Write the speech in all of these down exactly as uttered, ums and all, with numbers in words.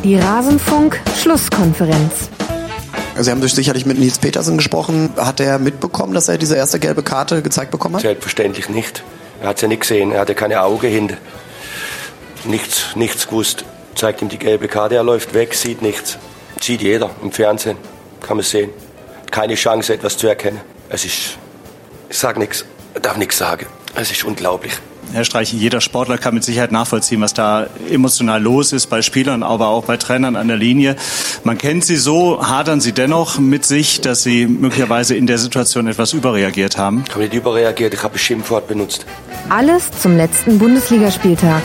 Die Rasenfunk-Schlusskonferenz. Sie haben sicherlich mit Nils Petersen gesprochen. Hat er mitbekommen, dass er diese erste gelbe Karte gezeigt bekommen hat? Selbstverständlich nicht. Er hat es ja nicht gesehen. Er hatte keine Augen hinter. Nichts, nichts gewusst. Zeigt ihm die gelbe Karte. Er läuft weg, sieht nichts. Sieht jeder im Fernsehen. Kann man sehen. Keine Chance, etwas zu erkennen. Es ist... Ich sage nichts. Ich darf nichts sagen. Es ist unglaublich. Herr Streich, jeder Sportler kann mit Sicherheit nachvollziehen, was da emotional los ist bei Spielern, aber auch bei Trainern an der Linie. Man kennt sie so, hadern sie dennoch mit sich, dass sie möglicherweise in der Situation etwas überreagiert haben? Ich habe nicht überreagiert, ich habe ein Schimpfwort benutzt. Alles zum letzten Bundesligaspieltag.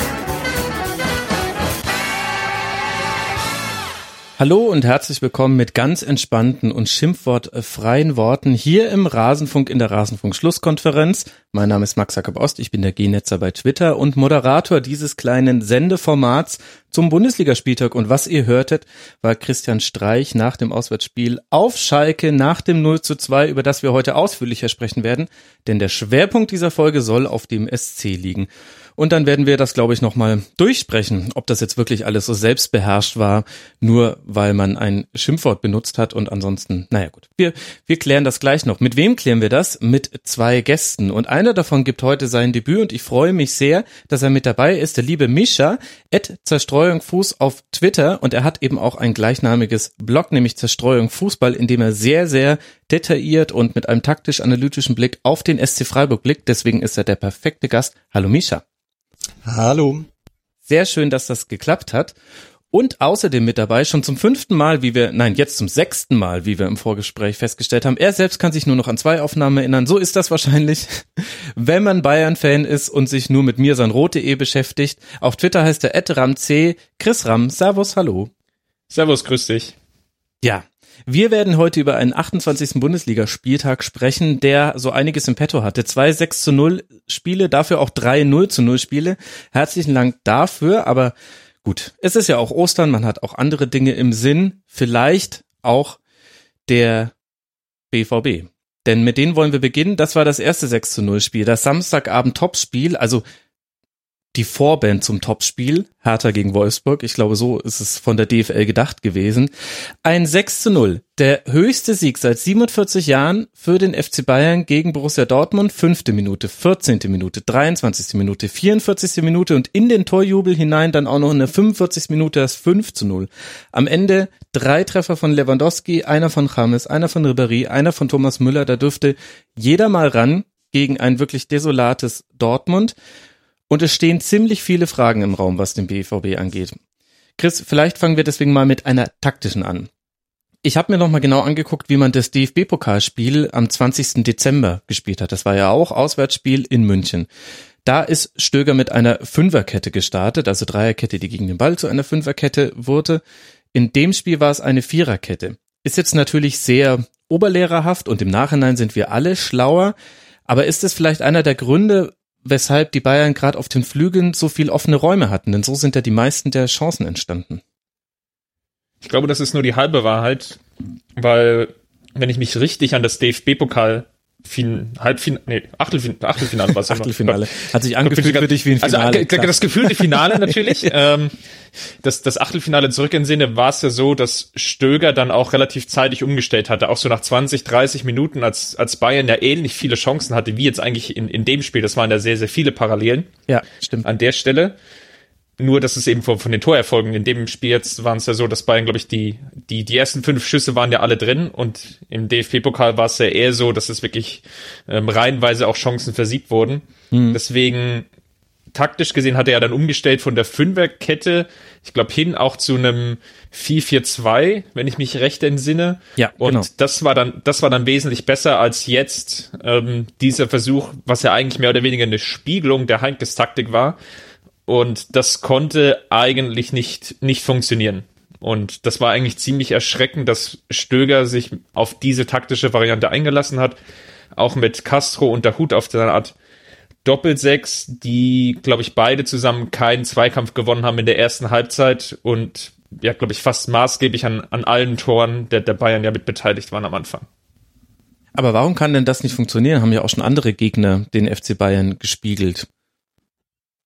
Hallo und herzlich willkommen mit ganz entspannten und schimpfwortfreien Worten hier im Rasenfunk in der Rasenfunk-Schlusskonferenz. Mein Name ist Max Jakob Ost, ich bin der G-Netzer bei Twitter und Moderator dieses kleinen Sendeformats zum Bundesligaspieltag. Und was ihr hörtet, war Christian Streich nach dem Auswärtsspiel auf Schalke nach dem null zu zwei, über das wir heute ausführlicher sprechen werden, denn der Schwerpunkt dieser Folge soll auf dem S C liegen. Und dann werden wir das, glaube ich, nochmal durchsprechen, ob das jetzt wirklich alles so selbstbeherrscht war, nur weil man ein Schimpfwort benutzt hat und ansonsten, naja gut, wir wir klären das gleich noch. Mit wem klären wir das? Mit zwei Gästen und einer davon gibt heute sein Debüt und ich freue mich sehr, dass er mit dabei ist, der liebe Mischa, at Zerstreuung Fuß auf Twitter und er hat eben auch ein gleichnamiges Blog, nämlich Zerstreuung Fußball, in dem er sehr, sehr detailliert und mit einem taktisch-analytischen Blick auf den S C Freiburg blickt, deswegen ist er der perfekte Gast. Hallo Mischa. Hallo. Sehr schön, dass das geklappt hat. Und außerdem mit dabei, schon zum fünften Mal, wie wir, nein, jetzt zum sechsten Mal, wie wir im Vorgespräch festgestellt haben. Er selbst kann sich nur noch an zwei Aufnahmen erinnern. So ist das wahrscheinlich, wenn man Bayern-Fan ist und sich nur mit mirsanrot.de beschäftigt. Auf Twitter heißt er at ramc. Chris Ramm, servus, hallo. Servus, grüß dich. Ja. Wir werden heute über einen achtundzwanzigsten Bundesligaspieltag sprechen, der so einiges im Petto hatte. Zwei sechs zu null Spiele, dafür auch drei null zu null Spiele. Herzlichen Dank dafür, aber gut, es ist ja auch Ostern, man hat auch andere Dinge im Sinn, vielleicht auch der B V B. Denn mit denen wollen wir beginnen. Das war das erste sechs zu null Spiel, das Samstagabend-Topspiel, also die Vorband zum Topspiel, Hertha gegen Wolfsburg. Ich glaube, so ist es von der D F L gedacht gewesen. Ein sechs zu null, der höchste Sieg seit siebenundvierzig Jahren für den F C Bayern gegen Borussia Dortmund. Fünfte Minute, vierzehnte Minute, dreiundzwanzigste Minute, vierundvierzigste Minute und in den Torjubel hinein dann auch noch in der fünfundvierzigsten Minute das fünf zu null. Am Ende drei Treffer von Lewandowski, einer von James, einer von Ribéry, einer von Thomas Müller. Da dürfte jeder mal ran gegen ein wirklich desolates Dortmund. Und es stehen ziemlich viele Fragen im Raum, was den B V B angeht. Chris, vielleicht fangen wir deswegen mal mit einer taktischen an. Ich habe mir noch mal genau angeguckt, wie man das D F B-Pokalspiel am zwanzigsten Dezember gespielt hat. Das war ja auch Auswärtsspiel in München. Da ist Stöger mit einer Fünferkette gestartet, also Dreierkette, die gegen den Ball zu einer Fünferkette wurde. In dem Spiel war es eine Viererkette. Ist jetzt natürlich sehr oberlehrerhaft und im Nachhinein sind wir alle schlauer. Aber ist es vielleicht einer der Gründe, weshalb die Bayern gerade auf den Flügeln so viel offene Räume hatten? Denn so sind ja die meisten der Chancen entstanden. Ich glaube, das ist nur die halbe Wahrheit, weil, wenn ich mich richtig an das D F B-Pokal Fin- Halbfinale, nee, Achtelfin- Achtelfinale war es. Achtelfinale. Hat sich angefühlt für dich wie ein Finale. Also, das gefühlte Finale natürlich. ähm, das, das Achtelfinale zurück in Sinne war es ja so, dass Stöger dann auch relativ zeitig umgestellt hatte. Auch so nach zwanzig, dreißig Minuten, als, als Bayern ja ähnlich viele Chancen hatte, wie jetzt eigentlich in, in dem Spiel. Das waren ja sehr, sehr viele Parallelen. Ja, stimmt. An der Stelle. Nur, dass es eben von, von den Torerfolgen in dem Spiel jetzt waren es ja so, dass Bayern, glaube ich, die, die, die ersten fünf Schüsse waren ja alle drin und im D F B-Pokal war es ja eher so, dass es wirklich ähm, reihenweise auch Chancen versiebt wurden. Mhm. Deswegen, taktisch gesehen, hat er ja dann umgestellt von der Fünferkette, ich glaube, hin auch zu einem vier vier zwei, wenn ich mich recht entsinne. Ja, und genau. das war dann, das war dann wesentlich besser als jetzt ähm, dieser Versuch, was ja eigentlich mehr oder weniger eine Spiegelung der Heinkes Taktik war. Und das konnte eigentlich nicht, nicht funktionieren. Und das war eigentlich ziemlich erschreckend, dass Stöger sich auf diese taktische Variante eingelassen hat. Auch mit Castro und Dahoud auf der Art Doppelsechs, die, glaube ich, beide zusammen keinen Zweikampf gewonnen haben in der ersten Halbzeit. Und ja, glaube ich, fast maßgeblich an, an allen Toren der, der Bayern ja mit beteiligt waren am Anfang. Aber warum kann denn das nicht funktionieren? Haben ja auch schon andere Gegner den F C Bayern gespiegelt.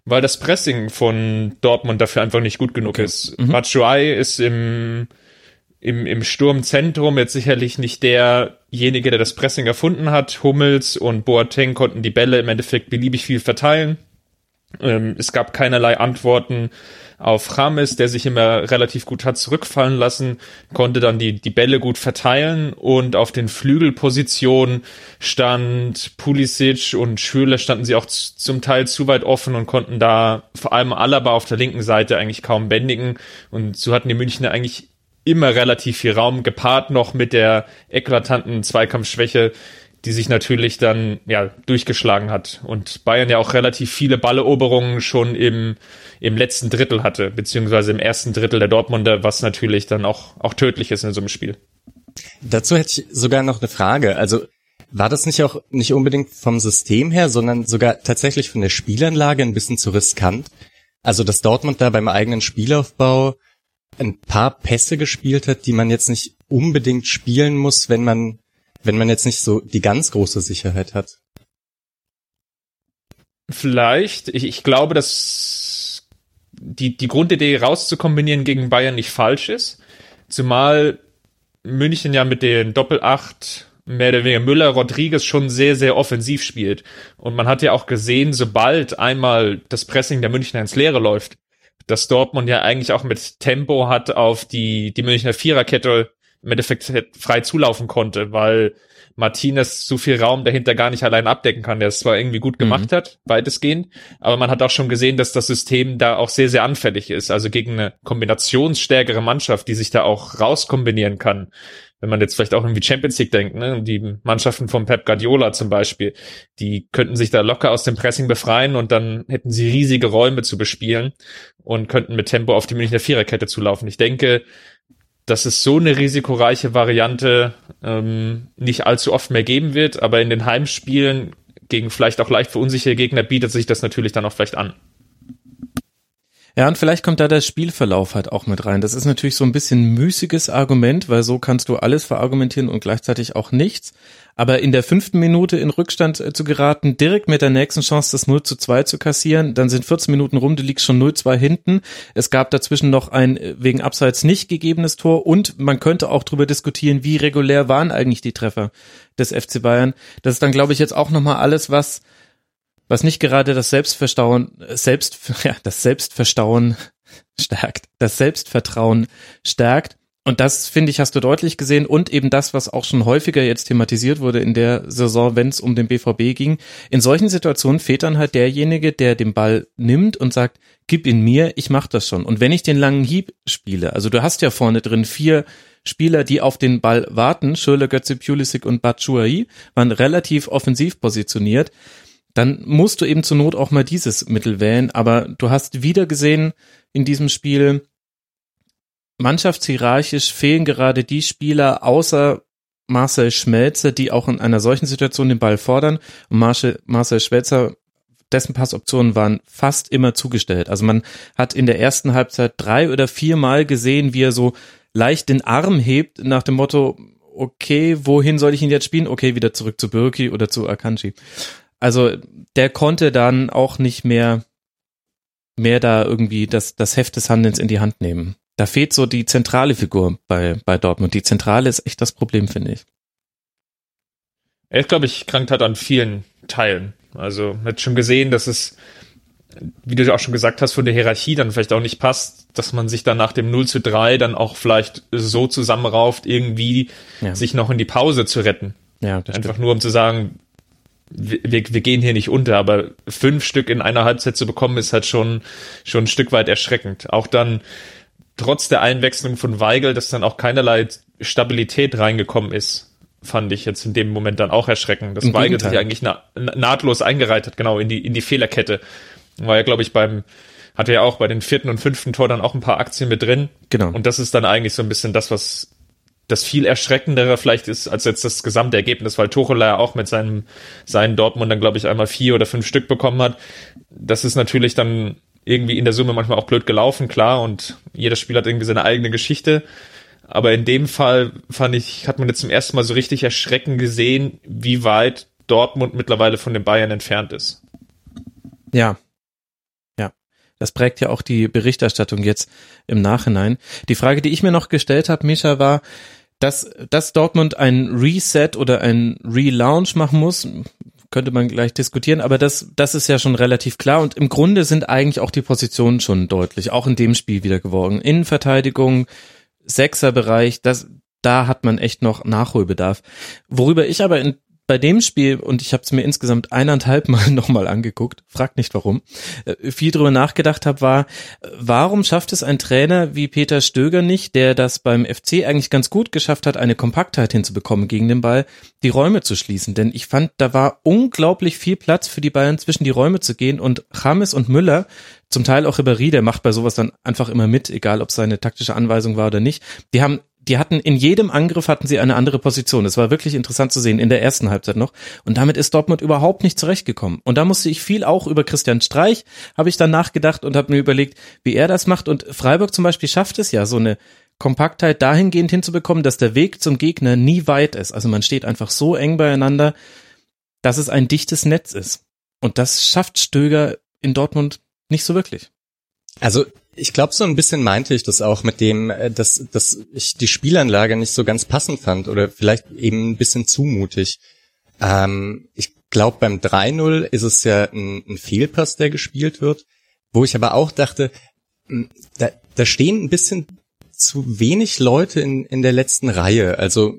weil das Pressing von Dortmund dafür einfach nicht gut genug okay. ist. Mhm. Batshuayi ist im, im, im Sturmzentrum jetzt sicherlich nicht derjenige, der das Pressing erfunden hat. Hummels und Boateng konnten die Bälle im Endeffekt beliebig viel verteilen. Ähm, es gab keinerlei Antworten auf James, der sich immer relativ gut hat zurückfallen lassen, konnte dann die, die Bälle gut verteilen, und auf den Flügelpositionen stand Pulisic und Schürrle, standen sie auch z- zum Teil zu weit offen und konnten da vor allem Alaba auf der linken Seite eigentlich kaum bändigen, und so hatten die Münchner eigentlich immer relativ viel Raum, gepaart noch mit der eklatanten Zweikampfschwäche, die sich natürlich dann ja durchgeschlagen hat, und Bayern ja auch relativ viele Balleroberungen schon im im letzten Drittel hatte, beziehungsweise im ersten Drittel der Dortmunder, was natürlich dann auch auch tödlich ist in so einem Spiel. Dazu hätte ich sogar noch eine Frage. Also war das nicht auch nicht unbedingt vom System her, sondern sogar tatsächlich von der Spielanlage ein bisschen zu riskant? Also dass Dortmund da beim eigenen Spielaufbau ein paar Pässe gespielt hat, die man jetzt nicht unbedingt spielen muss, wenn man wenn man jetzt nicht so die ganz große Sicherheit hat. Vielleicht. Ich, ich glaube, dass die, die Grundidee rauszukombinieren gegen Bayern nicht falsch ist. Zumal München ja mit den Doppelacht mehr oder weniger Müller, Rodriguez schon sehr, sehr offensiv spielt. Und man hat ja auch gesehen, sobald einmal das Pressing der Münchner ins Leere läuft, dass Dortmund ja eigentlich auch mit Tempo hat auf die, die Münchner Viererkette im Endeffekt frei zulaufen konnte, weil Martinez so viel Raum dahinter gar nicht allein abdecken kann, der es zwar irgendwie gut gemacht mhm. hat, weitestgehend, aber man hat auch schon gesehen, dass das System da auch sehr, sehr anfällig ist, also gegen eine kombinationsstärkere Mannschaft, die sich da auch rauskombinieren kann. Wenn man jetzt vielleicht auch irgendwie Champions League denkt, ne, die Mannschaften von Pep Guardiola zum Beispiel, die könnten sich da locker aus dem Pressing befreien, und dann hätten sie riesige Räume zu bespielen und könnten mit Tempo auf die Münchner Viererkette zulaufen. Ich denke, dass es so eine risikoreiche Variante ähm, nicht allzu oft mehr geben wird, aber in den Heimspielen gegen vielleicht auch leicht verunsicherte Gegner bietet sich das natürlich dann auch vielleicht an. Ja, und vielleicht kommt da der Spielverlauf halt auch mit rein. Das ist natürlich so ein bisschen ein müßiges Argument, weil so kannst du alles verargumentieren und gleichzeitig auch nichts. Aber in der fünften Minute in Rückstand äh, zu geraten, direkt mit der nächsten Chance das null zu zwei zu kassieren, dann sind vierzehn Minuten rum, du liegst schon null zwei hinten. Es gab dazwischen noch ein wegen Abseits nicht gegebenes Tor, und man könnte auch drüber diskutieren, wie regulär waren eigentlich die Treffer des F C Bayern. Das ist dann, glaube ich, jetzt auch nochmal alles, was was nicht gerade das Selbstverstauen, selbst, ja, das Selbstverstauen stärkt, das Selbstvertrauen stärkt. Und das, finde ich, hast du deutlich gesehen, und eben das, was auch schon häufiger jetzt thematisiert wurde in der Saison, wenn es um den B V B ging. In solchen Situationen fehlt dann halt derjenige, der den Ball nimmt und sagt, gib ihn mir, ich mach das schon. Und wenn ich den langen Hieb spiele, also du hast ja vorne drin vier Spieler, die auf den Ball warten, Schürrle, Götze, Pulisic und Batshuayi, waren relativ offensiv positioniert, dann musst du eben zur Not auch mal dieses Mittel wählen. Aber du hast wieder gesehen in diesem Spiel, mannschaftshierarchisch fehlen gerade die Spieler außer Marcel Schmelzer, die auch in einer solchen Situation den Ball fordern. Und Marcel, Marcel Schmelzer, dessen Passoptionen waren fast immer zugestellt. Also man hat in der ersten Halbzeit drei oder vier Mal gesehen, wie er so leicht den Arm hebt nach dem Motto, okay, wohin soll ich ihn jetzt spielen? Okay, wieder zurück zu Bürki oder zu Akanji. Also der konnte dann auch nicht mehr mehr da irgendwie das das Heft des Handelns in die Hand nehmen. Da fehlt so die zentrale Figur bei bei Dortmund. Die Zentrale ist echt das Problem, finde ich. Er ist, glaube ich, krankt hat an vielen Teilen. Also man hat schon gesehen, dass es, wie du auch schon gesagt hast, von der Hierarchie dann vielleicht auch nicht passt, dass man sich dann nach dem null zu drei dann auch vielleicht so zusammenrauft, irgendwie ja. sich noch in die Pause zu retten. Ja, das Einfach stimmt. Nur um zu sagen, wir, wir gehen hier nicht unter, aber fünf Stück in einer Halbzeit zu bekommen, ist halt schon, schon ein Stück weit erschreckend. Auch dann, trotz der Einwechslung von Weigl, dass dann auch keinerlei Stabilität reingekommen ist, fand ich jetzt in dem Moment dann auch erschreckend. Dass Weigl sich eigentlich na, nahtlos eingereiht hat, genau, in die, in die Fehlerkette. War ja, glaube ich, beim, hatte ja auch bei den vierten und fünften Tor dann auch ein paar Aktien mit drin. Genau. Und das ist dann eigentlich so ein bisschen das, was das viel erschreckendere vielleicht ist, als jetzt das gesamte Ergebnis, weil Tuchel ja auch mit seinem, seinen Dortmund dann, glaube ich, einmal vier oder fünf Stück bekommen hat. Das ist natürlich dann irgendwie in der Summe manchmal auch blöd gelaufen, klar, und jeder Spieler hat irgendwie seine eigene Geschichte. Aber in dem Fall fand ich, hat man jetzt zum ersten Mal so richtig erschreckend gesehen, wie weit Dortmund mittlerweile von den Bayern entfernt ist. Ja. Ja, Das prägt ja auch die Berichterstattung jetzt im Nachhinein. Die Frage, die ich mir noch gestellt habe, Mischa, war, dass, dass Dortmund ein Reset oder ein Relaunch machen muss, könnte man gleich diskutieren, aber das, das ist ja schon relativ klar und im Grunde sind eigentlich auch die Positionen schon deutlich, auch in dem Spiel wieder geworden. Innenverteidigung, Sechserbereich, das, da hat man echt noch Nachholbedarf. Worüber ich aber in, bei dem Spiel, und ich habe es mir insgesamt eineinhalb Mal nochmal angeguckt, fragt nicht warum, viel drüber nachgedacht habe, war, warum schafft es ein Trainer wie Peter Stöger nicht, der das beim F C eigentlich ganz gut geschafft hat, eine Kompaktheit hinzubekommen gegen den Ball, die Räume zu schließen? Denn ich fand, da war unglaublich viel Platz für die Bayern zwischen die Räume zu gehen und James und Müller, zum Teil auch Ribéry, der macht bei sowas dann einfach immer mit, egal ob es seine taktische Anweisung war oder nicht, die haben Die hatten in jedem Angriff hatten sie eine andere Position. Das war wirklich interessant zu sehen in der ersten Halbzeit noch. Und damit ist Dortmund überhaupt nicht zurechtgekommen. Und da musste ich viel auch über Christian Streich, habe ich dann nachgedacht und habe mir überlegt, wie er das macht. Und Freiburg zum Beispiel schafft es ja, so eine Kompaktheit dahingehend hinzubekommen, dass der Weg zum Gegner nie weit ist. Also man steht einfach so eng beieinander, dass es ein dichtes Netz ist. Und das schafft Stöger in Dortmund nicht so wirklich. Also ich glaube, so ein bisschen meinte ich das auch mit dem, dass, dass ich die Spielanlage nicht so ganz passend fand oder vielleicht eben ein bisschen zu mutig. Ähm, ich glaube, beim drei null ist es ja ein, ein Fehlpass, der gespielt wird, wo ich aber auch dachte, da, da stehen ein bisschen zu wenig Leute in, in der letzten Reihe. Also,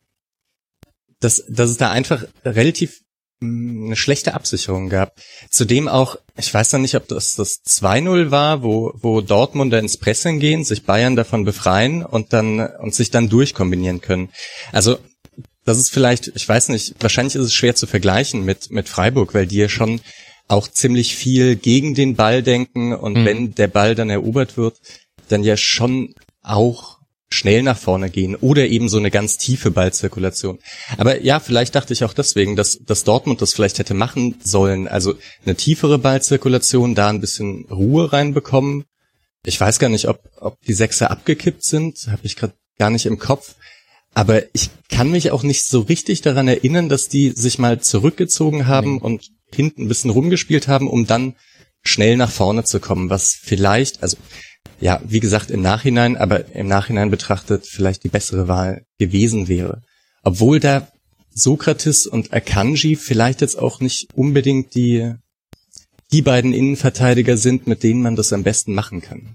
dass, dass es da einfach relativ eine schlechte Absicherung gab. Zudem auch, ich weiß dann nicht, ob das das zwei null war, wo wo Dortmunder ins Pressing gehen, sich Bayern davon befreien und dann und sich dann durchkombinieren können. Also das ist vielleicht, ich weiß nicht, wahrscheinlich ist es schwer zu vergleichen mit mit Freiburg, weil die ja schon auch ziemlich viel gegen den Ball denken und mhm. wenn der Ball dann erobert wird, dann ja schon auch schnell nach vorne gehen oder eben so eine ganz tiefe Ballzirkulation. Aber ja, vielleicht dachte ich auch deswegen, dass, dass Dortmund das vielleicht hätte machen sollen, also eine tiefere Ballzirkulation, da ein bisschen Ruhe reinbekommen. Ich weiß gar nicht, ob, ob die Sechser abgekippt sind, habe ich gerade gar nicht im Kopf. Aber ich kann mich auch nicht so richtig daran erinnern, dass die sich mal zurückgezogen haben mhm. und hinten ein bisschen rumgespielt haben, um dann schnell nach vorne zu kommen, was vielleicht, also ja, wie gesagt, im Nachhinein, aber im Nachhinein betrachtet vielleicht die bessere Wahl gewesen wäre. Obwohl da Sokrates und Akanji vielleicht jetzt auch nicht unbedingt die, die beiden Innenverteidiger sind, mit denen man das am besten machen kann.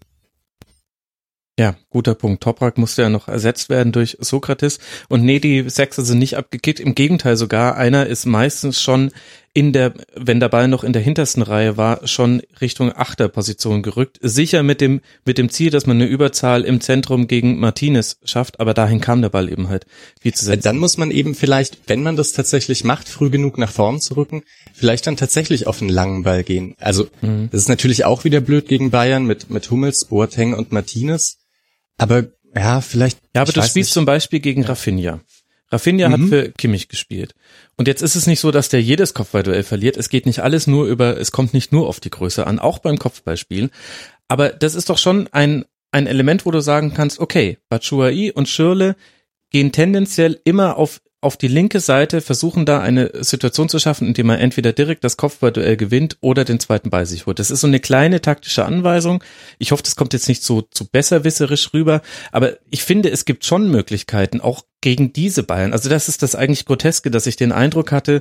Ja, guter Punkt. Toprak musste ja noch ersetzt werden durch Sokrates. Und nee, die Sechser sind nicht abgekickt. Im Gegenteil sogar. Einer ist meistens schon in der, wenn der Ball noch in der hintersten Reihe war, schon Richtung Achterposition gerückt. Sicher mit dem, mit dem Ziel, dass man eine Überzahl im Zentrum gegen Martinez schafft. Aber dahin kam der Ball eben halt viel zu setzen. Dann muss man eben vielleicht, wenn man das tatsächlich macht, früh genug nach vorn zu rücken, vielleicht dann tatsächlich auf einen langen Ball gehen. Also, mhm. das ist natürlich auch wieder blöd gegen Bayern mit, mit Hummels, Boateng und Martinez. Aber ja, vielleicht. Ja, aber du spielst nicht. Zum Beispiel gegen Rafinha. Rafinha mhm. hat für Kimmich gespielt. Und jetzt ist es nicht so, dass der jedes Kopfballduell verliert. Es geht nicht alles nur über, es kommt nicht nur auf die Größe an, auch beim Kopfballspielen. Aber das ist doch schon ein, ein Element, wo du sagen kannst, okay, Batshuayi und Schürrle gehen tendenziell immer auf auf die linke Seite, versuchen da eine Situation zu schaffen, indem man entweder direkt das Kopfballduell gewinnt oder den zweiten Ball sich holt. Das ist so eine kleine taktische Anweisung. Ich hoffe, das kommt jetzt nicht so zu besserwisserisch rüber, aber ich finde, es gibt schon Möglichkeiten, auch gegen diese Bayern. Also das ist das eigentlich Groteske, dass ich den Eindruck hatte,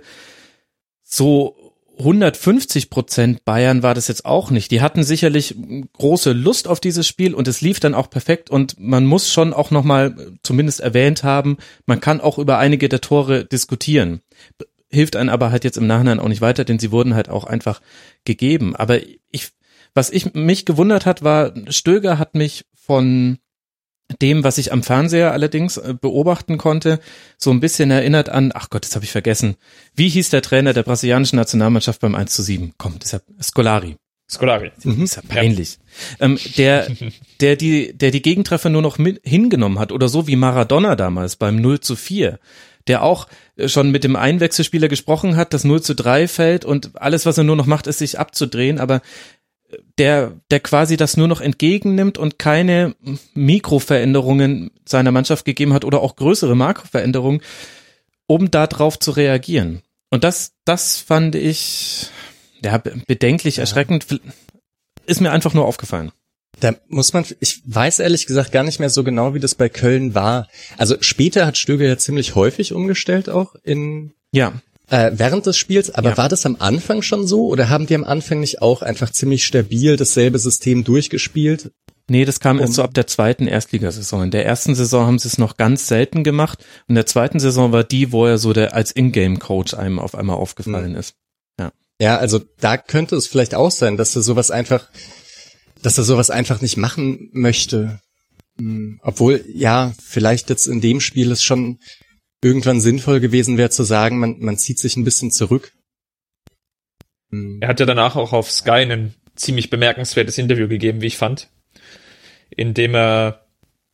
so hundertfünfzig Prozent Bayern war das jetzt auch nicht. Die hatten sicherlich große Lust auf dieses Spiel und es lief dann auch perfekt und man muss schon auch nochmal zumindest erwähnt haben, man kann auch über einige der Tore diskutieren. Hilft einem aber halt jetzt im Nachhinein auch nicht weiter, denn sie wurden halt auch einfach gegeben. Aber ich, was ich mich gewundert hat, war, Stöger hat mich von dem, was ich am Fernseher allerdings beobachten konnte, so ein bisschen erinnert an, ach Gott, das habe ich vergessen. Wie hieß der Trainer der brasilianischen Nationalmannschaft beim eins zu sieben? Komm, das ist ja Scolari. Scolari. Mhm. Ist ja peinlich. Ja. Ähm, der, der die, der die Gegentreffer nur noch mit hingenommen hat oder so wie Maradona damals beim null zu vier. Der auch schon mit dem Einwechselspieler gesprochen hat, das null zu drei fällt und alles, was er nur noch macht, ist sich abzudrehen, aber der, der quasi das nur noch entgegennimmt und keine Mikroveränderungen seiner Mannschaft gegeben hat oder auch größere Makroveränderungen, um da drauf zu reagieren. Und das, das fand ich, ja, bedenklich, erschreckend. ist mir einfach nur aufgefallen. Da muss man, ich weiß ehrlich gesagt gar nicht mehr so genau, wie das bei Köln war. Also später hat Stöger ja ziemlich häufig umgestellt auch in ja äh, während des Spiels. Aber ja. war das am Anfang schon so oder haben die am Anfang nicht auch einfach ziemlich stabil dasselbe System durchgespielt? Nee, das kam um, erst so ab der zweiten Erstligasaison. In der ersten Saison haben sie es noch ganz selten gemacht. Und in der zweiten Saison war die, wo er so der als Ingame-Coach einem auf einmal aufgefallen ist. Ja. Ja, also da könnte es vielleicht auch sein, dass er sowas einfach dass er sowas einfach nicht machen möchte. Obwohl, ja, vielleicht jetzt in dem Spiel es schon irgendwann sinnvoll gewesen wäre zu sagen, man, man zieht sich ein bisschen zurück. Er hat ja danach auch auf Sky ein ziemlich bemerkenswertes Interview gegeben, wie ich fand, in dem er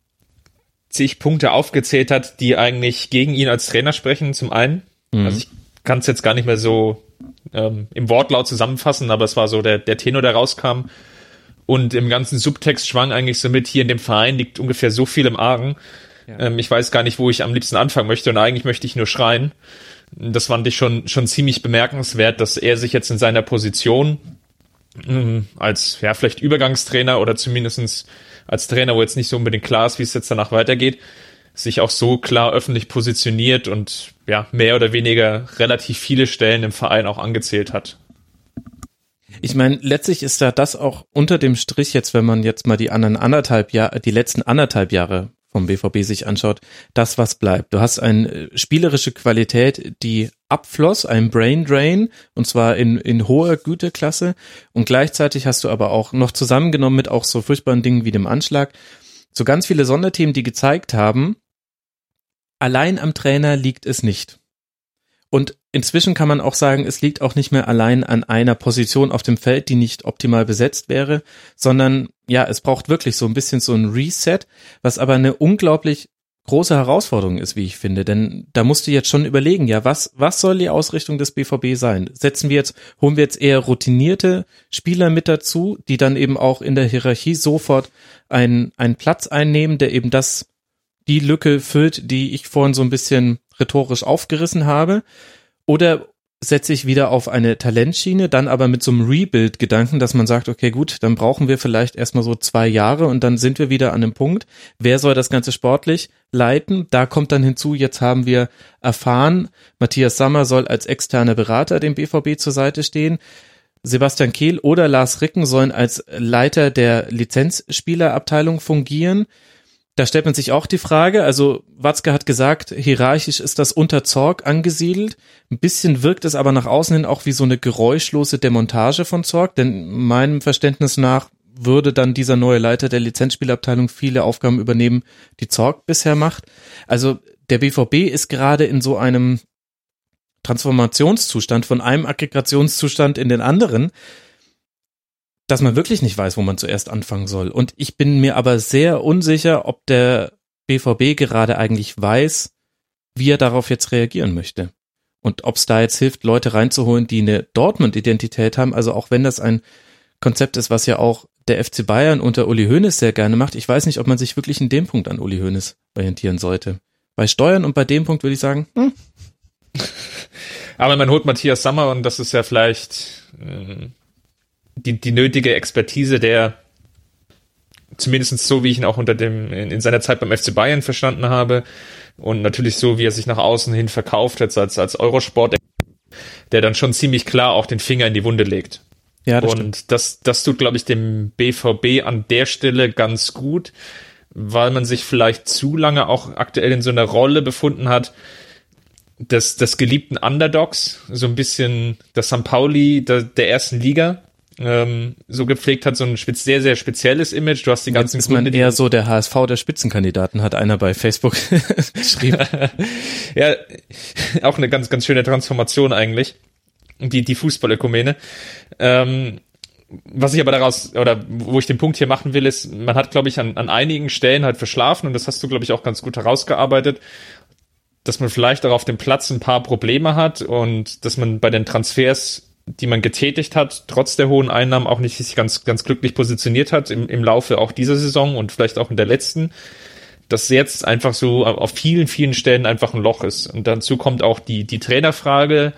zig Punkte aufgezählt hat, die eigentlich gegen ihn als Trainer sprechen, zum einen. Mhm. Also ich kann es jetzt gar nicht mehr so ähm, im Wortlaut zusammenfassen, aber es war so der, der Tenor, der rauskam. Und im ganzen Subtext schwang eigentlich so mit, hier in dem Verein liegt ungefähr so viel im Argen. Ja. Ähm, ich weiß gar nicht, wo ich am liebsten anfangen möchte und eigentlich möchte ich nur schreien. Das fand ich schon schon ziemlich bemerkenswert, dass er sich jetzt in seiner Position mh, als ja vielleicht Übergangstrainer oder zumindestens als Trainer, wo jetzt nicht so unbedingt klar ist, wie es jetzt danach weitergeht, sich auch so klar öffentlich positioniert und ja mehr oder weniger relativ viele Stellen im Verein auch angezählt hat. Ich meine, letztlich ist da das auch unter dem Strich jetzt, wenn man jetzt mal die anderen anderthalb Jahre, die letzten anderthalb Jahre vom B V B sich anschaut, das, was bleibt. Du hast eine spielerische Qualität, die abfloss, ein Brain Drain, und zwar in, in hoher Güteklasse, und gleichzeitig hast du aber auch noch zusammengenommen mit auch so furchtbaren Dingen wie dem Anschlag, so ganz viele Sonderthemen, die gezeigt haben, allein am Trainer liegt es nicht. Und inzwischen kann man auch sagen, es liegt auch nicht mehr allein an einer Position auf dem Feld, die nicht optimal besetzt wäre, sondern ja, es braucht wirklich so ein bisschen so ein Reset, was aber eine unglaublich große Herausforderung ist, wie ich finde, denn da musst du jetzt schon überlegen, ja, was was soll die Ausrichtung des B V B sein? Setzen wir jetzt, holen wir jetzt eher routinierte Spieler mit dazu, die dann eben auch in der Hierarchie sofort einen einen Platz einnehmen, der eben das die Lücke füllt, die ich vorhin so ein bisschen rhetorisch aufgerissen habe, oder setze ich wieder auf eine Talentschiene, dann aber mit so einem Rebuild-Gedanken, dass man sagt, okay, gut, dann brauchen wir vielleicht erstmal so zwei Jahre und dann sind wir wieder an dem Punkt, wer soll das Ganze sportlich leiten? Da kommt dann hinzu, jetzt haben wir erfahren, Matthias Sammer soll als externer Berater dem B V B zur Seite stehen, Sebastian Kehl oder Lars Ricken sollen als Leiter der Lizenzspielerabteilung fungieren. Da stellt man sich auch die Frage, also Watzke hat gesagt, hierarchisch ist das unter Zorc angesiedelt. Ein bisschen wirkt es aber nach außen hin auch wie so eine geräuschlose Demontage von Zorc, denn meinem Verständnis nach würde dann dieser neue Leiter der Lizenzspielabteilung viele Aufgaben übernehmen, die Zorc bisher macht. Also der B V B ist gerade in so einem Transformationszustand, von einem Aggregationszustand in den anderen, dass man wirklich nicht weiß, wo man zuerst anfangen soll. Und ich bin mir aber sehr unsicher, ob der B V B gerade eigentlich weiß, wie er darauf jetzt reagieren möchte. Und ob es da jetzt hilft, Leute reinzuholen, die eine Dortmund-Identität haben. Also auch wenn das ein Konzept ist, was ja auch der F C Bayern unter Uli Hoeneß sehr gerne macht. Ich weiß nicht, ob man sich wirklich in dem Punkt an Uli Hoeneß orientieren sollte. Bei Steuern und bei dem Punkt würde ich sagen, hm. Aber man holt Matthias Sammer und das ist ja vielleicht äh Die, die nötige Expertise, der zumindest so, wie ich ihn auch unter dem in, in seiner Zeit beim F C Bayern verstanden habe und natürlich so, wie er sich nach außen hin verkauft hat als als Eurosport, der dann schon ziemlich klar auch den Finger in die Wunde legt. Ja, das und stimmt. das das tut, glaube ich, dem B V B an der Stelle ganz gut, weil man sich vielleicht zu lange auch aktuell in so einer Rolle befunden hat, des, des geliebten Underdogs, so ein bisschen das Sankt Pauli der, der ersten Liga, ähm, so gepflegt hat, so ein spez- sehr, sehr spezielles Image. Du hast die ganzen Jetzt ist man Gründe, eher so der H S V der Spitzenkandidaten, hat einer bei Facebook geschrieben. Ja, auch eine ganz, ganz schöne Transformation eigentlich. Die, die Fußballökumene. Ähm, was ich aber daraus, oder wo ich den Punkt hier machen will, ist, man hat, glaube ich, an, an einigen Stellen halt verschlafen, und das hast du, glaube ich, auch ganz gut herausgearbeitet, dass man vielleicht auch auf dem Platz ein paar Probleme hat und dass man bei den Transfers, die man getätigt hat, trotz der hohen Einnahmen auch nicht sich ganz, ganz glücklich positioniert hat im, im Laufe auch dieser Saison und vielleicht auch in der letzten, dass jetzt einfach so auf vielen, vielen Stellen einfach ein Loch ist. Und dazu kommt auch die, die Trainerfrage,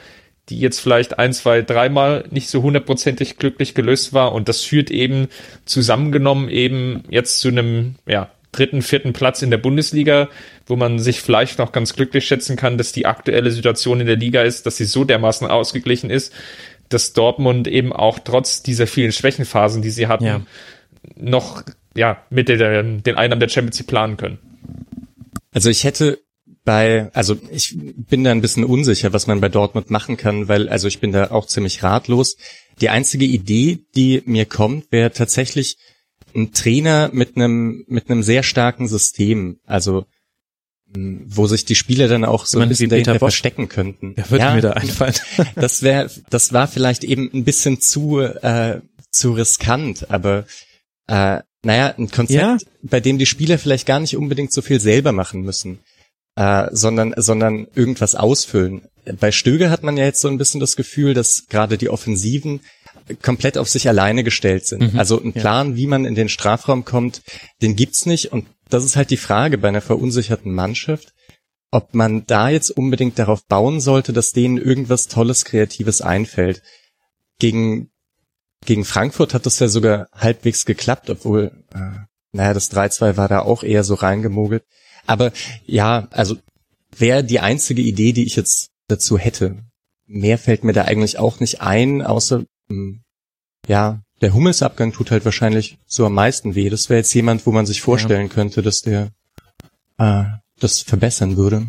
die jetzt vielleicht ein, zwei, dreimal nicht so hundertprozentig glücklich gelöst war. Und das führt eben zusammengenommen eben jetzt zu einem, ja, dritten, vierten Platz in der Bundesliga, wo man sich vielleicht noch ganz glücklich schätzen kann, dass die aktuelle Situation in der Liga ist, dass sie so dermaßen ausgeglichen ist, dass Dortmund eben auch trotz dieser vielen Schwächenphasen, die sie hatten, ja. noch ja mit der, den Einnahmen der Champions League planen können. Also ich hätte bei, also ich bin da ein bisschen unsicher, was man bei Dortmund machen kann, weil, also ich bin da auch ziemlich ratlos. Die einzige Idee, die mir kommt, wäre tatsächlich ein Trainer mit einem mit einem sehr starken System, also wo sich die Spieler dann auch so ein bisschen dahinter verstecken könnten. Ja, würde ja, mir da einfallen. Das wäre, das war vielleicht eben ein bisschen zu äh, zu riskant, aber äh, naja, ein Konzept, ja. bei dem die Spieler vielleicht gar nicht unbedingt so viel selber machen müssen, äh, sondern sondern irgendwas ausfüllen. Bei Stöger hat man ja jetzt so ein bisschen das Gefühl, dass gerade die Offensiven komplett auf sich alleine gestellt sind. Mhm, also ein Plan, ja. wie man in den Strafraum kommt, den gibt's nicht. Und das ist halt die Frage bei einer verunsicherten Mannschaft, ob man da jetzt unbedingt darauf bauen sollte, dass denen irgendwas Tolles, Kreatives einfällt. Gegen gegen Frankfurt hat das ja sogar halbwegs geklappt, obwohl, äh, naja, das drei zwei war da auch eher so reingemogelt. Aber ja, also wäre die einzige Idee, die ich jetzt dazu hätte. Mehr fällt mir da eigentlich auch nicht ein, außer ja, der Hummels-Abgang tut halt wahrscheinlich so am meisten weh. Das wäre jetzt jemand, wo man sich vorstellen ja. könnte, dass der äh, das verbessern würde.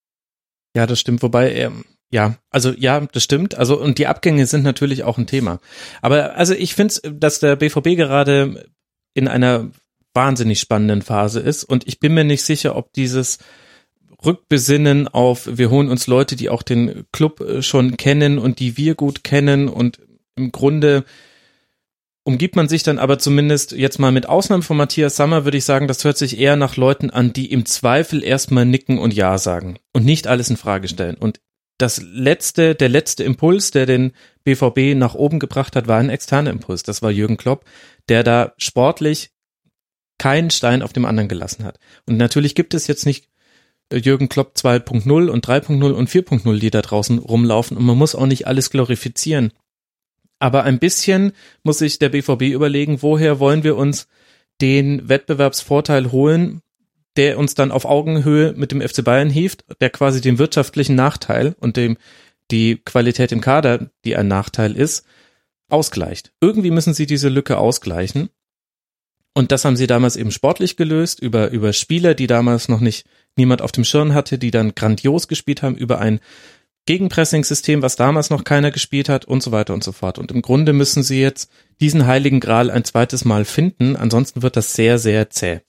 Ja, das stimmt. Wobei, ähm, ja, also ja, das stimmt. Also und die Abgänge sind natürlich auch ein Thema. Aber also ich finde, dass der B V B gerade in einer wahnsinnig spannenden Phase ist und ich bin mir nicht sicher, ob dieses Rückbesinnen auf, wir holen uns Leute, die auch den Club schon kennen und die wir gut kennen und im Grunde umgibt man sich dann aber zumindest jetzt mal mit Ausnahme von Matthias Sammer, würde ich sagen, das hört sich eher nach Leuten an, die im Zweifel erstmal nicken und Ja sagen und nicht alles in Frage stellen. Und das letzte, der letzte Impuls, der den B V B nach oben gebracht hat, war ein externer Impuls. Das war Jürgen Klopp, der da sportlich keinen Stein auf dem anderen gelassen hat. Und natürlich gibt es jetzt nicht Jürgen Klopp zwei Punkt null und drei Punkt null und vier Punkt null, die da draußen rumlaufen und man muss auch nicht alles glorifizieren. Aber ein bisschen muss sich der B V B überlegen, woher wollen wir uns den Wettbewerbsvorteil holen, der uns dann auf Augenhöhe mit dem F C Bayern hieft, der quasi den wirtschaftlichen Nachteil und dem die Qualität im Kader, die ein Nachteil ist, ausgleicht. Irgendwie müssen sie diese Lücke ausgleichen. Und das haben sie damals eben sportlich gelöst, über über Spieler, die damals noch nicht niemand auf dem Schirm hatte, die dann grandios gespielt haben, über ein Gegenpressing-System, was damals noch keiner gespielt hat und so weiter und so fort. Und im Grunde müssen sie jetzt diesen heiligen Gral ein zweites Mal finden, ansonsten wird das sehr, sehr zäh.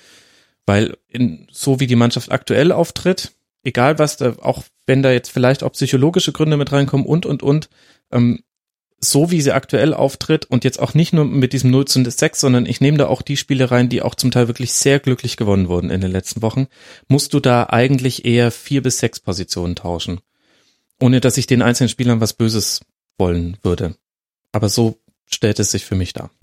Weil in, so wie die Mannschaft aktuell auftritt, egal was da, auch wenn da jetzt vielleicht auch psychologische Gründe mit reinkommen und, und, und, ähm, so wie sie aktuell auftritt und jetzt auch nicht nur mit diesem null zu sechs, sondern ich nehme da auch die Spiele rein, die auch zum Teil wirklich sehr glücklich gewonnen wurden in den letzten Wochen, musst du da eigentlich eher vier bis sechs Positionen tauschen. Ohne dass ich den einzelnen Spielern was Böses wollen würde. Aber so stellt es sich für mich dar.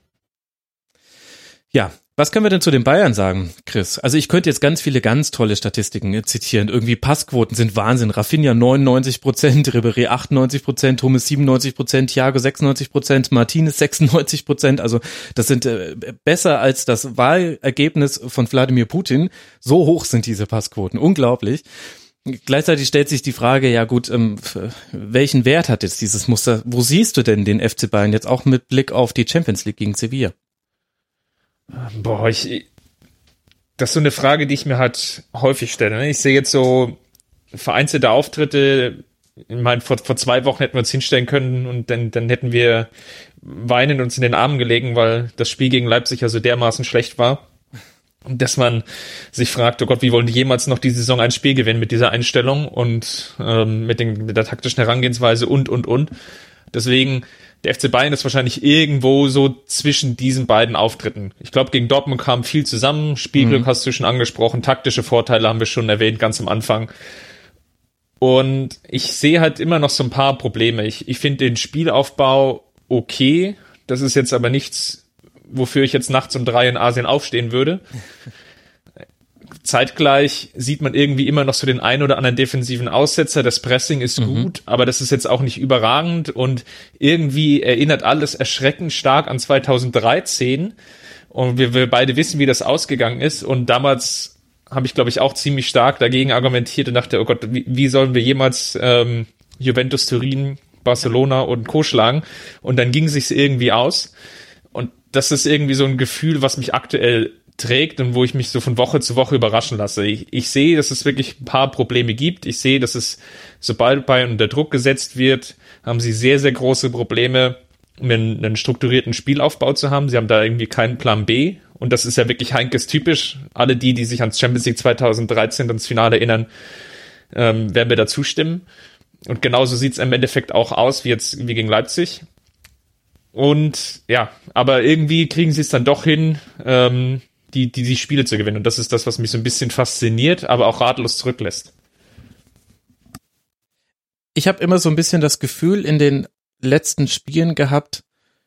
Ja, was können wir denn zu den Bayern sagen, Chris? Also ich könnte jetzt ganz viele ganz tolle Statistiken zitieren. Irgendwie Passquoten sind Wahnsinn. Rafinha neunundneunzig Prozent, Ribéry achtundneunzig Prozent, Hummels siebenundneunzig Prozent, Thiago sechsundneunzig Prozent, Martinez sechsundneunzig Prozent. Also das sind äh, besser als das Wahlergebnis von Wladimir Putin. So hoch sind diese Passquoten. Unglaublich. Gleichzeitig stellt sich die Frage, ja gut, ähm, welchen Wert hat jetzt dieses Muster? Wo siehst du denn den F C Bayern jetzt auch mit Blick auf die Champions League gegen Sevilla? Boah, ich, das ist so eine Frage, die ich mir halt häufig stelle. Ne? Ich sehe jetzt so vereinzelte Auftritte. Ich meine, vor, vor zwei Wochen hätten wir uns hinstellen können und dann, dann hätten wir weinend uns in den Armen gelegen, weil das Spiel gegen Leipzig ja so dermaßen schlecht war. Und dass man sich fragt, oh Gott, wie wollen die jemals noch die Saison ein Spiel gewinnen mit dieser Einstellung und ähm, mit, den, mit der taktischen Herangehensweise und, und, und. Deswegen, der F C Bayern ist wahrscheinlich irgendwo so zwischen diesen beiden Auftritten. Ich glaube, gegen Dortmund kam viel zusammen. Spielglück mhm. hast du schon angesprochen. Taktische Vorteile haben wir schon erwähnt, ganz am Anfang. Und ich sehe halt immer noch so ein paar Probleme. Ich, ich finde den Spielaufbau okay. Das ist jetzt aber nichts, wofür ich jetzt nachts um drei in Asien aufstehen würde. zeitgleich sieht man irgendwie immer noch so den ein oder anderen defensiven Aussetzer. Das Pressing ist mhm. gut, aber das ist jetzt auch nicht überragend und irgendwie erinnert alles erschreckend stark an zweitausenddreizehn und wir, wir beide wissen, wie das ausgegangen ist und damals habe ich, glaube ich, auch ziemlich stark dagegen argumentiert und dachte, oh Gott, wie, wie sollen wir jemals ähm, Juventus Turin, Barcelona und Co. schlagen? Und dann ging es sich irgendwie aus. Und das ist irgendwie so ein Gefühl, was mich aktuell trägt und wo ich mich so von Woche zu Woche überraschen lasse. Ich, ich sehe, dass es wirklich ein paar Probleme gibt. Ich sehe, dass es, sobald Bayern unter Druck gesetzt wird, haben sie sehr, sehr große Probleme, einen, einen strukturierten Spielaufbau zu haben. Sie haben da irgendwie keinen Plan B. Und das ist ja wirklich Heinkes typisch. Alle die, die sich ans Champions League zweitausenddreizehn ans Finale erinnern, ähm, werden mir da zustimmen. Und genauso sieht es im Endeffekt auch aus, wie jetzt wie gegen Leipzig. Und ja, aber irgendwie kriegen sie es dann doch hin, ähm, die, die, die Spiele zu gewinnen. Und das ist das, was mich so ein bisschen fasziniert, aber auch ratlos zurücklässt. Ich habe immer so ein bisschen das Gefühl in den letzten Spielen gehabt,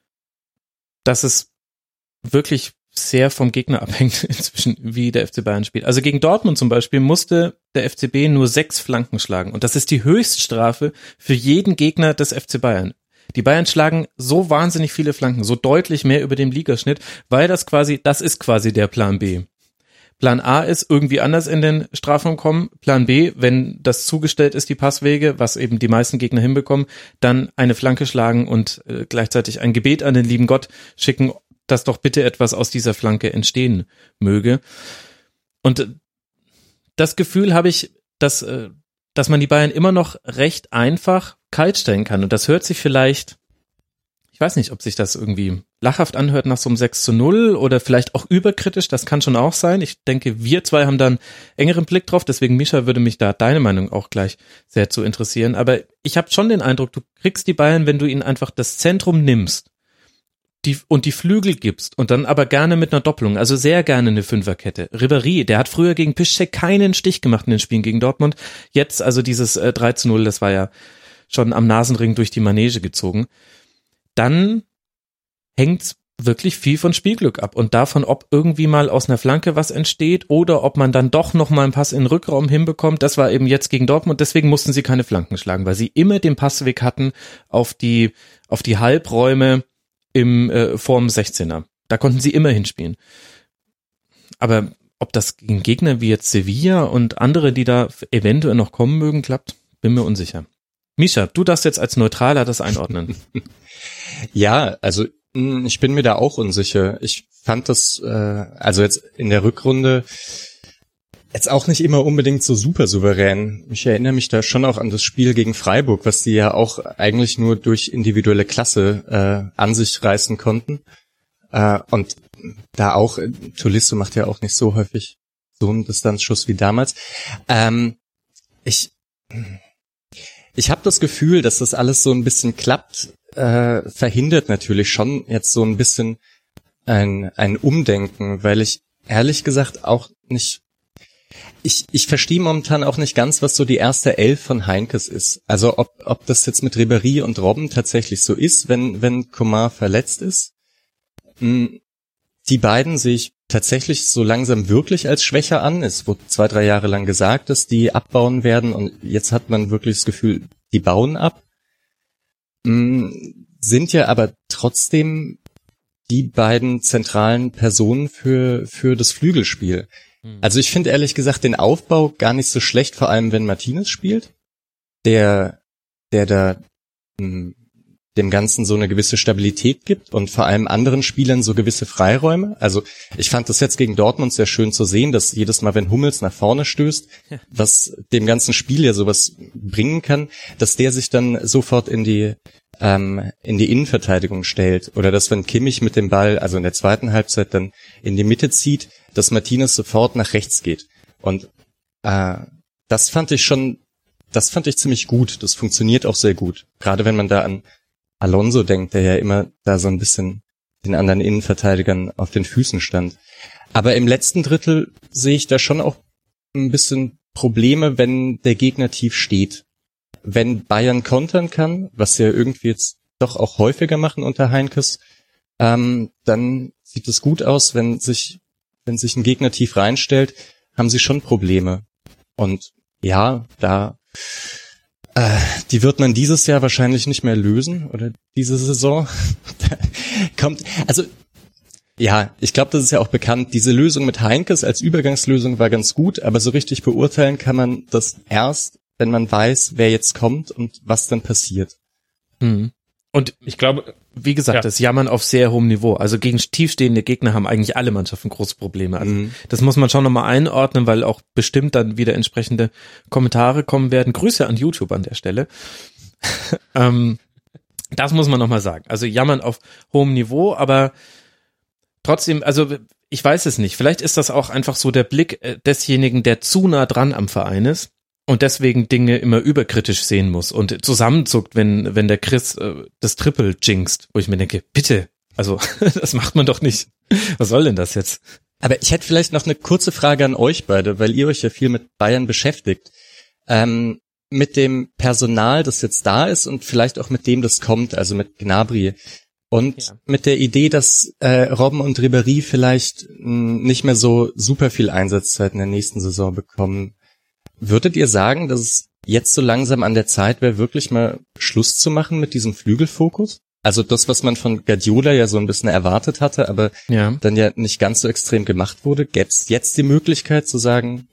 dass es wirklich sehr vom Gegner abhängt inzwischen, wie der F C Bayern spielt. Also gegen Dortmund zum Beispiel musste der F C B nur sechs Flanken schlagen. Und das ist die Höchststrafe für jeden Gegner des F C Bayern. Die Bayern schlagen so wahnsinnig viele Flanken, so deutlich mehr über dem Ligaschnitt, weil das quasi, das ist quasi der Plan B. Plan A ist irgendwie anders in den Strafraum kommen. Plan B, wenn das zugestellt ist, die Passwege, was eben die meisten Gegner hinbekommen, dann eine Flanke schlagen und äh, gleichzeitig ein Gebet an den lieben Gott schicken, dass doch bitte etwas aus dieser Flanke entstehen möge. Und das Gefühl habe ich, dass, dass man die Bayern immer noch recht einfach kaltstellen kann. Und das hört sich vielleicht, ich weiß nicht, ob sich das irgendwie lachhaft anhört nach so einem sechs zu null oder vielleicht auch überkritisch, das kann schon auch sein. Ich denke, wir zwei haben da einen engeren Blick drauf, deswegen, Mischa, würde mich da deine Meinung auch gleich sehr zu interessieren. Aber ich habe schon den Eindruck, du kriegst die Bayern, wenn du ihnen einfach das Zentrum nimmst, die, und die Flügel gibst und dann aber gerne mit einer Doppelung, also sehr gerne eine Fünferkette. Ribéry, der hat früher gegen Piszczek keinen Stich gemacht in den Spielen gegen Dortmund. Jetzt also dieses äh, drei zu null, das war ja schon am Nasenring durch die Manege gezogen. Dann hängt's wirklich viel von Spielglück ab und davon, ob irgendwie mal aus einer Flanke was entsteht oder ob man dann doch noch mal einen Pass in den Rückraum hinbekommt. Das war eben jetzt gegen Dortmund, deswegen mussten sie keine Flanken schlagen, weil sie immer den Passweg hatten auf die, auf die Halbräume im äh, vorm sechzehner. Da konnten sie immer hinspielen. Aber ob das gegen Gegner wie jetzt Sevilla und andere, die da eventuell noch kommen mögen, klappt, bin mir unsicher. Mischa, du darfst jetzt als Neutraler das einordnen. Ja, also ich bin mir da auch unsicher. Ich fand das, äh, also jetzt in der Rückrunde jetzt auch nicht immer unbedingt so super souverän. Ich erinnere mich da schon auch an das Spiel gegen Freiburg, was die ja auch eigentlich nur durch individuelle Klasse äh, an sich reißen konnten. Äh, und da auch, Tolisso macht ja auch nicht so häufig so einen Distanzschuss wie damals. Ähm, ich ich habe das Gefühl, dass das alles so ein bisschen klappt, äh, verhindert natürlich schon jetzt so ein bisschen ein, ein Umdenken, weil ich ehrlich gesagt auch nicht Ich, ich verstehe momentan auch nicht ganz, was so die erste Elf von Heinkes ist. Also ob, ob das jetzt mit Ribéry und Robben tatsächlich so ist, wenn, wenn Coman verletzt ist. Die beiden sehe ich tatsächlich so langsam wirklich als schwächer an. Es wurde zwei, drei Jahre lang gesagt, dass die abbauen werden und jetzt hat man wirklich das Gefühl, die bauen ab. Sind ja aber trotzdem die beiden zentralen Personen für, für das Flügelspiel. Also ich finde ehrlich gesagt den Aufbau gar nicht so schlecht, vor allem wenn Martinez spielt, der der da mh, dem Ganzen so eine gewisse Stabilität gibt und vor allem anderen Spielern so gewisse Freiräume. Also ich fand das jetzt gegen Dortmund sehr schön zu sehen, dass jedes Mal, wenn Hummels nach vorne stößt, ja, was dem ganzen Spiel ja sowas bringen kann, dass der sich dann sofort in die ähm, in die Innenverteidigung stellt oder dass wenn Kimmich mit dem Ball, also in der zweiten Halbzeit dann in die Mitte zieht, dass Martinez sofort nach rechts geht. Und äh, das fand ich schon, das fand ich ziemlich gut. Das funktioniert auch sehr gut. Gerade wenn man da an Alonso denkt, der ja immer da so ein bisschen den anderen Innenverteidigern auf den Füßen stand. Aber im letzten Drittel sehe ich da schon auch ein bisschen Probleme, wenn der Gegner tief steht. Wenn Bayern kontern kann, was sie ja irgendwie jetzt doch auch häufiger machen unter Heinkes, ähm, dann sieht es gut aus, wenn sich wenn sich ein Gegner tief reinstellt. haben sie schon Probleme. Und ja, da äh, die wird man dieses Jahr wahrscheinlich nicht mehr lösen oder diese Saison. Kommt, also ja, ich glaube, das ist ja auch bekannt. Diese Lösung mit Heinkes als Übergangslösung war ganz gut, aber so richtig beurteilen kann man das erst, wenn man weiß, wer jetzt kommt und was dann passiert. Hm. Und ich glaube, wie gesagt, ja. das Jammern auf sehr hohem Niveau. Also gegen tiefstehende Gegner haben eigentlich alle Mannschaften große Probleme. Also mhm. das muss man schon nochmal einordnen, weil auch bestimmt dann wieder entsprechende Kommentare kommen werden. Grüße an YouTube an der Stelle. ähm, das muss man nochmal sagen. Also Jammern auf hohem Niveau, aber trotzdem, also ich weiß es nicht. Vielleicht ist das auch einfach so der Blick desjenigen, der zu nah dran am Verein ist und deswegen Dinge immer überkritisch sehen muss und zusammenzuckt, wenn wenn der Chris äh, das Triple jinxt, wo ich mir denke, bitte, also das macht man doch nicht. Was soll denn das jetzt? Aber ich hätte vielleicht noch eine kurze Frage an euch beide, weil ihr euch ja viel mit Bayern beschäftigt. Ähm, mit dem Personal, das jetzt da ist und vielleicht auch mit dem, das kommt, also mit Gnabry. Und ja. mit der Idee, dass äh, Robben und Ribéry vielleicht mh, nicht mehr so super viel Einsatzzeit in der nächsten Saison bekommen. Würdet ihr sagen, dass es jetzt so langsam an der Zeit wäre, wirklich mal Schluss zu machen mit diesem Flügelfokus? Also das, was man von Guardiola ja so ein bisschen erwartet hatte, aber ja. dann ja nicht ganz so extrem gemacht wurde. Gäbe es jetzt die Möglichkeit zu sagen,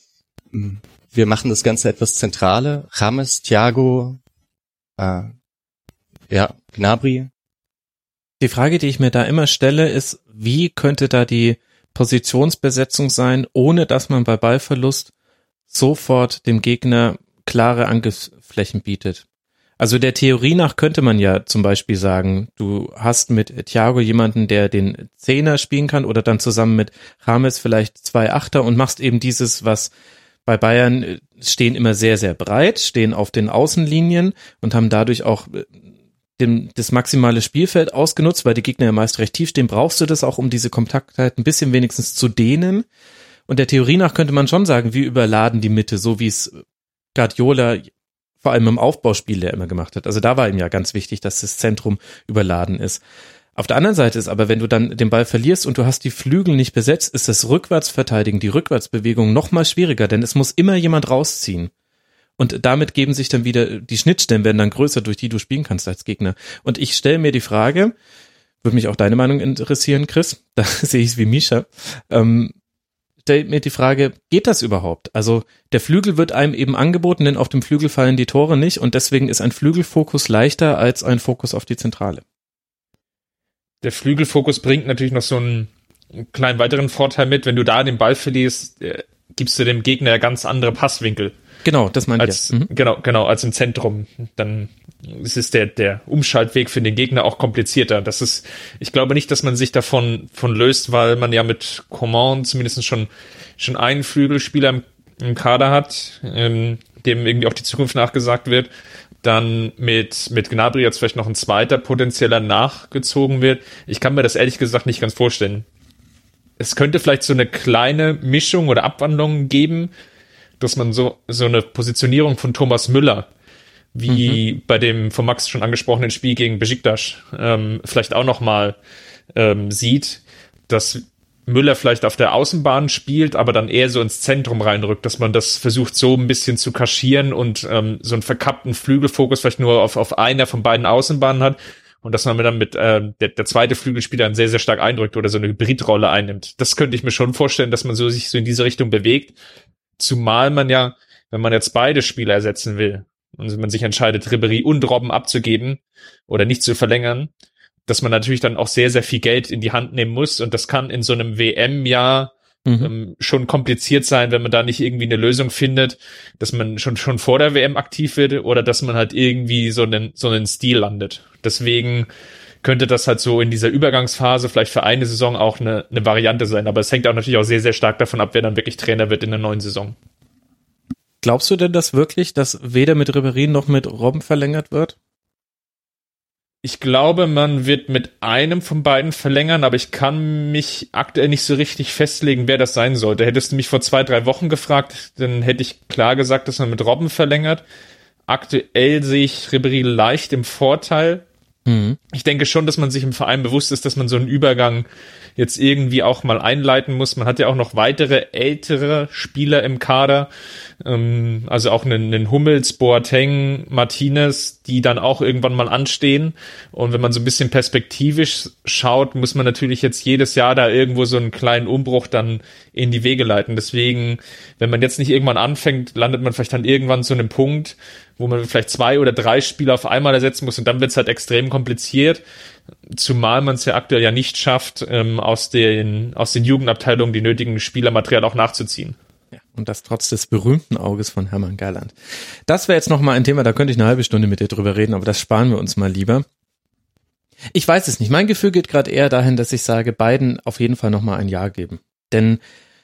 wir machen das Ganze etwas zentraler? James, Thiago, äh, ja, Gnabry? Die Frage, die ich mir da immer stelle, ist, wie könnte da die Positionsbesetzung sein, ohne dass man bei Ballverlust sofort dem Gegner klare Angriffsflächen bietet. Also der Theorie nach könnte man ja zum Beispiel sagen, du hast mit Thiago jemanden, der den Zehner spielen kann oder dann zusammen mit James vielleicht zwei Achter und machst eben dieses, was bei Bayern stehen immer sehr, sehr breit, stehen auf den Außenlinien und haben dadurch auch dem, das maximale Spielfeld ausgenutzt, weil die Gegner ja meist recht tief stehen, brauchst du das auch, um diese Kompaktheit ein bisschen wenigstens zu dehnen. Und der Theorie nach könnte man schon sagen, wir überladen die Mitte, so wie es Guardiola vor allem im Aufbauspiel ja immer gemacht hat. Also da war ihm ja ganz wichtig, dass das Zentrum überladen ist. Auf der anderen Seite ist aber, wenn du dann den Ball verlierst und du hast die Flügel nicht besetzt, ist das Rückwärtsverteidigen, die Rückwärtsbewegung noch mal schwieriger, denn es muss immer jemand rausziehen. Und damit geben sich dann wieder, die Schnittstellen werden dann größer, durch die du spielen kannst als Gegner. Und ich stelle mir die Frage, würde mich auch deine Meinung interessieren, Chris, da sehe ich es wie Misha, ähm, stellt mir die Frage, geht das überhaupt? Also der Flügel wird einem eben angeboten, denn auf dem Flügel fallen die Tore nicht und deswegen ist ein Flügelfokus leichter als ein Fokus auf die Zentrale. Der Flügelfokus bringt natürlich noch so einen kleinen weiteren Vorteil mit, wenn du da den Ball verlierst, äh, gibst du dem Gegner ja ganz andere Passwinkel. Genau, das meine ich. Als, mhm. Genau, genau, als im Zentrum. Dann ist es der, der Umschaltweg für den Gegner auch komplizierter. Das ist, ich glaube nicht, dass man sich davon von löst, weil man ja mit Coman zumindest schon, schon einen Flügelspieler im, im Kader hat, ähm, dem irgendwie auch die Zukunft nachgesagt wird. Dann mit, mit Gnabry jetzt vielleicht noch ein zweiter potenzieller nachgezogen wird. Ich kann mir das ehrlich gesagt nicht ganz vorstellen. Es könnte vielleicht so eine kleine Mischung oder Abwandlung geben, dass man so so eine Positionierung von Thomas Müller, wie mhm. bei dem von Max schon angesprochenen Spiel gegen Besiktas, ähm, vielleicht auch nochmal ähm, sieht, dass Müller vielleicht auf der Außenbahn spielt, aber dann eher so ins Zentrum reinrückt, dass man das versucht so ein bisschen zu kaschieren und ähm, so einen verkappten Flügelfokus vielleicht nur auf auf einer von beiden Außenbahnen hat und dass man dann mit äh, der, der zweite Flügelspieler dann sehr, sehr stark eindrückt oder so eine Hybridrolle einnimmt. Das könnte ich mir schon vorstellen, dass man so sich so in diese Richtung bewegt. Zumal man ja, wenn man jetzt beide Spieler ersetzen will und wenn man sich entscheidet, Ribéry und Robben abzugeben oder nicht zu verlängern, dass man natürlich dann auch sehr, sehr viel Geld in die Hand nehmen muss und das kann in so einem W M-Jahr mhm. ähm, schon kompliziert sein, wenn man da nicht irgendwie eine Lösung findet, dass man schon schon vor der W M aktiv wird oder dass man halt irgendwie so einen so einen Stil landet. Deswegen könnte das halt so in dieser Übergangsphase vielleicht für eine Saison auch eine, eine Variante sein. Aber es hängt auch natürlich auch sehr, sehr stark davon ab, wer dann wirklich Trainer wird in der neuen Saison. Glaubst du denn das wirklich, dass weder mit Ribéry noch mit Robben verlängert wird? Ich glaube, man wird mit einem von beiden verlängern, aber ich kann mich aktuell nicht so richtig festlegen, wer das sein sollte. Hättest du mich vor zwei, drei Wochen gefragt, dann hätte ich klar gesagt, dass man mit Robben verlängert. Aktuell sehe ich Ribéry leicht im Vorteil, Mhm. Ich denke schon, dass man sich im Verein bewusst ist, dass man so einen Übergang jetzt irgendwie auch mal einleiten muss. Man hat ja auch noch weitere ältere Spieler im Kader, ähm, also auch einen, einen Hummels, Boateng, Martinez, die dann auch irgendwann mal anstehen. Und wenn man so ein bisschen perspektivisch schaut, muss man natürlich jetzt jedes Jahr da irgendwo so einen kleinen Umbruch dann in die Wege leiten. Deswegen, wenn man jetzt nicht irgendwann anfängt, landet man vielleicht dann irgendwann zu einem Punkt, wo man vielleicht zwei oder drei Spieler auf einmal ersetzen muss und dann wird es halt extrem kompliziert, zumal man es ja aktuell ja nicht schafft, ähm, aus den aus den Jugendabteilungen die nötigen Spielermaterial auch nachzuziehen. Ja, und das trotz des berühmten Auges von Hermann Gerland. Das wäre jetzt nochmal ein Thema, da könnte ich eine halbe Stunde mit dir drüber reden, aber das sparen wir uns mal lieber. Ich weiß es nicht, mein Gefühl geht gerade eher dahin, dass ich sage, beiden auf jeden Fall nochmal ein Jahr geben. Denn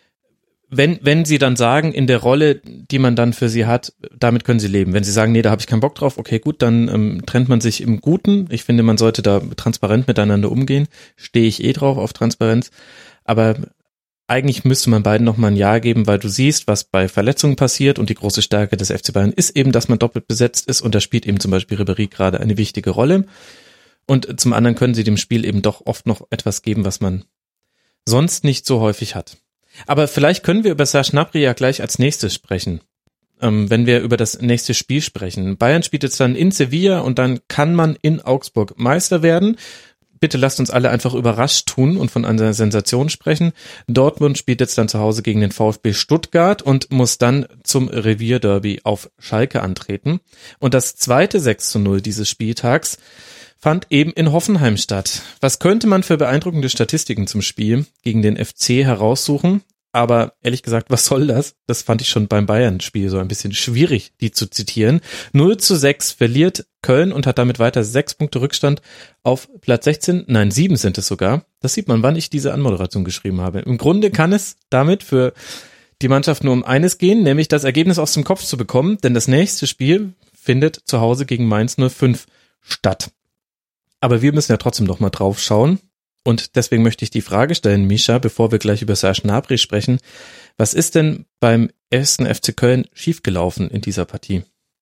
Wenn, wenn sie dann sagen, in der Rolle, die man dann für sie hat, damit können sie leben. Wenn sie sagen, nee, da habe ich keinen Bock drauf, okay, gut, dann ähm, trennt man sich im Guten. Ich finde, man sollte da transparent miteinander umgehen. Stehe ich eh drauf auf Transparenz. Aber eigentlich müsste man beiden noch mal ein Jahr geben, weil du siehst, was bei Verletzungen passiert und die große Stärke des F C Bayern ist eben, dass man doppelt besetzt ist und da spielt eben zum Beispiel Ribéry gerade eine wichtige Rolle. Und zum anderen können sie dem Spiel eben doch oft noch etwas geben, was man sonst nicht so häufig hat. Aber vielleicht können wir über Serge Gnabry ja gleich als nächstes sprechen, ähm, wenn wir über das nächste Spiel sprechen. Bayern spielt jetzt dann in Sevilla und dann kann man in Augsburg Meister werden. Bitte lasst uns alle einfach überrascht tun und von einer Sensation sprechen. Dortmund spielt jetzt dann zu Hause gegen den VfB Stuttgart und muss dann zum Revierderby auf Schalke antreten. Und das zweite sechs zu null dieses Spieltags fand eben in Hoffenheim statt. Was könnte man für beeindruckende Statistiken zum Spiel gegen den F C heraussuchen? Aber ehrlich gesagt, was soll das? Das fand ich schon beim Bayern-Spiel so ein bisschen schwierig, die zu zitieren. null zu sechs verliert Köln und hat damit weiter sechs Punkte Rückstand auf Platz sechzehn. Nein, sieben sind es sogar. Das sieht man, wann ich diese Anmoderation geschrieben habe. Im Grunde kann es damit für die Mannschaft nur um eines gehen, nämlich das Ergebnis aus dem Kopf zu bekommen, denn das nächste Spiel findet zu Hause gegen Mainz null fünf statt. Aber wir müssen ja trotzdem noch mal drauf schauen. Und deswegen möchte ich die Frage stellen, Mischa, bevor wir gleich über Serge Gnabry sprechen. Was ist denn beim ersten F C Köln schiefgelaufen in dieser Partie?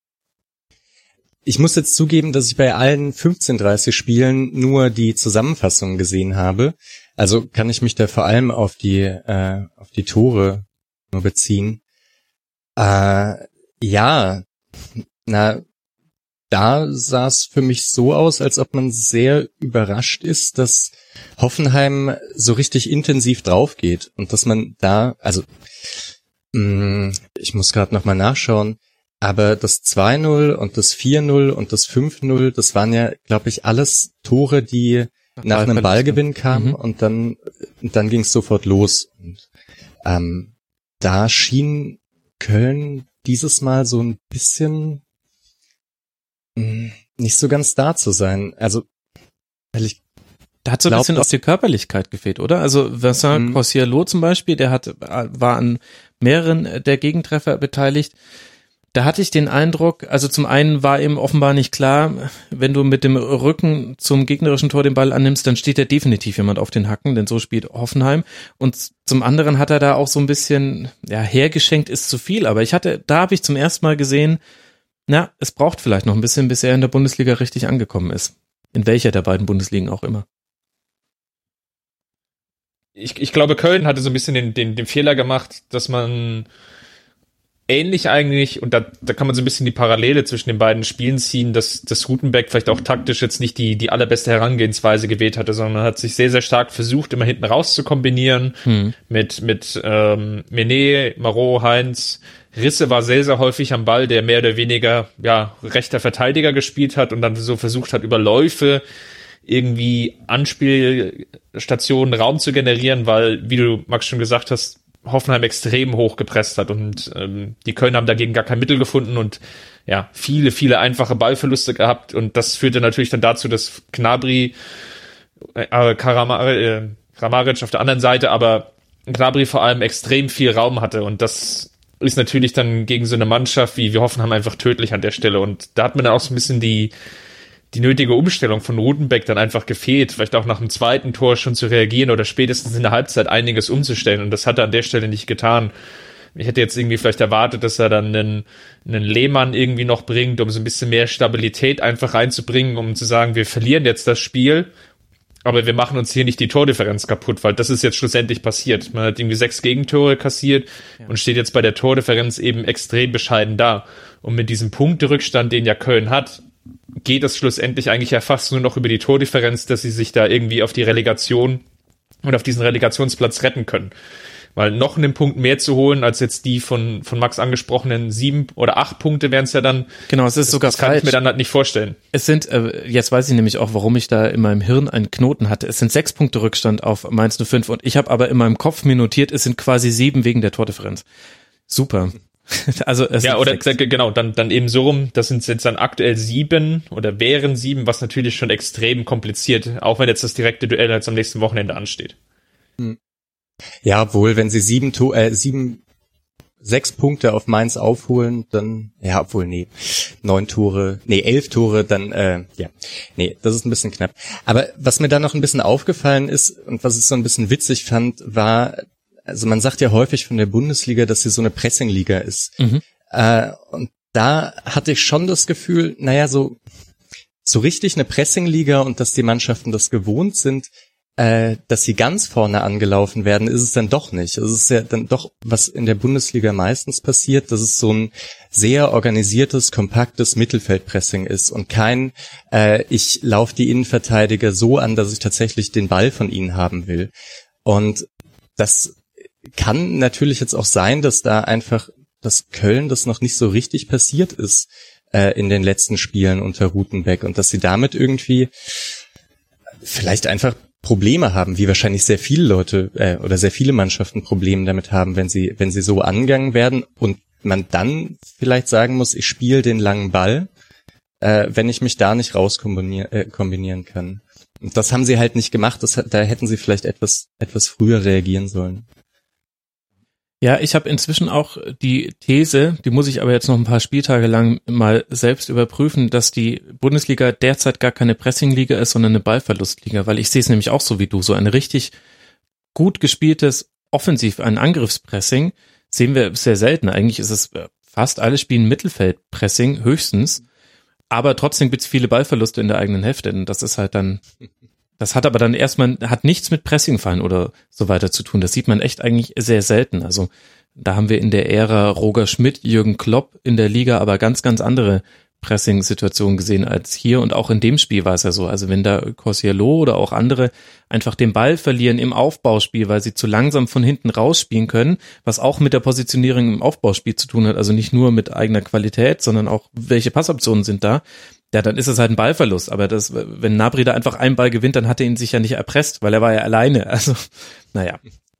Ich muss jetzt zugeben, dass ich bei allen fünfzehn dreißig Spielen nur die Zusammenfassung gesehen habe. Also kann ich mich da vor allem auf die äh, auf die Tore nur beziehen. Äh, ja, na, da sah es für mich so aus, als ob man sehr überrascht ist, dass Hoffenheim so richtig intensiv drauf geht und dass man da, also mh, ich muss gerade nochmal nachschauen, aber das zwei null und das vier null und das fünf null, das waren ja, glaube ich, alles Tore, die nach, nach einem Ballgewinn kamen mhm. und dann dann ging es sofort los. Und ähm, da schien Köln dieses Mal so ein bisschen mh, nicht so ganz da zu sein. Also, weil ich Da hat so ein bisschen auf die Körperlichkeit gefehlt, oder? Also Vincent mhm. Cossiello zum Beispiel, der hat war an mehreren der Gegentreffer beteiligt. Da hatte ich den Eindruck, also zum einen war ihm offenbar nicht klar, wenn du mit dem Rücken zum gegnerischen Tor den Ball annimmst, dann steht da definitiv jemand auf den Hacken, denn so spielt Hoffenheim. Und zum anderen hat er da auch so ein bisschen, ja, hergeschenkt ist zu viel, aber ich hatte, da habe ich zum ersten Mal gesehen, na, es braucht vielleicht noch ein bisschen, bis er in der Bundesliga richtig angekommen ist. In welcher der beiden Bundesligen auch immer. Ich, ich glaube, Köln hatte so ein bisschen den, den, den Fehler gemacht, dass man ähnlich eigentlich, und da, da kann man so ein bisschen die Parallele zwischen den beiden Spielen ziehen, dass, dass Rutenbeck vielleicht auch taktisch jetzt nicht die, die allerbeste Herangehensweise gewählt hatte, sondern hat sich sehr, sehr stark versucht, immer hinten raus zu kombinieren hm. mit, mit ähm, Menet, Marot, Heinz. Risse war sehr, sehr häufig am Ball, der mehr oder weniger ja rechter Verteidiger gespielt hat und dann so versucht hat, über Läufe irgendwie Anspielstationen, Raum zu generieren, weil, wie du, Max, schon gesagt hast, Hoffenheim extrem hoch gepresst hat und ähm, die Kölner haben dagegen gar kein Mittel gefunden und ja, viele, viele einfache Ballverluste gehabt und das führte natürlich dann dazu, dass Gnabry, äh, Karamar, äh, Kramaric auf der anderen Seite, aber Gnabry vor allem extrem viel Raum hatte und das ist natürlich dann gegen so eine Mannschaft wie wir Hoffenheim einfach tödlich an der Stelle und da hat man dann auch so ein bisschen die die nötige Umstellung von Rutenbeck dann einfach gefehlt, vielleicht auch nach dem zweiten Tor schon zu reagieren oder spätestens in der Halbzeit einiges umzustellen und das hat er an der Stelle nicht getan. Ich hätte jetzt irgendwie vielleicht erwartet, dass er dann einen, einen Lehmann irgendwie noch bringt, um so ein bisschen mehr Stabilität einfach reinzubringen, um zu sagen, wir verlieren jetzt das Spiel, aber wir machen uns hier nicht die Tordifferenz kaputt, weil das ist jetzt schlussendlich passiert. Man hat irgendwie sechs Gegentore kassiert ja. und steht jetzt bei der Tordifferenz eben extrem bescheiden da. Und mit diesem Punkterückstand, den ja Köln hat, geht es schlussendlich eigentlich ja fast nur noch über die Tordifferenz, dass sie sich da irgendwie auf die Relegation und auf diesen Relegationsplatz retten können. Weil noch einen Punkt mehr zu holen, als jetzt die von von Max angesprochenen sieben oder acht Punkte wären es ja dann. Genau, es ist das, sogar das kann falsch. ich mir dann halt nicht vorstellen. Es sind, äh, jetzt weiß ich nämlich auch, warum ich da in meinem Hirn einen Knoten hatte. Es sind sechs Punkte Rückstand auf Mainz null fünf und ich habe aber in meinem Kopf mir notiert, es sind quasi sieben wegen der Tordifferenz. Super. Also es ja, oder sechs. genau, dann dann eben so rum, das sind jetzt dann aktuell sieben oder wären sieben, was natürlich schon extrem kompliziert, auch wenn jetzt das direkte Duell jetzt am nächsten Wochenende ansteht. Hm. Ja, obwohl, wenn sie sieben, to- äh, sieben, sechs Punkte auf Mainz aufholen, dann, ja, obwohl, nee, neun Tore, nee, elf Tore, dann, äh, ja, nee, das ist ein bisschen knapp. Aber was mir da noch ein bisschen aufgefallen ist und was ich so ein bisschen witzig fand, war, also man sagt ja häufig von der Bundesliga, dass sie so eine Pressingliga ist. Mhm. Äh, und da hatte ich schon das Gefühl, naja, so, so richtig eine Pressingliga und dass die Mannschaften das gewohnt sind, Äh, dass sie ganz vorne angelaufen werden, ist es dann doch nicht. Es ist ja dann doch, was in der Bundesliga meistens passiert, dass es so ein sehr organisiertes, kompaktes Mittelfeldpressing ist und kein, äh, ich laufe die Innenverteidiger so an, dass ich tatsächlich den Ball von ihnen haben will. Und das kann natürlich jetzt auch sein, dass da einfach, dass Köln das noch nicht so richtig passiert ist äh, in den letzten Spielen unter Rutenbeck und dass sie damit irgendwie vielleicht einfach Probleme haben, wie wahrscheinlich sehr viele Leute äh, oder sehr viele Mannschaften Probleme damit haben, wenn sie wenn sie so angegangen werden und man dann vielleicht sagen muss, ich spiele den langen Ball, äh, wenn ich mich da nicht rauskombinieren äh, kombinieren kann. Und das haben sie halt nicht gemacht. Das, da hätten sie vielleicht etwas etwas früher reagieren sollen. Ja, ich habe inzwischen auch die These, die muss ich aber jetzt noch ein paar Spieltage lang mal selbst überprüfen, dass die Bundesliga derzeit gar keine Pressingliga ist, sondern eine Ballverlustliga, weil ich sehe es nämlich auch so wie du, so ein richtig gut gespieltes Offensiv, ein Angriffspressing sehen wir sehr selten. Eigentlich ist es fast alle spielen Mittelfeldpressing höchstens, aber trotzdem gibt's viele Ballverluste in der eigenen Hälfte und das ist halt dann... Das hat aber dann erstmal, hat nichts mit Pressingfallen oder so weiter zu tun. Das sieht man echt eigentlich sehr selten. Also da haben wir in der Ära Roger Schmidt, Jürgen Klopp in der Liga aber ganz, ganz andere Pressing-Situationen gesehen als hier. Und auch in dem Spiel war es ja so. Also wenn da Kosciello oder auch andere einfach den Ball verlieren im Aufbauspiel, weil sie zu langsam von hinten rausspielen können, was auch mit der Positionierung im Aufbauspiel zu tun hat. Also nicht nur mit eigener Qualität, sondern auch welche Passoptionen sind da. Ja, dann ist es halt ein Ballverlust, aber das, wenn Gnabry da einfach einen Ball gewinnt, dann hat er ihn sich ja nicht erpresst, weil er war ja alleine, also, naja.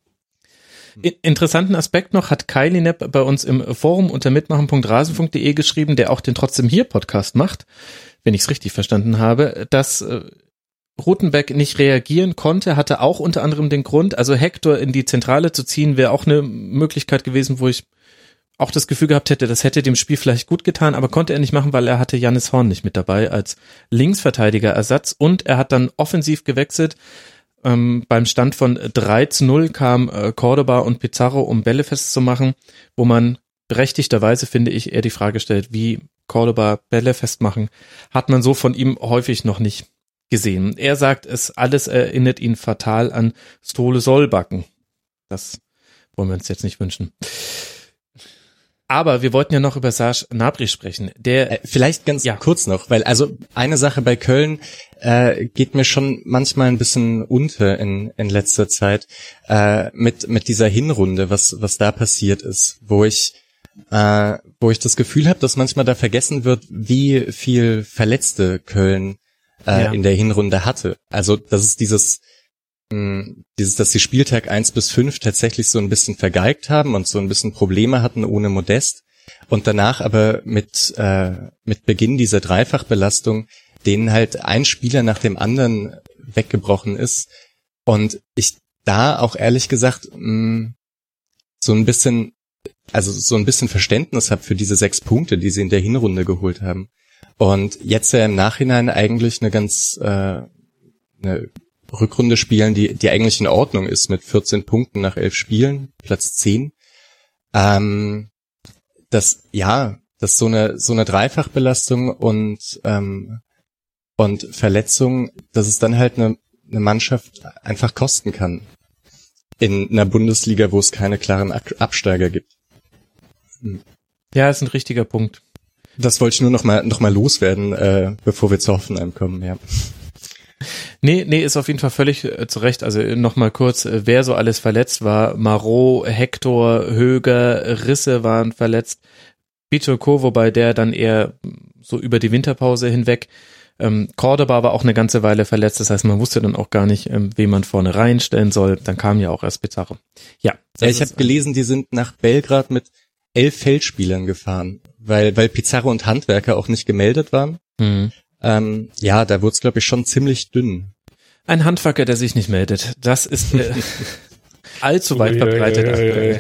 In, interessanten Aspekt noch hat Kylie Knepp bei uns im Forum unter mitmachen punkt rasen punkt de geschrieben, der auch den Trotzdem hier Podcast macht, wenn ich es richtig verstanden habe, dass äh, Rutenbeck nicht reagieren konnte, hatte auch unter anderem den Grund, also Hector in die Zentrale zu ziehen, wäre auch eine Möglichkeit gewesen, wo ich auch das Gefühl gehabt hätte, das hätte dem Spiel vielleicht gut getan, aber konnte er nicht machen, weil er hatte Jannis Horn nicht mit dabei als Linksverteidiger-Ersatz und er hat dann offensiv gewechselt. Ähm, beim Stand von drei zu null kam äh, Cordoba und Pizarro, um Bälle festzumachen, wo man berechtigterweise, finde ich, eher die Frage stellt, wie Cordoba Bälle festmachen, hat man so von ihm häufig noch nicht gesehen. Er sagt, es alles erinnert ihn fatal an Stole Solbakken. Das wollen wir uns jetzt nicht wünschen. Aber wir wollten ja noch über Serge Gnabry sprechen. Der äh, vielleicht ganz ja. kurz noch, weil also eine Sache bei Köln äh, geht mir schon manchmal ein bisschen unter in in letzter Zeit äh, mit mit dieser Hinrunde, was was da passiert ist, wo ich äh, wo ich das Gefühl habe, dass manchmal da vergessen wird, wie viel Verletzte Köln äh, ja. in der Hinrunde hatte. Also das ist dieses dieses, dass sie Spieltag eins bis fünf tatsächlich so ein bisschen vergeigt haben und so ein bisschen Probleme hatten ohne Modest und danach aber mit äh, mit Beginn dieser Dreifachbelastung denen halt ein Spieler nach dem anderen weggebrochen ist und ich da auch ehrlich gesagt mh, so ein bisschen also so ein bisschen Verständnis habe für diese sechs Punkte, die sie in der Hinrunde geholt haben und jetzt ja im Nachhinein eigentlich eine ganz äh, eine Rückrunde spielen, die die eigentlich in Ordnung ist mit vierzehn Punkten nach elf Spielen, Platz zehn. Ähm, das, ja, das so eine, so eine Dreifachbelastung und, ähm, und Verletzung, dass es dann halt eine, eine Mannschaft einfach kosten kann. In einer Bundesliga, wo es keine klaren Absteiger gibt. Hm. Ja, ist ein richtiger Punkt. Das wollte ich nur noch mal, noch mal loswerden, äh, bevor wir zu Hoffenheim kommen, ja. Nee, nee, ist auf jeden Fall völlig äh, zu Recht. Also nochmal kurz, äh, wer so alles verletzt war. Marot, Hector, Höger, Risse waren verletzt. Bichoko, wobei der dann eher so über die Winterpause hinweg. Ähm, Cordoba war auch eine ganze Weile verletzt. Das heißt, man wusste dann auch gar nicht, ähm, wen man vorne reinstellen soll. Dann kam ja auch erst Pizarro. Ja, ja ich habe gelesen, die sind nach Belgrad mit elf Feldspielern gefahren, weil, weil Pizarro und Handwerker auch nicht gemeldet waren. Mhm. Ähm, ja, da wurde es, glaube ich, schon ziemlich dünn. Ein Handwerker, der sich nicht meldet, das ist äh, allzu weit verbreitet.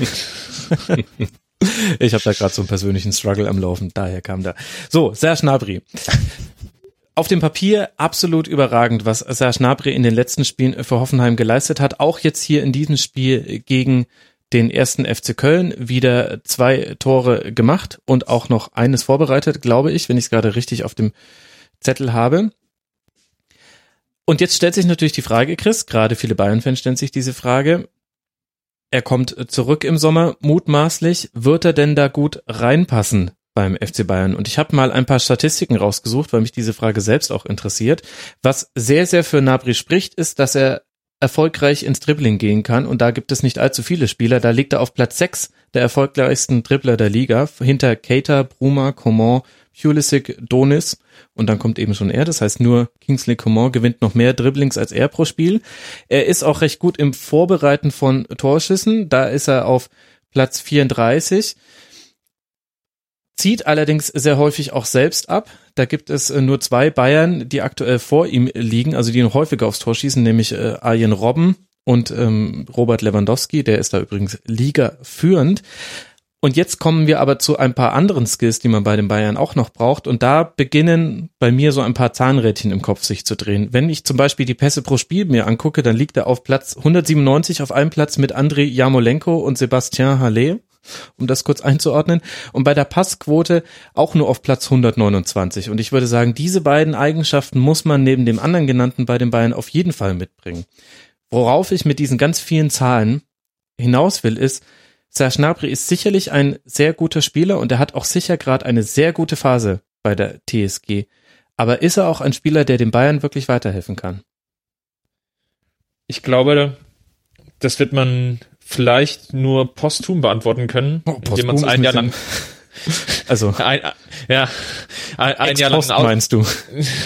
Ich habe da gerade so einen persönlichen Struggle am Laufen, daher kam da. So, Serge Gnabry. Auf dem Papier absolut überragend, was Serge Gnabry in den letzten Spielen für Hoffenheim geleistet hat. Auch jetzt hier in diesem Spiel gegen den ersten F C Köln wieder zwei Tore gemacht und auch noch eines vorbereitet, glaube ich, wenn ich es gerade richtig auf dem Zettel habe. Und jetzt stellt sich natürlich die Frage, Chris, gerade viele Bayern-Fans stellen sich diese Frage, er kommt zurück im Sommer, mutmaßlich, wird er denn da gut reinpassen beim F C Bayern? Und ich habe mal ein paar Statistiken rausgesucht, weil mich diese Frage selbst auch interessiert. Was sehr, sehr für Gnabry spricht, ist, dass er erfolgreich ins Dribbling gehen kann und da gibt es nicht allzu viele Spieler. Da liegt er auf Platz sechs der erfolgreichsten Dribbler der Liga, hinter Keita, Bruma, Coman, Pulisic, Donis und dann kommt eben schon er, das heißt nur Kingsley Coman gewinnt noch mehr Dribblings als er pro Spiel. Er ist auch recht gut im Vorbereiten von Torschüssen, da ist er auf Platz vierunddreißig, zieht allerdings sehr häufig auch selbst ab. Da gibt es nur zwei Bayern, die aktuell vor ihm liegen, also die noch häufiger aufs Tor schießen, nämlich äh, Arjen Robben und ähm, Robert Lewandowski, der ist da übrigens ligaführend. Und jetzt kommen wir aber zu ein paar anderen Skills, die man bei den Bayern auch noch braucht. Und da beginnen bei mir so ein paar Zahnrädchen im Kopf sich zu drehen. Wenn ich zum Beispiel die Pässe pro Spiel mir angucke, dann liegt er auf Platz hundertsiebenundneunzig auf einem Platz mit Andrei Yarmolenko und Sébastien Haller, um das kurz einzuordnen. Und bei der Passquote auch nur auf Platz hundertneunundzwanzig. Und ich würde sagen, diese beiden Eigenschaften muss man neben dem anderen genannten bei den Bayern auf jeden Fall mitbringen. Worauf ich mit diesen ganz vielen Zahlen hinaus will, ist, Serge Gnabry ist sicherlich ein sehr guter Spieler und er hat auch sicher gerade eine sehr gute Phase bei der T S G. Aber ist er auch ein Spieler, der den Bayern wirklich weiterhelfen kann? Ich glaube, das wird man vielleicht nur posthum beantworten können, oh, indem man es ein Jahr lang also ein, ja ein, ein Jahr lang aus- meinst du?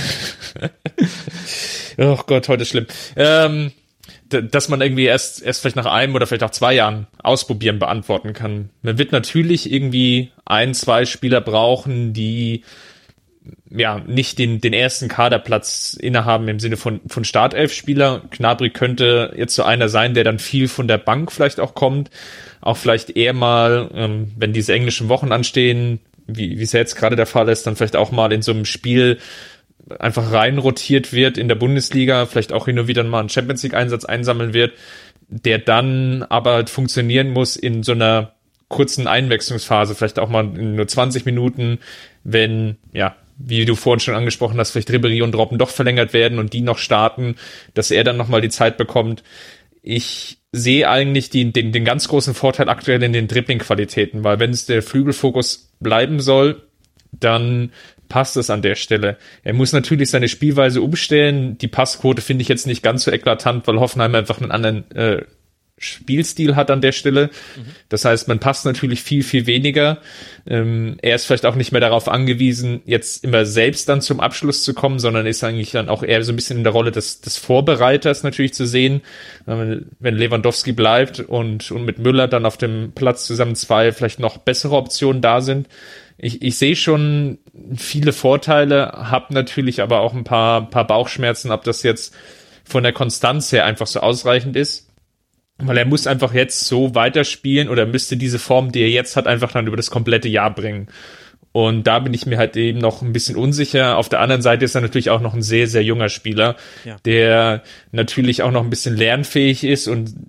Oh Gott, heute ist schlimm. Ähm, dass man irgendwie erst erst vielleicht nach einem oder vielleicht auch zwei Jahren ausprobieren beantworten kann. Man wird natürlich irgendwie ein, zwei Spieler brauchen, die ja nicht den den ersten Kaderplatz innehaben im Sinne von von Startelf-Spieler. Gnabry könnte jetzt so einer sein, der dann viel von der Bank vielleicht auch kommt, auch vielleicht eher mal, ähm, wenn diese englischen Wochen anstehen, wie wie es ja jetzt gerade der Fall ist, dann vielleicht auch mal in so einem Spiel einfach rein rotiert wird in der Bundesliga, vielleicht auch hin und wieder mal einen Champions-League-Einsatz einsammeln wird, der dann aber funktionieren muss in so einer kurzen Einwechslungsphase, vielleicht auch mal in nur zwanzig Minuten, wenn, ja, wie du vorhin schon angesprochen hast, vielleicht Ribéry und Robben doch verlängert werden und die noch starten, dass er dann nochmal die Zeit bekommt. Ich sehe eigentlich die, den, den ganz großen Vorteil aktuell in den Dribbling-Qualitäten, weil wenn es der Flügelfokus bleiben soll, dann passt es an der Stelle. Er muss natürlich seine Spielweise umstellen. Die Passquote finde ich jetzt nicht ganz so eklatant, weil Hoffenheim einfach einen anderen äh, Spielstil hat an der Stelle. Mhm. Das heißt, man passt natürlich viel, viel weniger. Ähm, er ist vielleicht auch nicht mehr darauf angewiesen, jetzt immer selbst dann zum Abschluss zu kommen, sondern ist eigentlich dann auch eher so ein bisschen in der Rolle des, des Vorbereiters natürlich zu sehen. Ähm, wenn Lewandowski bleibt und, und mit Müller dann auf dem Platz zusammen zwei vielleicht noch bessere Optionen da sind. Ich, ich sehe schon viele Vorteile, habe natürlich aber auch ein paar, paar Bauchschmerzen, ob das jetzt von der Konstanz her einfach so ausreichend ist. Weil er muss einfach jetzt so weiterspielen oder müsste diese Form, die er jetzt hat, einfach dann über das komplette Jahr bringen. Und da bin ich mir halt eben noch ein bisschen unsicher. Auf der anderen Seite ist er natürlich auch noch ein sehr, sehr junger Spieler, ja, der natürlich auch noch ein bisschen lernfähig ist und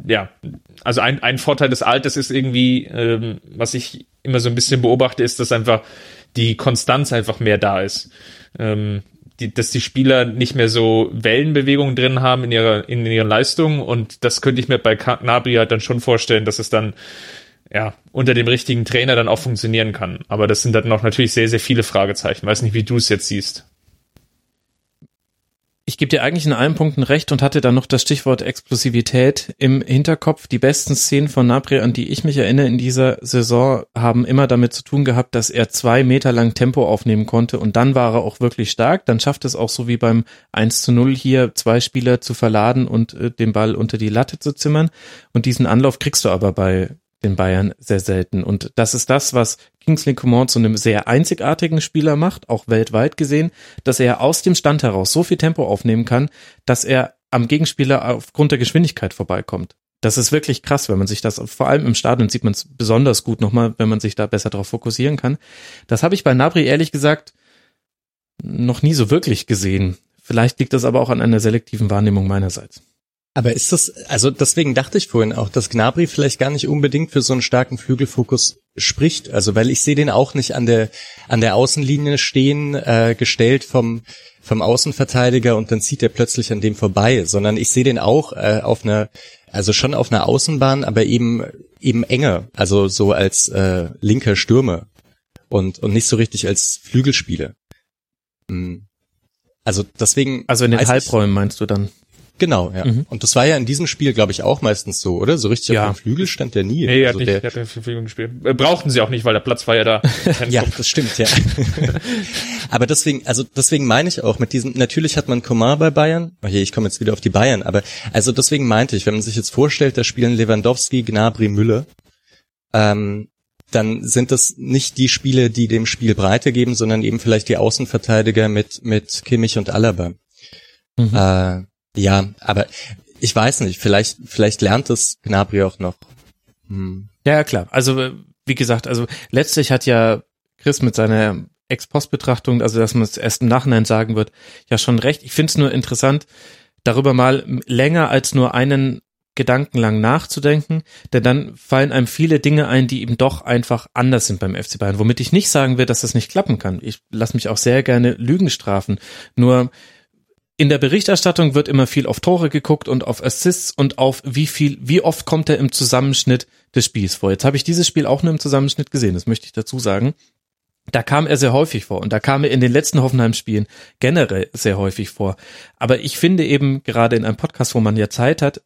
ja, also ein, ein Vorteil des Alters ist irgendwie, ähm, was ich immer so ein bisschen beobachte, ist, dass einfach die Konstanz einfach mehr da ist. Ähm, die, dass die Spieler nicht mehr so Wellenbewegungen drin haben in ihrer, in ihren Leistungen, und das könnte ich mir bei Gnabry halt dann schon vorstellen, dass es dann ja unter dem richtigen Trainer dann auch funktionieren kann. Aber das sind dann noch natürlich sehr, sehr viele Fragezeichen. Weiß nicht, wie du es jetzt siehst. Ich gebe dir eigentlich in allen Punkten recht und hatte dann noch das Stichwort Explosivität im Hinterkopf. Die besten Szenen von Gnabry, an die ich mich erinnere in dieser Saison, haben immer damit zu tun gehabt, dass er zwei Meter lang Tempo aufnehmen konnte, und dann war er auch wirklich stark. Dann schafft es auch so wie beim eins zu null hier, zwei Spieler zu verladen und äh, den Ball unter die Latte zu zimmern. Und diesen Anlauf kriegst du aber bei den Bayern sehr selten. Und das ist das, was Kingsley Coman zu einem sehr einzigartigen Spieler macht, auch weltweit gesehen, dass er aus dem Stand heraus so viel Tempo aufnehmen kann, dass er am Gegenspieler aufgrund der Geschwindigkeit vorbeikommt. Das ist wirklich krass, wenn man sich das, vor allem im Stadion sieht man es besonders gut nochmal, wenn man sich da besser darauf fokussieren kann. Das habe ich bei Gnabry ehrlich gesagt noch nie so wirklich gesehen. Vielleicht liegt das aber auch an einer selektiven Wahrnehmung meinerseits. Aber ist das, also deswegen dachte ich vorhin auch, dass Gnabry vielleicht gar nicht unbedingt für so einen starken Flügelfokus spricht. Also weil ich sehe den auch nicht an der an der Außenlinie stehen, äh, gestellt vom vom Außenverteidiger, und dann zieht er plötzlich an dem vorbei, sondern ich sehe den auch äh, auf einer, also schon auf einer Außenbahn, aber eben eben enger, also so als äh, linker Stürmer und und nicht so richtig als Flügelspieler. Also deswegen. Also in den Halbräumen meinst du dann? Genau, ja. Mhm. Und das war ja in diesem Spiel, glaube ich, auch meistens so, oder? So richtig ja. auf dem Flügel stand der nie. Nee, er also hat nicht, der, er hat nicht auf Flügel gespielt. Brauchten sie auch nicht, weil der Platz war ja da. Ja, das stimmt, ja. Aber deswegen, also deswegen meine ich auch mit diesem, natürlich hat man Coman bei Bayern, okay, ich komme jetzt wieder auf die Bayern, aber also deswegen meinte ich, wenn man sich jetzt vorstellt, da spielen Lewandowski, Gnabry, Müller, ähm, dann sind das nicht die Spiele, die dem Spiel Breite geben, sondern eben vielleicht die Außenverteidiger mit mit Kimmich und Alaba. Mhm. Äh, Ja, aber ich weiß nicht, vielleicht vielleicht lernt es Gnabry auch noch. Hm. Ja, klar. Also wie gesagt, also letztlich hat ja Chris mit seiner Ex-Post-Betrachtung, also dass man es erst im Nachhinein sagen wird, ja schon recht. Ich finde es nur interessant, darüber mal länger als nur einen Gedanken lang nachzudenken, denn dann fallen einem viele Dinge ein, die eben doch einfach anders sind beim F C Bayern, womit ich nicht sagen will, dass das nicht klappen kann. Ich lasse mich auch sehr gerne Lügen strafen, nur in der Berichterstattung wird immer viel auf Tore geguckt und auf Assists und auf wie viel, wie oft kommt er im Zusammenschnitt des Spiels vor. Jetzt habe ich dieses Spiel auch nur im Zusammenschnitt gesehen, das möchte ich dazu sagen. Da kam er sehr häufig vor und da kam er in den letzten Hoffenheim-Spielen generell sehr häufig vor. Aber ich finde eben, gerade in einem Podcast, wo man ja Zeit hat,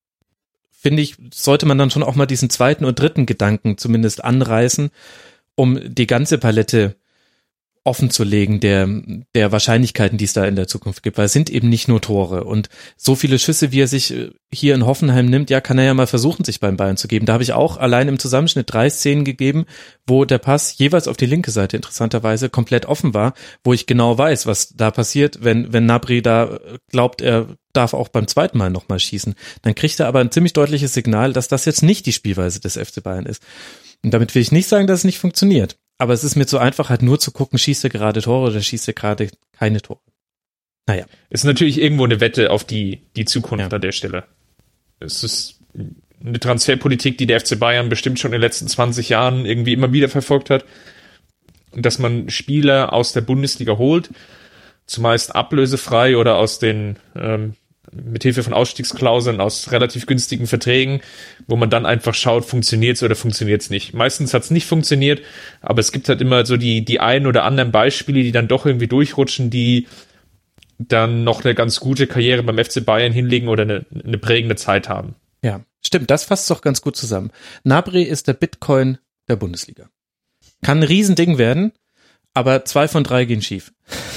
finde ich, sollte man dann schon auch mal diesen zweiten und dritten Gedanken zumindest anreißen, um die ganze Palette offen zu legen der der Wahrscheinlichkeiten, die es da in der Zukunft gibt, weil es sind eben nicht nur Tore und so viele Schüsse, wie er sich hier in Hoffenheim nimmt, ja, kann er ja mal versuchen, sich beim Bayern zu geben. Da habe ich auch allein im Zusammenschnitt drei Szenen gegeben, wo der Pass jeweils auf die linke Seite interessanterweise komplett offen war, wo ich genau weiß, was da passiert, wenn wenn Gnabry da glaubt, er darf auch beim zweiten Mal nochmal schießen. Dann kriegt er aber ein ziemlich deutliches Signal, dass das jetzt nicht die Spielweise des F C Bayern ist. Und damit will ich nicht sagen, dass es nicht funktioniert. Aber es ist mir zu einfach, halt nur zu gucken, schießt er gerade Tore oder schießt er gerade keine Tore. Naja. Ist natürlich irgendwo eine Wette auf die, die Zukunft ja. an der Stelle. Es ist eine Transferpolitik, die der F C Bayern bestimmt schon in den letzten zwanzig Jahren irgendwie immer wieder verfolgt hat. Dass man Spieler aus der Bundesliga holt, zumeist ablösefrei oder aus den, ähm, mit Hilfe von Ausstiegsklauseln aus relativ günstigen Verträgen, wo man dann einfach schaut, funktioniert's oder funktioniert's nicht. Meistens hat's nicht funktioniert, aber es gibt halt immer so die die ein oder anderen Beispiele, die dann doch irgendwie durchrutschen, die dann noch eine ganz gute Karriere beim F C Bayern hinlegen oder eine, eine prägende Zeit haben. Ja, stimmt, das fasst doch ganz gut zusammen. Gnabry ist der Bitcoin der Bundesliga. Kann ein Riesending werden, aber zwei von drei gehen schief.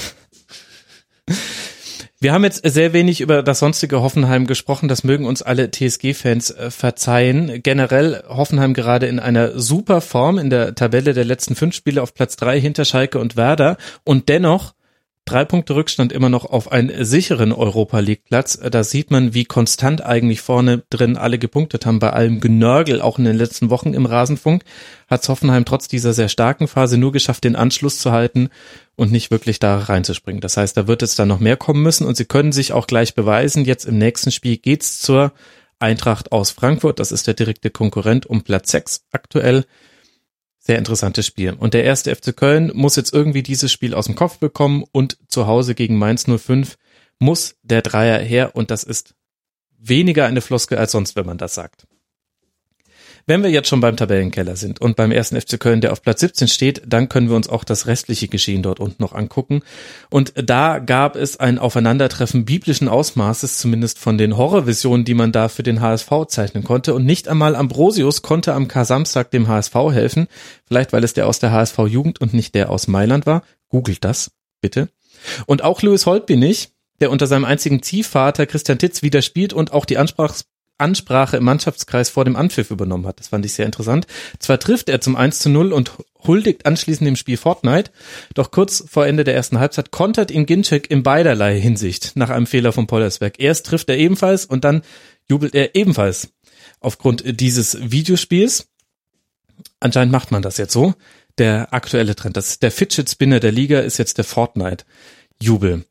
Wir haben jetzt sehr wenig über das sonstige Hoffenheim gesprochen, das mögen uns alle T S G-Fans äh, verzeihen. Generell Hoffenheim gerade in einer super Form in der Tabelle der letzten fünf Spiele auf Platz drei hinter Schalke und Werder und dennoch drei Punkte Rückstand immer noch auf einen sicheren Europa-League-Platz. Da sieht man, wie konstant eigentlich vorne drin alle gepunktet haben. Bei allem Genörgel, auch in den letzten Wochen im Rasenfunk, hat Hoffenheim trotz dieser sehr starken Phase nur geschafft, den Anschluss zu halten und nicht wirklich da reinzuspringen. Das heißt, da wird jetzt dann noch mehr kommen müssen und sie können sich auch gleich beweisen. Jetzt im nächsten Spiel geht's zur Eintracht aus Frankfurt. Das ist der direkte Konkurrent um Platz sechs aktuell. Sehr interessantes Spiel. Und der erste F C Köln muss jetzt irgendwie dieses Spiel aus dem Kopf bekommen und zu Hause gegen Mainz null fünf muss der Dreier her und das ist weniger eine Floskel als sonst, wenn man das sagt. Wenn wir jetzt schon beim Tabellenkeller sind und beim ersten F C Köln, der auf Platz siebzehn steht, dann können wir uns auch das restliche Geschehen dort unten noch angucken. Und da gab es ein Aufeinandertreffen biblischen Ausmaßes, zumindest von den Horrorvisionen, die man da für den H S V zeichnen konnte. Und nicht einmal Ambrosius konnte am Kar-Samstag dem H S V helfen. Vielleicht, weil es der aus der H S V-Jugend und nicht der aus Mailand war. Googelt das, bitte. Und auch Louis Holtby nicht, der unter seinem einzigen Ziehvater Christian Titz wieder spielt und auch die Ansprache Ansprache im Mannschaftskreis vor dem Anpfiff übernommen hat. Das fand ich sehr interessant. Zwar trifft er zum eins zu null und huldigt anschließend dem Spiel Fortnite, doch kurz vor Ende der ersten Halbzeit kontert ihn Ginczek in beiderlei Hinsicht nach einem Fehler von Pollersbeck. Erst trifft er ebenfalls und dann jubelt er ebenfalls aufgrund dieses Videospiels. Anscheinend macht man das jetzt so. Der aktuelle Trend, das der Fidget Spinner der Liga ist jetzt der Fortnite-Jubel.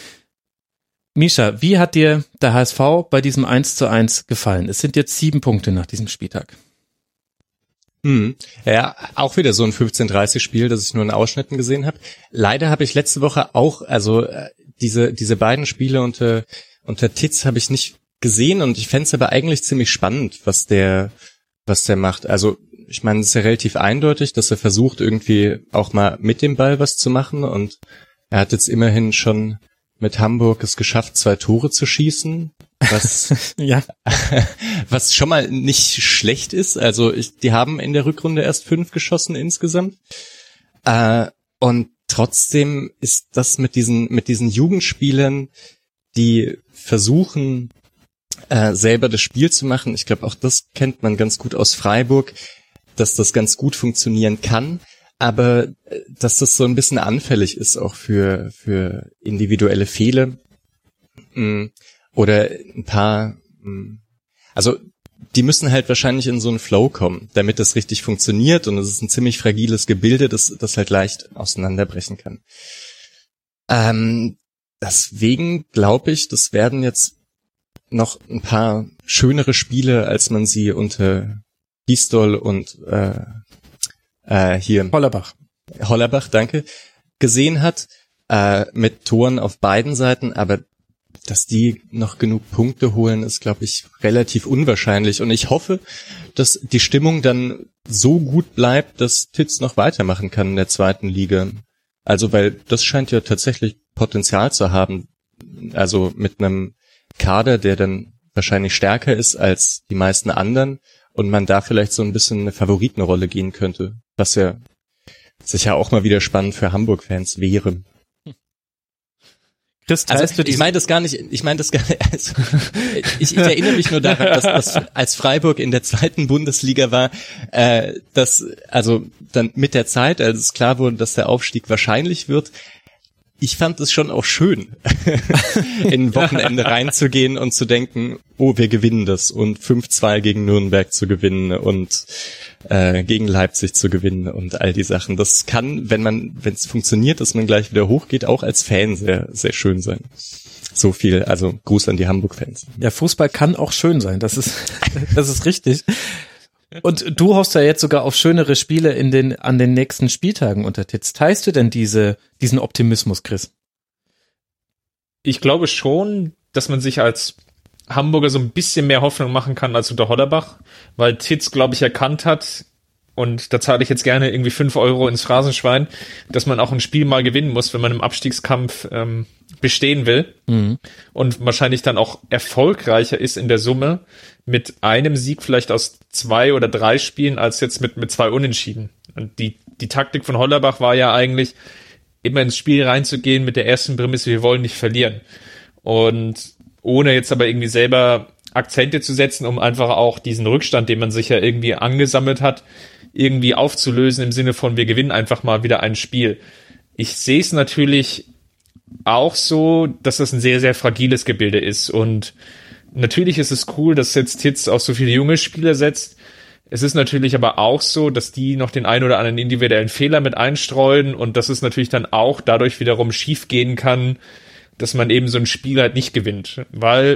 Misha, wie hat dir der H S V bei diesem eins zu eins gefallen? Es sind jetzt sieben Punkte nach diesem Spieltag. Hm. Ja, auch wieder so ein fünfzehn dreißig Spiel, das ich nur in Ausschnitten gesehen habe. Leider habe ich letzte Woche auch, also diese diese beiden Spiele unter unter Titz habe ich nicht gesehen und ich fände es aber eigentlich ziemlich spannend, was der was der macht. Also ich meine, es ist ja relativ eindeutig, dass er versucht, irgendwie auch mal mit dem Ball was zu machen und er hat jetzt immerhin schon mit Hamburg es geschafft, zwei Tore zu schießen, was ja. was schon mal nicht schlecht ist. Also ich, die haben in der Rückrunde erst fünf geschossen insgesamt. Äh, und trotzdem ist das mit diesen mit diesen Jugendspielern, die versuchen äh, selber das Spiel zu machen. Ich glaube, auch das kennt man ganz gut aus Freiburg, dass das ganz gut funktionieren kann. Aber dass das so ein bisschen anfällig ist auch für für individuelle Fehler oder ein paar, also die müssen halt wahrscheinlich in so einen Flow kommen, damit das richtig funktioniert und es ist ein ziemlich fragiles Gebilde, das das halt leicht auseinanderbrechen kann. Ähm, deswegen glaube ich, das werden jetzt noch ein paar schönere Spiele, als man sie unter Gisdol und äh, Äh, hier Hollerbach. Hollerbach, danke, gesehen hat, äh, mit Toren auf beiden Seiten, aber dass die noch genug Punkte holen, ist, glaube ich, relativ unwahrscheinlich. Und ich hoffe, dass die Stimmung dann so gut bleibt, dass Titz noch weitermachen kann in der zweiten Liga. Also, weil das scheint ja tatsächlich Potenzial zu haben. Also mit einem Kader, der dann wahrscheinlich stärker ist als die meisten anderen und man da vielleicht so ein bisschen eine Favoritenrolle gehen könnte. Was ja sicher auch mal wieder spannend für Hamburg-Fans wäre. Chris, also, ich meine das gar nicht, ich meine das gar nicht, also, ich, ich erinnere mich nur daran, dass, dass als Freiburg in der zweiten Bundesliga war, äh, dass, also dann mit der Zeit, als es klar wurde, dass der Aufstieg wahrscheinlich wird, ich fand es schon auch schön, in ein Wochenende reinzugehen und zu denken, oh, wir gewinnen das und fünf zwei gegen Nürnberg zu gewinnen und äh, gegen Leipzig zu gewinnen und all die Sachen. Das kann, wenn man, wenn es funktioniert, dass man gleich wieder hochgeht, auch als Fan sehr, sehr schön sein. So viel, also Gruß an die Hamburg-Fans. Ja, Fußball kann auch schön sein, das ist, das ist richtig. Und du hoffst ja jetzt sogar auf schönere Spiele in den, an den nächsten Spieltagen unter Titz. Teilst du denn diese, diesen Optimismus, Chris? Ich glaube schon, dass man sich als Hamburger so ein bisschen mehr Hoffnung machen kann als unter Hollerbach, weil Titz, glaube ich, erkannt hat, und da zahle ich jetzt gerne irgendwie fünf Euro ins Phrasenschwein, dass man auch ein Spiel mal gewinnen muss, wenn man im Abstiegskampf ähm, bestehen will, mhm. und wahrscheinlich dann auch erfolgreicher ist in der Summe mit einem Sieg vielleicht aus zwei oder drei Spielen als jetzt mit mit zwei Unentschieden. Und die die Taktik von Hollerbach war ja eigentlich, immer ins Spiel reinzugehen mit der ersten Prämisse, wir wollen nicht verlieren. Und ohne jetzt aber irgendwie selber Akzente zu setzen, um einfach auch diesen Rückstand, den man sich ja irgendwie angesammelt hat, irgendwie aufzulösen im Sinne von, wir gewinnen einfach mal wieder ein Spiel. Ich sehe es natürlich auch so, dass das ein sehr, sehr fragiles Gebilde ist. Und natürlich ist es cool, dass jetzt Titz auch so viele junge Spieler setzt. Es ist natürlich aber auch so, dass die noch den einen oder anderen individuellen Fehler mit einstreuen und dass es natürlich dann auch dadurch wiederum schief gehen kann, dass man eben so ein Spiel halt nicht gewinnt. Weil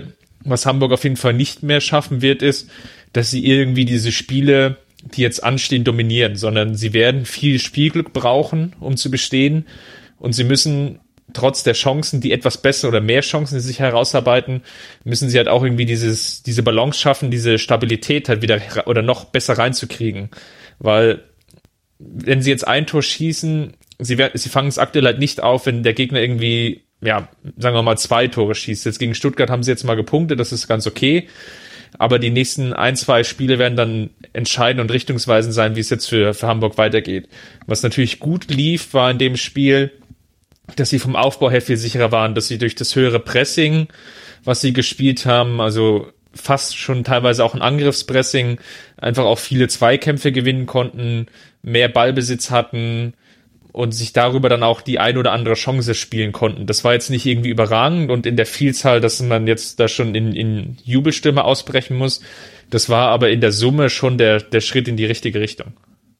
was Hamburg auf jeden Fall nicht mehr schaffen wird, ist, dass sie irgendwie diese Spiele, die jetzt anstehen, dominieren, sondern sie werden viel Spielglück brauchen, um zu bestehen, und sie müssen trotz der Chancen, die etwas besser oder mehr Chancen, die sich herausarbeiten, müssen sie halt auch irgendwie dieses, diese Balance schaffen, diese Stabilität halt wieder oder noch besser reinzukriegen. Weil, wenn sie jetzt ein Tor schießen, sie, werden, sie fangen es aktuell halt nicht auf, wenn der Gegner irgendwie, ja, sagen wir mal, zwei Tore schießt. Jetzt gegen Stuttgart haben sie jetzt mal gepunktet, das ist ganz okay. Aber die nächsten ein, zwei Spiele werden dann entscheidend und richtungsweisend sein, wie es jetzt für, für Hamburg weitergeht. Was natürlich gut lief, war in dem Spiel, dass sie vom Aufbau her viel sicherer waren, dass sie durch das höhere Pressing, was sie gespielt haben, also fast schon teilweise auch ein Angriffspressing, einfach auch viele Zweikämpfe gewinnen konnten, mehr Ballbesitz hatten und sich darüber dann auch die ein oder andere Chance spielen konnten. Das war jetzt nicht irgendwie überragend und in der Vielzahl, dass man jetzt da schon in, in Jubelstimme ausbrechen muss. Das war aber in der Summe schon der, der Schritt in die richtige Richtung.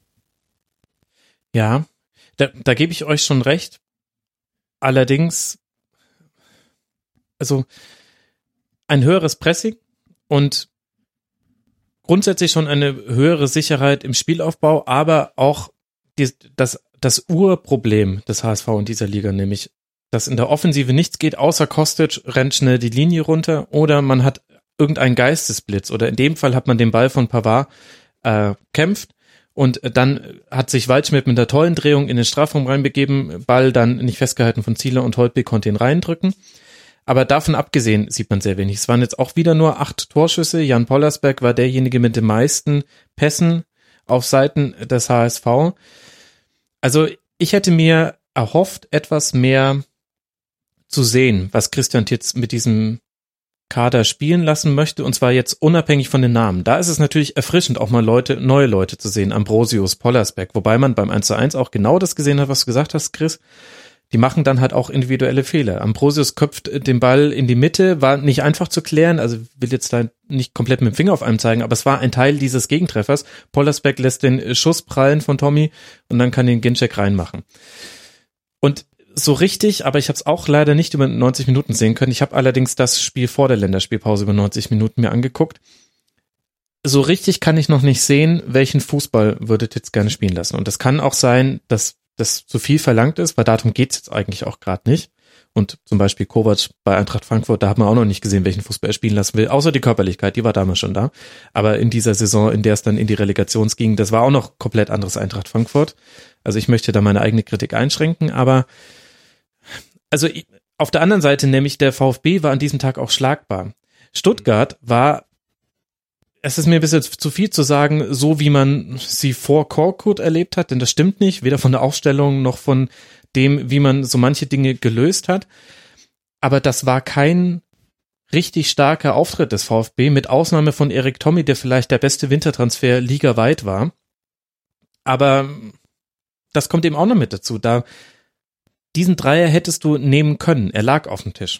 Ja, da, da gebe ich euch schon recht. Allerdings, also ein höheres Pressing und grundsätzlich schon eine höhere Sicherheit im Spielaufbau, aber auch die, das, das Urproblem des H S V in dieser Liga, nämlich, dass in der Offensive nichts geht, außer Kostic rennt schnell die Linie runter oder man hat irgendeinen Geistesblitz oder in dem Fall hat man den Ball von Pavard äh, kämpft. Und dann hat sich Waldschmidt mit einer tollen Drehung in den Strafraum reinbegeben, Ball dann nicht festgehalten von Zieler und Holtby konnte ihn reindrücken. Aber davon abgesehen sieht man sehr wenig. Es waren jetzt auch wieder nur acht Torschüsse. Jan Pollersbeck war derjenige mit den meisten Pässen auf Seiten des H S V. Also ich hätte mir erhofft, etwas mehr zu sehen, was Christian Titz mit diesem Kader spielen lassen möchte, und zwar jetzt unabhängig von den Namen. Da ist es natürlich erfrischend, auch mal Leute, neue Leute zu sehen, Ambrosius, Pollersbeck, wobei man beim eins zu eins auch genau das gesehen hat, was du gesagt hast, Chris. Die machen dann halt auch individuelle Fehler. Ambrosius köpft den Ball in die Mitte, war nicht einfach zu klären, also will jetzt da nicht komplett mit dem Finger auf einem zeigen, aber es war ein Teil dieses Gegentreffers. Pollersbeck lässt den Schuss prallen von Tommy und dann kann den Ginczek reinmachen. Und so richtig, aber ich habe es auch leider nicht über neunzig Minuten sehen können. Ich habe allerdings das Spiel vor der Länderspielpause über neunzig Minuten mir angeguckt. So richtig kann ich noch nicht sehen, welchen Fußball würdet ihr jetzt gerne spielen lassen. Und das kann auch sein, dass das zu viel verlangt ist, weil darum geht's jetzt eigentlich auch gerade nicht. Und zum Beispiel Kovac bei Eintracht Frankfurt, da hat man auch noch nicht gesehen, welchen Fußball er spielen lassen will, außer die Körperlichkeit, die war damals schon da. Aber in dieser Saison, in der es dann in die Relegation ging, das war auch noch komplett anderes Eintracht Frankfurt. Also ich möchte da meine eigene Kritik einschränken, aber also auf der anderen Seite, nämlich der VfB war an diesem Tag auch schlagbar. Stuttgart war, es ist mir ein bisschen zu viel zu sagen, so wie man sie vor Korkut erlebt hat, denn das stimmt nicht, weder von der Aufstellung noch von dem, wie man so manche Dinge gelöst hat. Aber das war kein richtig starker Auftritt des VfB, mit Ausnahme von Erik Tommy, der vielleicht der beste Wintertransfer ligaweit war. Aber das kommt eben auch noch mit dazu, da diesen Dreier hättest du nehmen können. Er lag auf dem Tisch.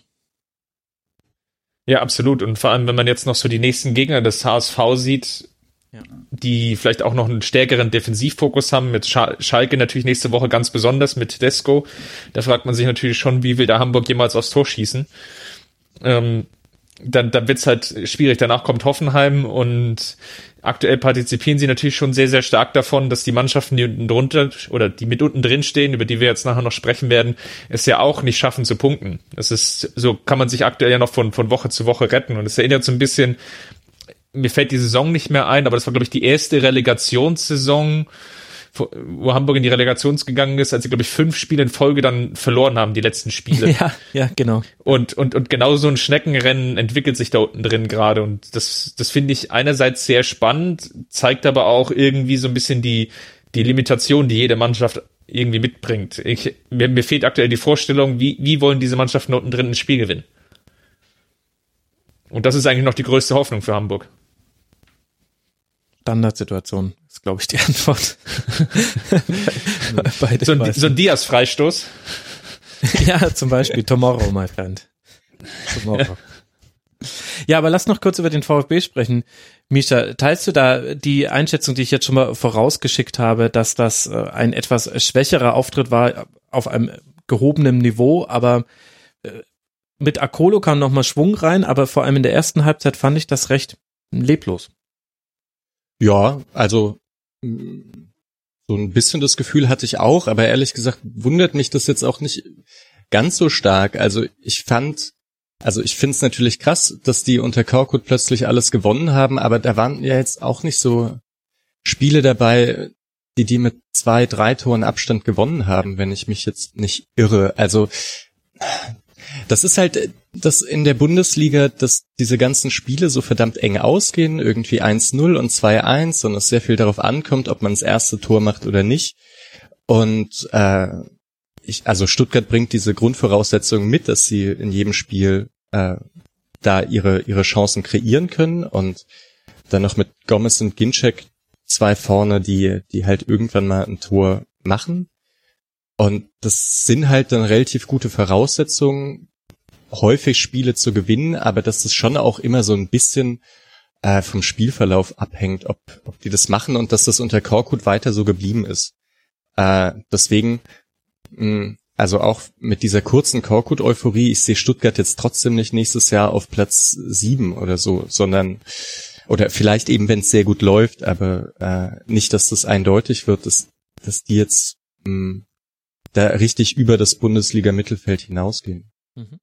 Ja, absolut. Und vor allem, wenn man jetzt noch so die nächsten Gegner des H S V sieht, ja, die vielleicht auch noch einen stärkeren Defensivfokus haben, mit Schalke natürlich nächste Woche ganz besonders, mit Tedesco. Da fragt man sich natürlich schon, wie will der Hamburg jemals aufs Tor schießen? Ähm, dann, dann wird's halt schwierig. Danach kommt Hoffenheim und aktuell partizipieren sie natürlich schon sehr, sehr stark davon, dass die Mannschaften, die unten drunter oder die mit unten drin stehen, über die wir jetzt nachher noch sprechen werden, es ja auch nicht schaffen zu punkten. Das ist, so kann man sich aktuell ja noch von, von Woche zu Woche retten. Und es erinnert so ein bisschen, mir fällt die Saison nicht mehr ein, aber das war, glaube ich, die erste Relegationssaison, wo Hamburg in die Relegation gegangen ist, als sie, glaube ich, fünf Spiele in Folge dann verloren haben, die letzten Spiele. Ja, ja, genau. Und, und, und genau so ein Schneckenrennen entwickelt sich da unten drin gerade. Und das, das finde ich einerseits sehr spannend, zeigt aber auch irgendwie so ein bisschen die, die Limitation, die jede Mannschaft irgendwie mitbringt. Ich, mir, mir fehlt aktuell die Vorstellung, wie, wie wollen diese Mannschaften unten drin ein Spiel gewinnen? Und das ist eigentlich noch die größte Hoffnung für Hamburg. Standardsituation ist, glaube ich, die Antwort. bei, bei so, ein, so ein Diaz-Freistoß. Ja, zum Beispiel Tomorrow, my friend. Tomorrow. Ja, aber lass noch kurz über den VfB sprechen. Misha, teilst du da die Einschätzung, die ich jetzt schon mal vorausgeschickt habe, dass das ein etwas schwächerer Auftritt war auf einem gehobenen Niveau, aber mit Akolo kam nochmal Schwung rein, aber vor allem in der ersten Halbzeit fand ich das recht leblos. Ja, also so ein bisschen das Gefühl hatte ich auch, aber ehrlich gesagt wundert mich das jetzt auch nicht ganz so stark. Also ich fand, also ich finde es natürlich krass, dass die unter Korkut plötzlich alles gewonnen haben, aber da waren ja jetzt auch nicht so Spiele dabei, die die mit zwei, drei Toren Abstand gewonnen haben, wenn ich mich jetzt nicht irre. Also das ist halt das in der Bundesliga, dass diese ganzen Spiele so verdammt eng ausgehen, irgendwie eins null und zwei eins und es sehr viel darauf ankommt, ob man das erste Tor macht oder nicht. Und äh, ich, also Stuttgart bringt diese Grundvoraussetzungen mit, dass sie in jedem Spiel äh, da ihre ihre Chancen kreieren können und dann noch mit Gomez und Ginczek zwei vorne, die die halt irgendwann mal ein Tor machen. Und das sind halt dann relativ gute Voraussetzungen, häufig Spiele zu gewinnen, aber dass es schon auch immer so ein bisschen äh, vom Spielverlauf abhängt, ob ob die das machen und dass das unter Korkut weiter so geblieben ist. Äh, deswegen, mh, also auch mit dieser kurzen Korkut-Euphorie, ich sehe Stuttgart jetzt trotzdem nicht nächstes Jahr auf Platz sieben oder so, sondern oder vielleicht eben, wenn es sehr gut läuft, aber äh, nicht, dass das eindeutig wird, dass dass die jetzt mh, da richtig über das Bundesliga-Mittelfeld hinausgehen. Mhm.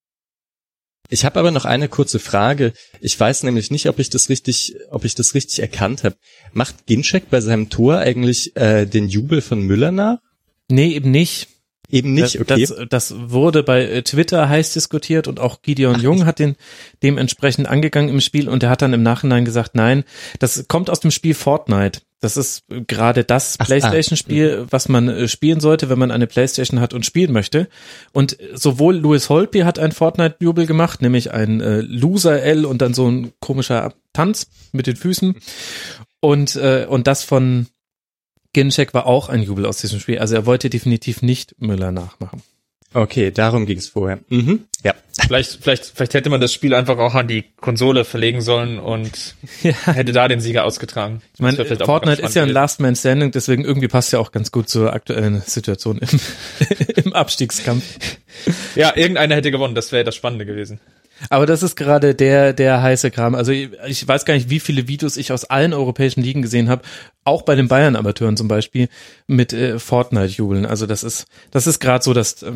Ich habe aber noch eine kurze Frage. Ich weiß nämlich nicht, ob ich das richtig, ob ich das richtig erkannt habe. Macht Ginczek bei seinem Tor eigentlich äh, den Jubel von Müller nach? Nee, eben nicht. Eben nicht, okay. Das, das wurde bei Twitter heiß diskutiert und auch Gideon Ach, Jung hat den dementsprechend angegangen im Spiel und der hat dann im Nachhinein gesagt, nein, das kommt aus dem Spiel Fortnite. Das ist gerade das Ach, PlayStation-Spiel, ah. was man spielen sollte, wenn man eine PlayStation hat und spielen möchte. Und sowohl Louis Holtby hat einen Fortnite-Jubel gemacht, nämlich ein äh, Loser-L und dann so ein komischer Tanz mit den Füßen. Und, äh, und das von Ginczek war auch ein Jubel aus diesem Spiel. Also er wollte definitiv nicht Müller nachmachen. Okay, darum ging es vorher. Mhm. Ja. Vielleicht, vielleicht, vielleicht hätte man das Spiel einfach auch an die Konsole verlegen sollen und ja. hätte da den Sieger ausgetragen. Ich meine, Fortnite ist ja ein Last Man Standing, deswegen irgendwie passt ja auch ganz gut zur aktuellen Situation im, im Abstiegskampf. Ja, irgendeiner hätte gewonnen, das wäre das Spannende gewesen. Aber das ist gerade der der heiße Kram. Also ich, ich weiß gar nicht, wie viele Videos ich aus allen europäischen Ligen gesehen habe, auch bei den Bayern-Amateuren zum Beispiel, mit äh, Fortnite-Jubeln. Also das ist das ist gerade so, dass äh,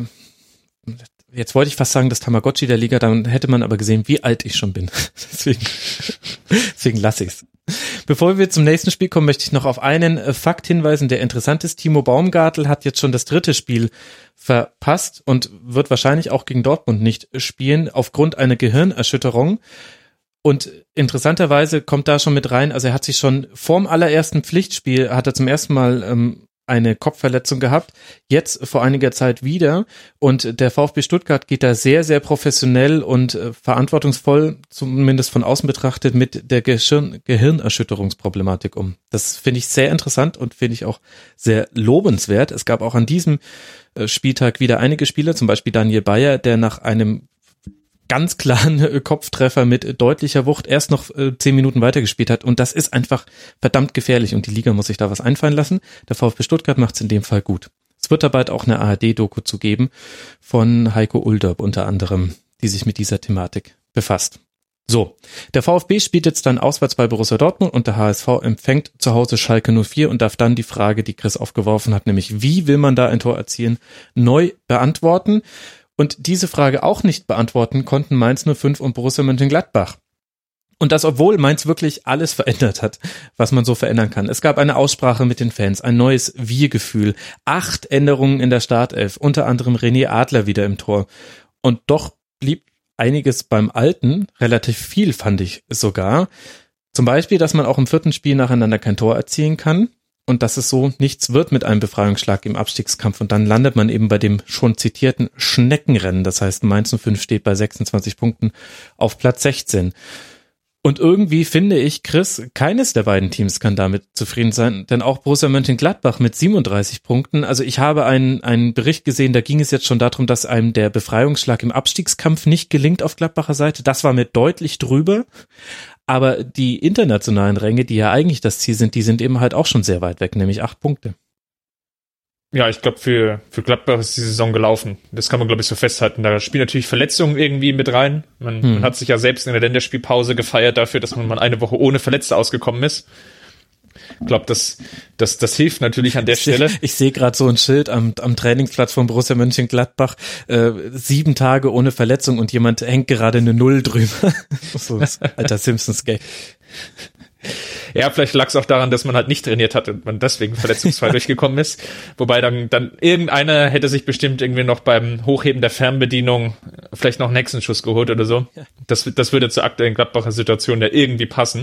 jetzt wollte ich fast sagen, das Tamagotchi der Liga, dann hätte man aber gesehen, wie alt ich schon bin. deswegen deswegen lasse ich's. Bevor wir zum nächsten Spiel kommen, möchte ich noch auf einen Fakt hinweisen, der interessant ist. Timo Baumgartel hat jetzt schon das dritte Spiel verpasst und wird wahrscheinlich auch gegen Dortmund nicht spielen, aufgrund einer Gehirnerschütterung. Und interessanterweise kommt da schon mit rein, also er hat sich schon vorm allerersten Pflichtspiel, hat er zum ersten Mal ähm, eine Kopfverletzung gehabt, jetzt vor einiger Zeit wieder und der VfB Stuttgart geht da sehr, sehr professionell und äh, verantwortungsvoll, zumindest von außen betrachtet, mit der Gehirn- Gehirnerschütterungsproblematik um. Das finde ich sehr interessant und finde ich auch sehr lobenswert. Es gab auch an diesem äh, Spieltag wieder einige Spieler, zum Beispiel Daniel Bayer, der nach einem ganz klaren Kopftreffer mit deutlicher Wucht erst noch äh, zehn Minuten weitergespielt hat und das ist einfach verdammt gefährlich und die Liga muss sich da was einfallen lassen. Der VfB Stuttgart macht es in dem Fall gut. Es wird da bald auch eine A R D-Doku zu geben von Heiko Ulderb unter anderem, die sich mit dieser Thematik befasst. So, der VfB spielt jetzt dann auswärts bei Borussia Dortmund und der H S V empfängt zu Hause Schalke null vier und darf dann die Frage, die Chris aufgeworfen hat, nämlich wie will man da ein Tor erzielen, neu beantworten. Und diese Frage auch nicht beantworten konnten Mainz null fünf und Borussia Mönchengladbach. Und das, obwohl Mainz wirklich alles verändert hat, was man so verändern kann. Es gab eine Aussprache mit den Fans, ein neues Wir-Gefühl, acht Änderungen in der Startelf, unter anderem René Adler wieder im Tor. Und doch blieb einiges beim Alten, relativ viel fand ich sogar. Zum Beispiel, dass man auch im vierten Spiel nacheinander kein Tor erzielen kann. Und dass es so nichts wird mit einem Befreiungsschlag im Abstiegskampf. Und dann landet man eben bei dem schon zitierten Schneckenrennen. Das heißt, Mainz null fünf steht bei sechsundzwanzig Punkten auf Platz sechzehn. Und irgendwie finde ich, Chris, keines der beiden Teams kann damit zufrieden sein. Denn auch Borussia Mönchengladbach mit siebenunddreißig Punkten. Also ich habe einen, einen Bericht gesehen, da ging es jetzt schon darum, dass einem der Befreiungsschlag im Abstiegskampf nicht gelingt auf Gladbacher Seite. Das war mir deutlich drüber. Aber die internationalen Ränge, die ja eigentlich das Ziel sind, die sind eben halt auch schon sehr weit weg, nämlich acht Punkte. Ja, ich glaube, für, für Gladbach ist die Saison gelaufen. Das kann man, glaube ich, so festhalten. Da spielen natürlich Verletzungen irgendwie mit rein. Man, hm. man hat sich ja selbst in der Länderspielpause gefeiert dafür, dass man mal eine Woche ohne Verletzte ausgekommen ist. Ich glaube, das, das, das hilft natürlich an der ich Stelle. Seh, ich sehe gerade so ein Schild am, am Trainingsplatz von Borussia Mönchengladbach, äh, sieben Tage ohne Verletzung und jemand hängt gerade eine Null drüber. So, alter Simpsons-Gag. Ja, vielleicht lag es auch daran, dass man halt nicht trainiert hat und man deswegen verletzungsfrei durchgekommen ist. Wobei dann, dann irgendeiner hätte sich bestimmt irgendwie noch beim Hochheben der Fernbedienung vielleicht noch einen Hexenschuss geholt oder so. Das, das würde zur aktuellen Gladbacher Situation ja irgendwie passen.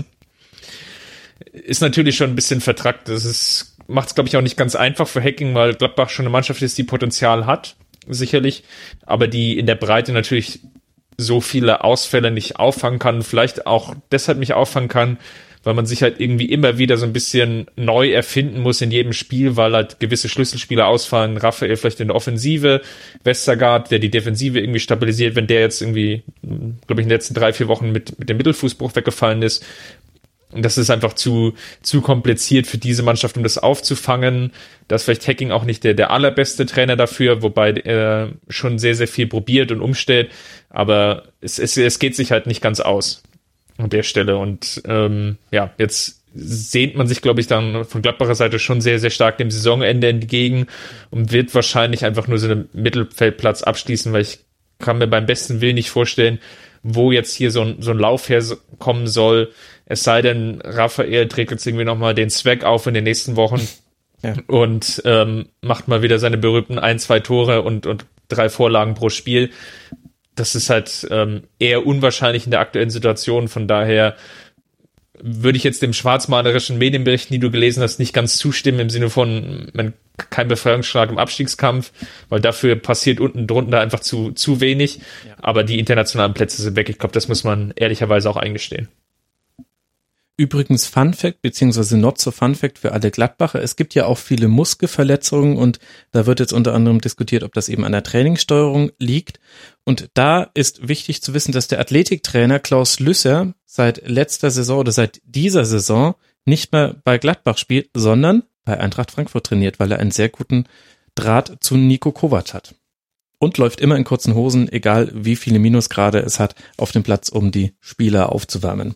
Ist natürlich schon ein bisschen vertrackt. Das ist, macht es, glaube ich, auch nicht ganz einfach für Hacking, weil Gladbach schon eine Mannschaft ist, die Potenzial hat, sicherlich, aber die in der Breite natürlich so viele Ausfälle nicht auffangen kann, vielleicht auch deshalb nicht auffangen kann, weil man sich halt irgendwie immer wieder so ein bisschen neu erfinden muss in jedem Spiel, weil halt gewisse Schlüsselspieler ausfallen. Raphael vielleicht in der Offensive, Westergaard, der die Defensive irgendwie stabilisiert, wenn der jetzt irgendwie, glaube ich, in den letzten drei, vier Wochen mit, mit dem Mittelfußbruch weggefallen ist. Und das ist einfach zu, zu kompliziert für diese Mannschaft, um das aufzufangen. Da ist vielleicht Hacking auch nicht der, der allerbeste Trainer dafür, wobei er schon sehr, sehr viel probiert und umstellt. Aber es, es, es geht sich halt nicht ganz aus an der Stelle. Und ähm, ja, jetzt sehnt man sich, glaube ich, dann von Gladbacher Seite schon sehr, sehr stark dem Saisonende entgegen und wird wahrscheinlich einfach nur so einen Mittelfeldplatz abschließen, weil ich kann mir beim besten Willen nicht vorstellen, wo jetzt hier so ein, so ein Lauf herkommen soll. Es sei denn, Raphael trägt jetzt irgendwie nochmal den Zweck auf in den nächsten Wochen ja. und ähm, macht mal wieder seine berühmten ein, zwei Tore und, und drei Vorlagen pro Spiel. Das ist halt ähm, eher unwahrscheinlich in der aktuellen Situation. Von daher würde ich jetzt dem schwarzmalerischen Medienberichten, die du gelesen hast, nicht ganz zustimmen im Sinne von man, kein Befreiungsschlag im Abstiegskampf, weil dafür passiert unten drunter einfach zu zu wenig. Ja. Aber die internationalen Plätze sind weg. Ich glaube, das muss man ehrlicherweise auch eingestehen. Übrigens Fun Fact, beziehungsweise not so Fun Fact für alle Gladbacher. Es gibt ja auch viele Muskelverletzungen und da wird jetzt unter anderem diskutiert, ob das eben an der Trainingssteuerung liegt. Und da ist wichtig zu wissen, dass der Athletiktrainer Klaus Lüsser seit letzter Saison oder seit dieser Saison nicht mehr bei Gladbach spielt, sondern bei Eintracht Frankfurt trainiert, weil er einen sehr guten Draht zu Niko Kovac hat. Und läuft immer in kurzen Hosen, egal wie viele Minusgrade es hat, auf dem Platz, um die Spieler aufzuwärmen.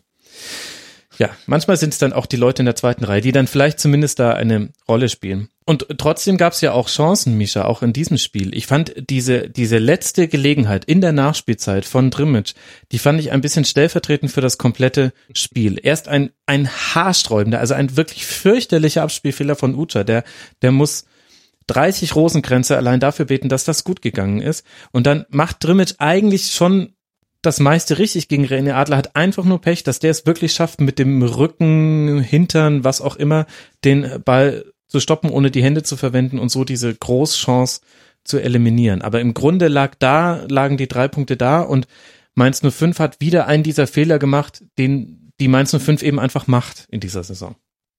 Ja, manchmal sind es dann auch die Leute in der zweiten Reihe, die dann vielleicht zumindest da eine Rolle spielen. Und trotzdem gab es ja auch Chancen, Mischa, auch in diesem Spiel. Ich fand diese diese letzte Gelegenheit in der Nachspielzeit von Drmic, die fand ich ein bisschen stellvertretend für das komplette Spiel. Erst ein ein haarsträubender, also ein wirklich fürchterlicher Abspielfehler von Ucha, der der muss dreißig Rosenkränze allein dafür beten, dass das gut gegangen ist. Und dann macht Drmic eigentlich schon das meiste richtig gegen René Adler, hat einfach nur Pech, dass der es wirklich schafft, mit dem Rücken, Hintern, was auch immer, den Ball zu stoppen, ohne die Hände zu verwenden und so diese Großchance zu eliminieren. Aber im Grunde lag da, lagen die drei Punkte da und Mainz null fünf hat wieder einen dieser Fehler gemacht, den die Mainz null fünf eben einfach macht in dieser Saison.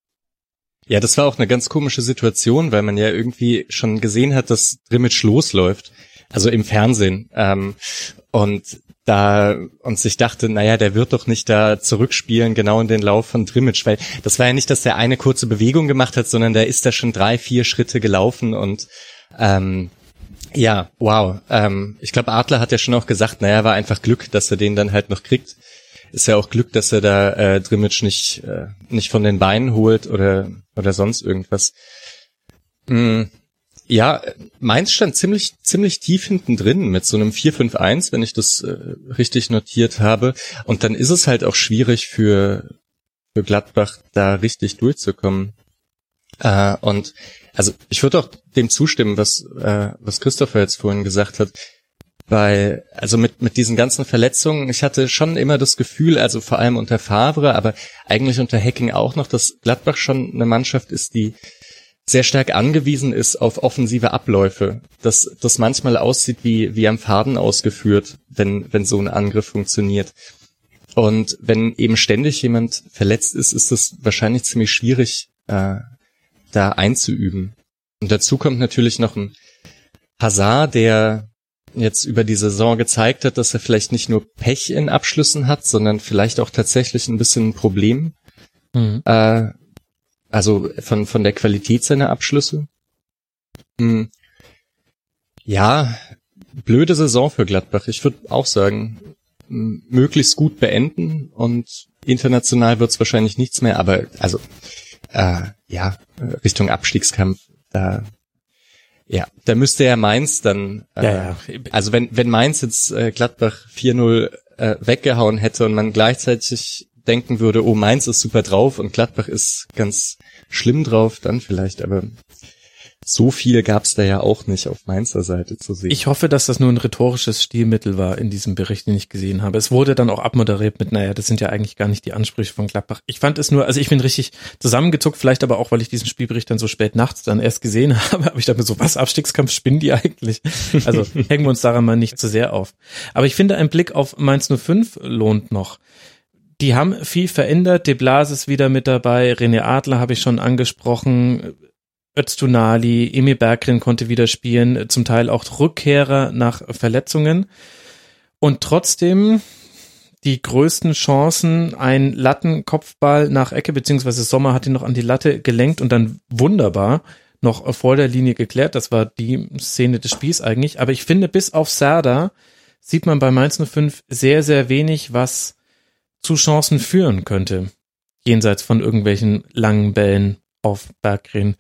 Ja, das war auch eine ganz komische Situation, weil man ja irgendwie schon gesehen hat, dass Drmic losläuft, also im Fernsehen. Ähm, und da und sich dachte, naja, der wird doch nicht da zurückspielen, genau in den Lauf von Drmic, weil das war ja nicht, dass der eine kurze Bewegung gemacht hat, sondern der ist da schon drei, vier Schritte gelaufen und ähm, ja, wow. Ähm, ich glaube, Adler hat ja schon auch gesagt, naja, war einfach Glück, dass er den dann halt noch kriegt. Ist ja auch Glück, dass er da äh, Drmic nicht äh, nicht von den Beinen holt oder oder sonst irgendwas. Mm. Ja, Mainz stand ziemlich ziemlich tief hinten drin mit so einem vier fünf eins, wenn ich das äh, richtig notiert habe. Und dann ist es halt auch schwierig für für Gladbach da richtig durchzukommen. Äh, und also ich würde auch dem zustimmen, was äh, was Christopher jetzt vorhin gesagt hat, weil also mit mit diesen ganzen Verletzungen, ich hatte schon immer das Gefühl, also vor allem unter Favre, aber eigentlich unter Hacking auch noch, dass Gladbach schon eine Mannschaft ist, die sehr stark angewiesen ist auf offensive Abläufe, dass das manchmal aussieht wie wie am Faden ausgeführt, wenn wenn so ein Angriff funktioniert. Und wenn eben ständig jemand verletzt ist, ist es wahrscheinlich ziemlich schwierig, äh, da einzuüben. Und dazu kommt natürlich noch ein Hazard, der jetzt über die Saison gezeigt hat, dass er vielleicht nicht nur Pech in Abschlüssen hat, sondern vielleicht auch tatsächlich ein bisschen ein Problem. Mhm. Äh, Also von von der Qualität seiner Abschlüsse. Hm. Ja, blöde Saison für Gladbach. Ich würde auch sagen, möglichst gut beenden und international wird's wahrscheinlich nichts mehr, aber also äh, ja, Richtung Abstiegskampf, da ja, da müsste ja Mainz dann äh, ja, ja. also wenn wenn Mainz jetzt äh, Gladbach vier null äh, weggehauen hätte und man gleichzeitig denken würde, oh, Mainz ist super drauf und Gladbach ist ganz schlimm drauf, dann vielleicht, aber so viel gab's da ja auch nicht auf Mainzer Seite zu sehen. Ich hoffe, dass das nur ein rhetorisches Stilmittel war in diesem Bericht, den ich gesehen habe. Es wurde dann auch abmoderiert mit, naja, das sind ja eigentlich gar nicht die Ansprüche von Gladbach. Ich fand es nur, also ich bin richtig zusammengezuckt, vielleicht aber auch, weil ich diesen Spielbericht dann so spät nachts dann erst gesehen habe, aber ich dachte mir so, was, Abstiegskampf, spinnen die eigentlich? Also hängen wir uns daran mal nicht zu sehr auf. Aber ich finde, ein Blick auf Mainz null fünf lohnt noch. Die haben viel verändert, De Blas ist wieder mit dabei, René Adler habe ich schon angesprochen, Öztunali, Emil Berggren konnte wieder spielen, zum Teil auch Rückkehrer nach Verletzungen. Und trotzdem die größten Chancen, ein Lattenkopfball nach Ecke, beziehungsweise Sommer hat ihn noch an die Latte gelenkt und dann wunderbar noch vor der Linie geklärt. Das war die Szene des Spiels eigentlich. Aber ich finde, bis auf Serdar sieht man bei Mainz null fünf sehr, sehr wenig, was zu Chancen führen könnte. Jenseits von irgendwelchen langen Bällen auf Berggren.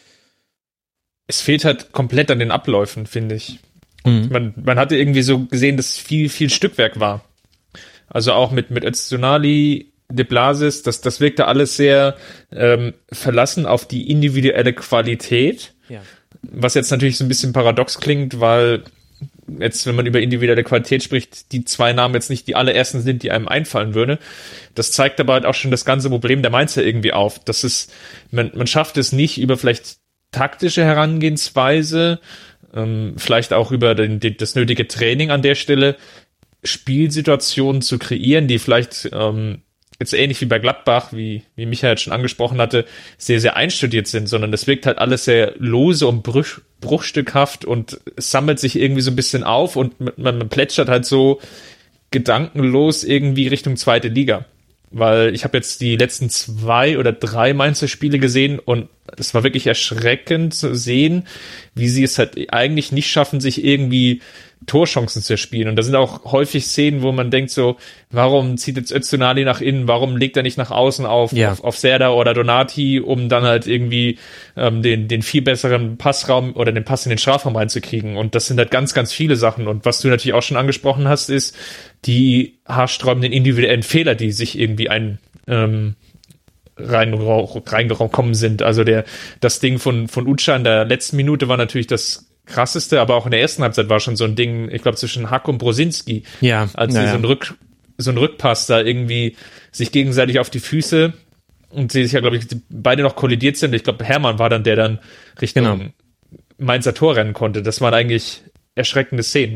Es fehlt halt komplett an den Abläufen, finde ich. Mhm. Man, man hatte irgendwie so gesehen, dass viel, viel Stückwerk war. Also auch mit, mit Öztunali, De Blasis, das, das wirkte alles sehr ähm, verlassen auf die individuelle Qualität. Ja. Was jetzt natürlich so ein bisschen paradox klingt, weil jetzt, wenn man über individuelle Qualität spricht, die zwei Namen jetzt nicht die allerersten sind, die einem einfallen würde. Das zeigt aber halt auch schon das ganze Problem der Mainzer irgendwie auf. Das ist, man, man schafft es nicht über vielleicht taktische Herangehensweise, ähm, vielleicht auch über den, den, das nötige Training an der Stelle, Spielsituationen zu kreieren, die vielleicht ähm, jetzt ähnlich wie bei Gladbach, wie, wie Michael schon angesprochen hatte, sehr, sehr einstudiert sind, sondern das wirkt halt alles sehr lose und bruch, bruchstückhaft und es sammelt sich irgendwie so ein bisschen auf und man, man plätschert halt so gedankenlos irgendwie Richtung zweite Liga. Weil ich habe jetzt die letzten zwei oder drei Mainzer Spiele gesehen und es war wirklich erschreckend zu sehen, wie sie es halt eigentlich nicht schaffen, sich irgendwie Torchancen zu erspielen. Und da sind auch häufig Szenen, wo man denkt so, warum zieht jetzt Öztunali nach innen, warum legt er nicht nach außen auf, ja. auf, auf Serdar oder Donati, um dann halt irgendwie ähm, den, den viel besseren Passraum oder den Pass in den Strafraum reinzukriegen. Und das sind halt ganz, ganz viele Sachen. Und was du natürlich auch schon angesprochen hast, ist die haarsträubenden individuellen Fehler, die sich irgendwie ein ähm, rein reingekommen sind. Also der das Ding von von Ucha in der letzten Minute war natürlich das krasseste, aber auch in der ersten Halbzeit war schon so ein Ding, ich glaube zwischen Hack und Brosinski, ja, als ja, sie ja. so ein Rück so ein Rückpass da irgendwie sich gegenseitig auf die Füße und sie sich ja, glaube ich, beide noch kollidiert sind. Ich glaube, Hermann war dann, der dann Richtung genau. Mainzer Tor rennen konnte. Das waren eigentlich erschreckende Szenen.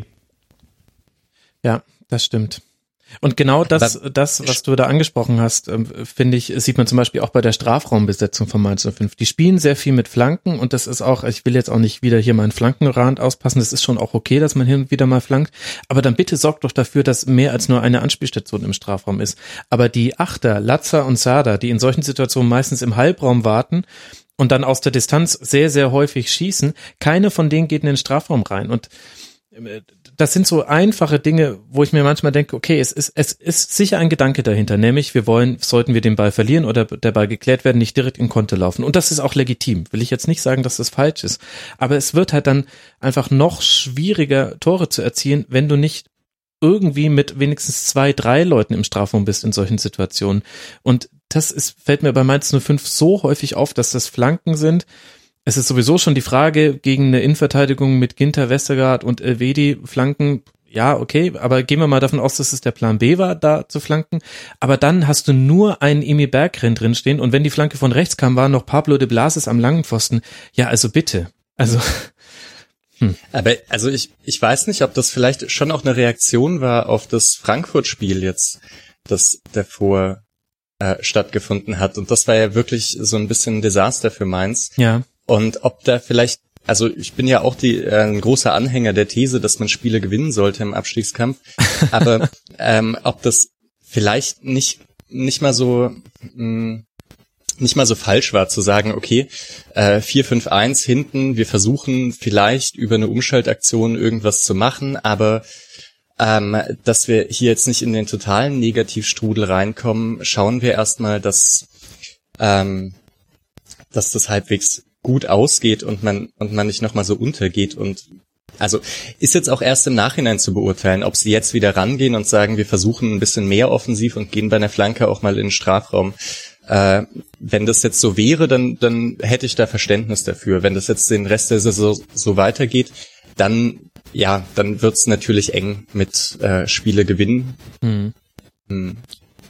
Ja, das stimmt. Und genau das, das, was du da angesprochen hast, finde ich, sieht man zum Beispiel auch bei der Strafraumbesetzung von Mainz null fünf. Die spielen sehr viel mit Flanken und das ist auch, ich will jetzt auch nicht wieder hier meinen Flankenrand auspassen, das ist schon auch okay, dass man hin und wieder mal flankt, aber dann bitte sorgt doch dafür, dass mehr als nur eine Anspielstation im Strafraum ist. Aber die Achter, Latza und Serdar, die in solchen Situationen meistens im Halbraum warten und dann aus der Distanz sehr, sehr häufig schießen, keine von denen geht in den Strafraum rein und das sind so einfache Dinge, wo ich mir manchmal denke, okay, es ist, es ist sicher ein Gedanke dahinter, nämlich wir wollen, sollten wir den Ball verlieren oder der Ball geklärt werden, nicht direkt in Konter laufen. Und das ist auch legitim. Will ich jetzt nicht sagen, dass das falsch ist. Aber es wird halt dann einfach noch schwieriger, Tore zu erzielen, wenn du nicht irgendwie mit wenigstens zwei, drei Leuten im Strafraum bist in solchen Situationen. Und das ist, fällt mir bei Mainz null fünf so häufig auf, dass das Flanken sind. Es ist sowieso schon die Frage gegen eine Innenverteidigung mit Ginter, Westergaard und Elvedi Flanken. Ja, okay, aber gehen wir mal davon aus, dass es der Plan B war, da zu flanken. Aber dann hast du nur einen Emil Berggren drinstehen und wenn die Flanke von rechts kam, war noch Pablo de Blasis am langen Pfosten. Ja, also bitte. Also. Hm. Aber also ich ich weiß nicht, ob das vielleicht schon auch eine Reaktion war auf das Frankfurt-Spiel jetzt, das davor äh, stattgefunden hat. Und das war ja wirklich so ein bisschen ein Desaster für Mainz. Ja. Und ob da vielleicht, also ich bin ja auch die äh, ein großer Anhänger der These, dass man Spiele gewinnen sollte im Abstiegskampf, aber ähm, ob das vielleicht nicht nicht mal so mh, nicht mal so falsch war zu sagen, okay, äh, vier fünf eins hinten, wir versuchen vielleicht über eine Umschaltaktion irgendwas zu machen, aber ähm, dass wir hier jetzt nicht in den totalen Negativstrudel reinkommen, schauen wir erstmal, dass ähm, dass das halbwegs gut ausgeht und man und man nicht nochmal so untergeht. Und also ist jetzt auch erst im Nachhinein zu beurteilen, ob sie jetzt wieder rangehen und sagen, wir versuchen ein bisschen mehr offensiv und gehen bei einer Flanke auch mal in den Strafraum. Äh, wenn das jetzt so wäre, dann dann hätte ich da Verständnis dafür. Wenn das jetzt den Rest der Saison so weitergeht, dann ja, dann wird's natürlich eng mit äh, Spiele gewinnen. Mhm. Hm.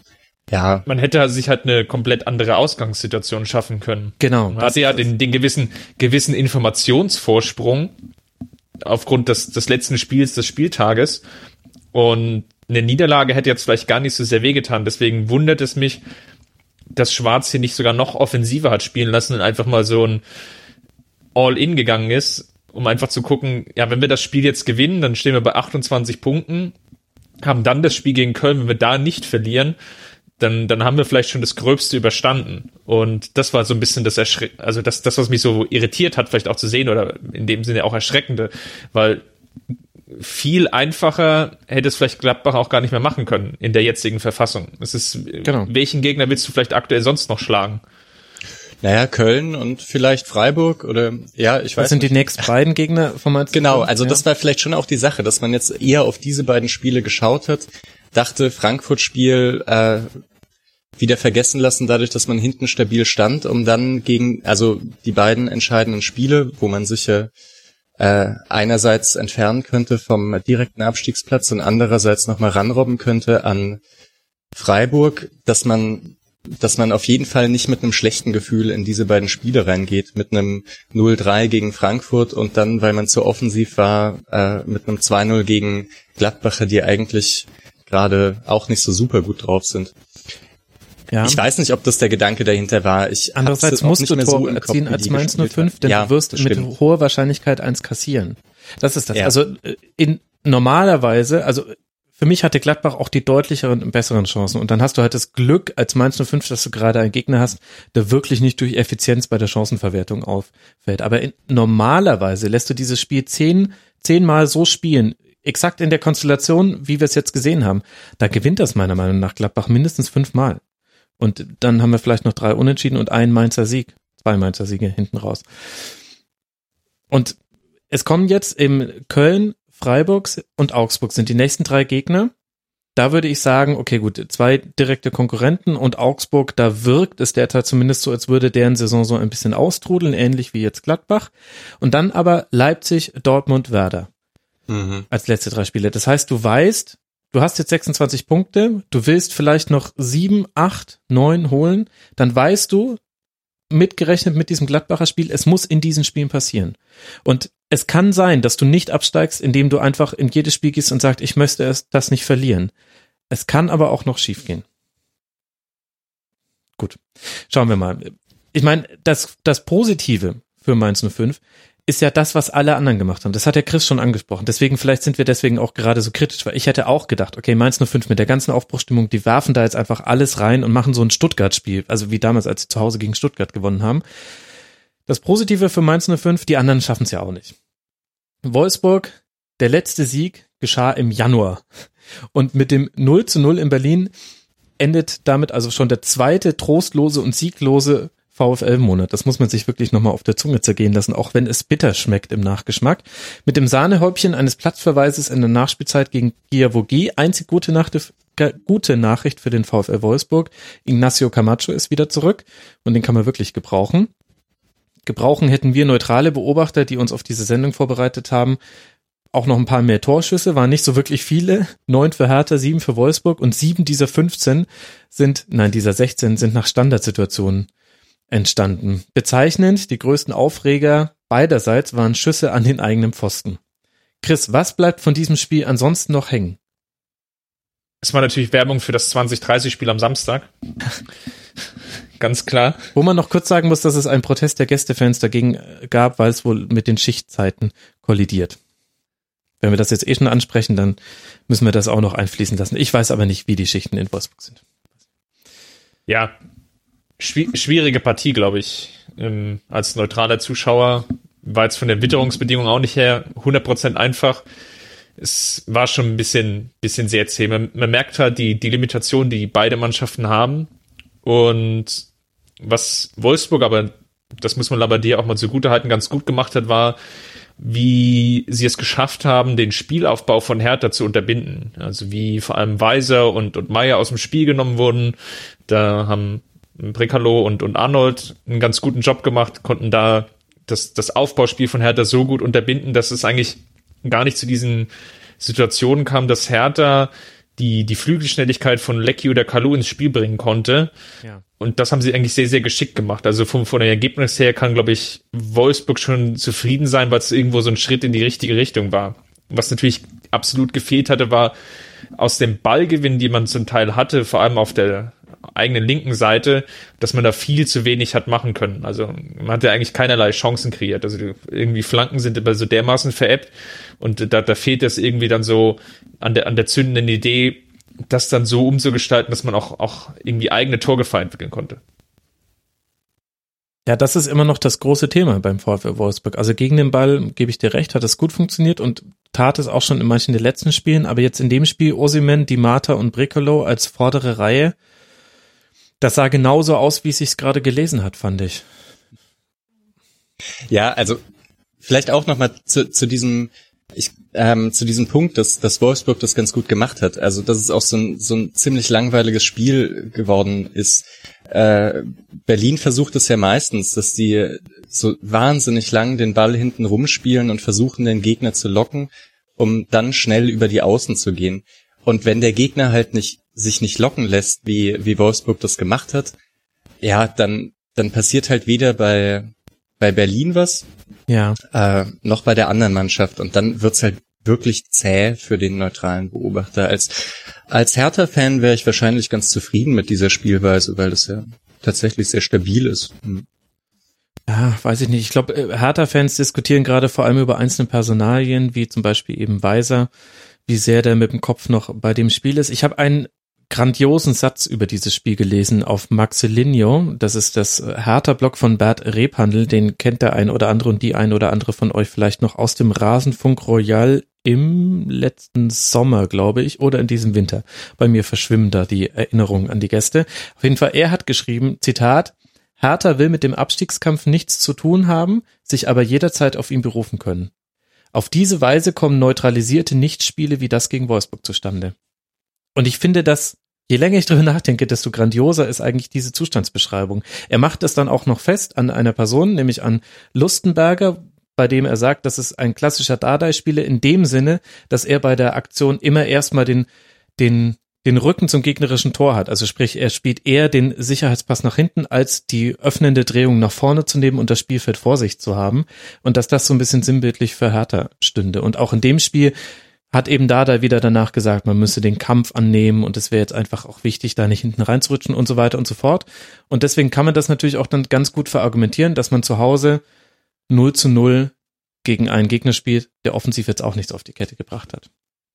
Ja. Man hätte sich halt eine komplett andere Ausgangssituation schaffen können. Genau. Man hatte ja den, den gewissen, gewissen Informationsvorsprung aufgrund des, des letzten Spiels des Spieltages. Und eine Niederlage hätte jetzt vielleicht gar nicht so sehr wehgetan. Deswegen wundert es mich, dass Schwarz hier nicht sogar noch offensiver hat spielen lassen und einfach mal so ein All-In gegangen ist, um einfach zu gucken, ja, wenn wir das Spiel jetzt gewinnen, dann stehen wir bei achtundzwanzig Punkten, haben dann das Spiel gegen Köln, wenn wir da nicht verlieren, dann dann haben wir vielleicht schon das Gröbste überstanden. Und das war so ein bisschen das Erschre- also das das was mich so irritiert hat, vielleicht auch zu sehen oder in dem Sinne auch erschreckende, weil viel einfacher hätte es vielleicht Gladbach auch gar nicht mehr machen können in der jetzigen Verfassung. Es ist genau. Welchen Gegner willst du vielleicht aktuell sonst noch schlagen? Naja, Köln und vielleicht Freiburg oder ja, ich weiß nicht. Das sind die nächsten beiden Gegner von Mainz. Genau, also ja. Das war vielleicht schon auch die Sache, dass man jetzt eher auf diese beiden Spiele geschaut hat, dachte, Frankfurt-Spiel äh, wieder vergessen lassen, dadurch, dass man hinten stabil stand, um dann gegen, also die beiden entscheidenden Spiele, wo man sich ja äh, einerseits entfernen könnte vom direkten Abstiegsplatz und andererseits nochmal ranrobben könnte an Freiburg, dass man dass man auf jeden Fall nicht mit einem schlechten Gefühl in diese beiden Spiele reingeht, mit einem null drei gegen Frankfurt und dann, weil man zu offensiv war, äh, mit einem zwei null gegen Gladbacher, die eigentlich gerade auch nicht so super gut drauf sind. Ja. Ich weiß nicht, ob das der Gedanke dahinter war. Ich Andererseits musst du Tore so erzielen als Mainz null fünf, denn ja, du wirst mit hoher Wahrscheinlichkeit eins kassieren. Das ist das. Ja. Also in normalerweise, also für mich hatte Gladbach auch die deutlicheren und besseren Chancen. Und dann hast du halt das Glück als Mainz null fünf, dass du gerade einen Gegner hast, der wirklich nicht durch Effizienz bei der Chancenverwertung auffällt. Aber in, normalerweise lässt du dieses Spiel zehn, zehnmal so spielen, exakt in der Konstellation, wie wir es jetzt gesehen haben. Da gewinnt das meiner Meinung nach Gladbach mindestens fünfmal. Und dann haben wir vielleicht noch drei Unentschieden und einen Mainzer Sieg. Zwei Mainzer Siege hinten raus. Und es kommen jetzt im Köln, Freiburg und Augsburg sind die nächsten drei Gegner. Da würde ich sagen, okay, gut, zwei direkte Konkurrenten und Augsburg, da wirkt es derzeit zumindest so, als würde deren Saison so ein bisschen austrudeln, ähnlich wie jetzt Gladbach. Und dann aber Leipzig, Dortmund, Werder mhm. als letzte drei Spiele. Das heißt, du weißt, du hast jetzt sechsundzwanzig Punkte, du willst vielleicht noch sieben, acht, neun holen, dann weißt du, mitgerechnet mit diesem Gladbacher Spiel, es muss in diesen Spielen passieren. Und es kann sein, dass du nicht absteigst, indem du einfach in jedes Spiel gehst und sagst, ich möchte es, das nicht verlieren. Es kann aber auch noch schief gehen. Gut, schauen wir mal. Ich meine, das, das Positive für Mainz null fünf ist ja das, was alle anderen gemacht haben. Das hat der Chris schon angesprochen. Deswegen, vielleicht sind wir deswegen auch gerade so kritisch, weil ich hätte auch gedacht, okay, Mainz null fünf mit der ganzen Aufbruchstimmung, die werfen da jetzt einfach alles rein und machen so ein Stuttgart-Spiel. Also wie damals, als sie zu Hause gegen Stuttgart gewonnen haben. Das Positive für Mainz null fünf, die anderen schaffen es ja auch nicht. Wolfsburg, der letzte Sieg geschah im Januar. Und mit dem null zu null in Berlin endet damit also schon der zweite trostlose und sieglose VfL-Monat. Das muss man sich wirklich nochmal auf der Zunge zergehen lassen, auch wenn es bitter schmeckt im Nachgeschmack. Mit dem Sahnehäubchen eines Platzverweises in der Nachspielzeit gegen Giavogi. Einzig gute, Nacht, gute Nachricht für den VfL Wolfsburg. Ignacio Camacho ist wieder zurück und den kann man wirklich gebrauchen. Gebrauchen hätten wir neutrale Beobachter, die uns auf diese Sendung vorbereitet haben. Auch noch ein paar mehr Torschüsse, waren nicht so wirklich viele. Neun für Hertha, sieben für Wolfsburg und sieben dieser fünfzehn sind, nein, dieser sechzehn sind nach Standardsituationen entstanden. Bezeichnend, die größten Aufreger beiderseits waren Schüsse an den eigenen Pfosten. Chris, was bleibt von diesem Spiel ansonsten noch hängen? Es war natürlich Werbung für das zwanzig dreißig Spiel am Samstag. Ganz klar. Wo man noch kurz sagen muss, dass es einen Protest der Gästefans dagegen gab, weil es wohl mit den Schichtzeiten kollidiert. Wenn wir das jetzt eh schon ansprechen, dann müssen wir das auch noch einfließen lassen. Ich weiß aber nicht, wie die Schichten in Wolfsburg sind. Ja, schwierige Partie, glaube ich, ähm, als neutraler Zuschauer. War jetzt von den Witterungsbedingungen auch nicht her hundert Prozent einfach. Es war schon ein bisschen, bisschen sehr zäh. Man, man merkt halt die, die Limitation, die beide Mannschaften haben. Und was Wolfsburg aber, das muss man Labbadia auch mal zugutehalten, ganz gut gemacht hat, war, wie sie es geschafft haben, den Spielaufbau von Hertha zu unterbinden. Also wie vor allem Weiser und, und Meier aus dem Spiel genommen wurden. Da haben Brekalo und, und Arnold einen ganz guten Job gemacht, konnten da das, das Aufbauspiel von Hertha so gut unterbinden, dass es eigentlich gar nicht zu diesen Situationen kam, dass Hertha die, die Flügelschnelligkeit von Lecky oder Kalou ins Spiel bringen konnte. Ja. Und das haben sie eigentlich sehr, sehr geschickt gemacht. Also vom, von der Ergebnis her kann, glaube ich, Wolfsburg schon zufrieden sein, weil es irgendwo so ein Schritt in die richtige Richtung war. Was natürlich absolut gefehlt hatte, war aus dem Ballgewinn, die man zum Teil hatte, vor allem auf der eigenen linken Seite, dass man da viel zu wenig hat machen können. Also man hat ja eigentlich keinerlei Chancen kreiert. Also irgendwie Flanken sind immer so dermaßen veräppt und da, da fehlt es irgendwie dann so an der, an der zündenden Idee, das dann so umzugestalten, dass man auch, auch irgendwie eigene Torgefahr entwickeln konnte. Ja, das ist immer noch das große Thema beim VfL Wolfsburg. Also gegen den Ball, gebe ich dir recht, hat es gut funktioniert und tat es auch schon in manchen der letzten Spielen, aber jetzt in dem Spiel Osimhen, Di Marta und Brekalo als vordere Reihe, das sah genauso aus, wie es sich gerade gelesen hat, fand ich. Ja, also vielleicht auch nochmal zu, zu diesem ich, ähm, zu diesem Punkt, dass, dass Wolfsburg das ganz gut gemacht hat. Also dass es auch so ein, so ein ziemlich langweiliges Spiel geworden ist. Äh, Berlin versucht es ja meistens, dass die so wahnsinnig lang den Ball hinten rumspielen und versuchen, den Gegner zu locken, um dann schnell über die Außen zu gehen. Und wenn der Gegner halt nicht sich nicht locken lässt, wie wie Wolfsburg das gemacht hat, ja, dann dann passiert halt weder bei bei Berlin was, ja, äh, noch bei der anderen Mannschaft. Und dann wird's halt wirklich zäh für den neutralen Beobachter. Als als Hertha-Fan wäre ich wahrscheinlich ganz zufrieden mit dieser Spielweise, weil das ja tatsächlich sehr stabil ist. Hm. Ja, weiß ich nicht. Ich glaube, Hertha-Fans diskutieren gerade vor allem über einzelne Personalien, wie zum Beispiel eben Weiser, wie sehr der mit dem Kopf noch bei dem Spiel ist. Ich habe einen grandiosen Satz über dieses Spiel gelesen auf Maxilinho. Das ist das Hertha-Blog von Bert Rebhandl. Den kennt der ein oder andere und die ein oder andere von euch vielleicht noch aus dem Rasenfunk Royal im letzten Sommer, glaube ich, oder in diesem Winter. Bei mir verschwimmen da die Erinnerungen an die Gäste. Auf jeden Fall, er hat geschrieben, Zitat, Hertha will mit dem Abstiegskampf nichts zu tun haben, sich aber jederzeit auf ihn berufen können. Auf diese Weise kommen neutralisierte Nichtspiele wie das gegen Wolfsburg zustande. Und ich finde, dass je länger ich drüber nachdenke, desto grandioser ist eigentlich diese Zustandsbeschreibung. Er macht das dann auch noch fest an einer Person, nämlich an Lustenberger, bei dem er sagt, das ist ein klassischer Dardai-Spieler in dem Sinne, dass er bei der Aktion immer erstmal den, den, den Rücken zum gegnerischen Tor hat. Also sprich, er spielt eher den Sicherheitspass nach hinten, als die öffnende Drehung nach vorne zu nehmen und das Spielfeld vor sich zu haben. Und dass das so ein bisschen sinnbildlich für Hertha stünde. Und auch in dem Spiel hat eben Dardai wieder danach gesagt, man müsse den Kampf annehmen und es wäre jetzt einfach auch wichtig, da nicht hinten reinzurutschen und so weiter und so fort. Und deswegen kann man das natürlich auch dann ganz gut verargumentieren, dass man zu Hause null zu null gegen einen Gegner spielt, der offensiv jetzt auch nichts auf die Kette gebracht hat.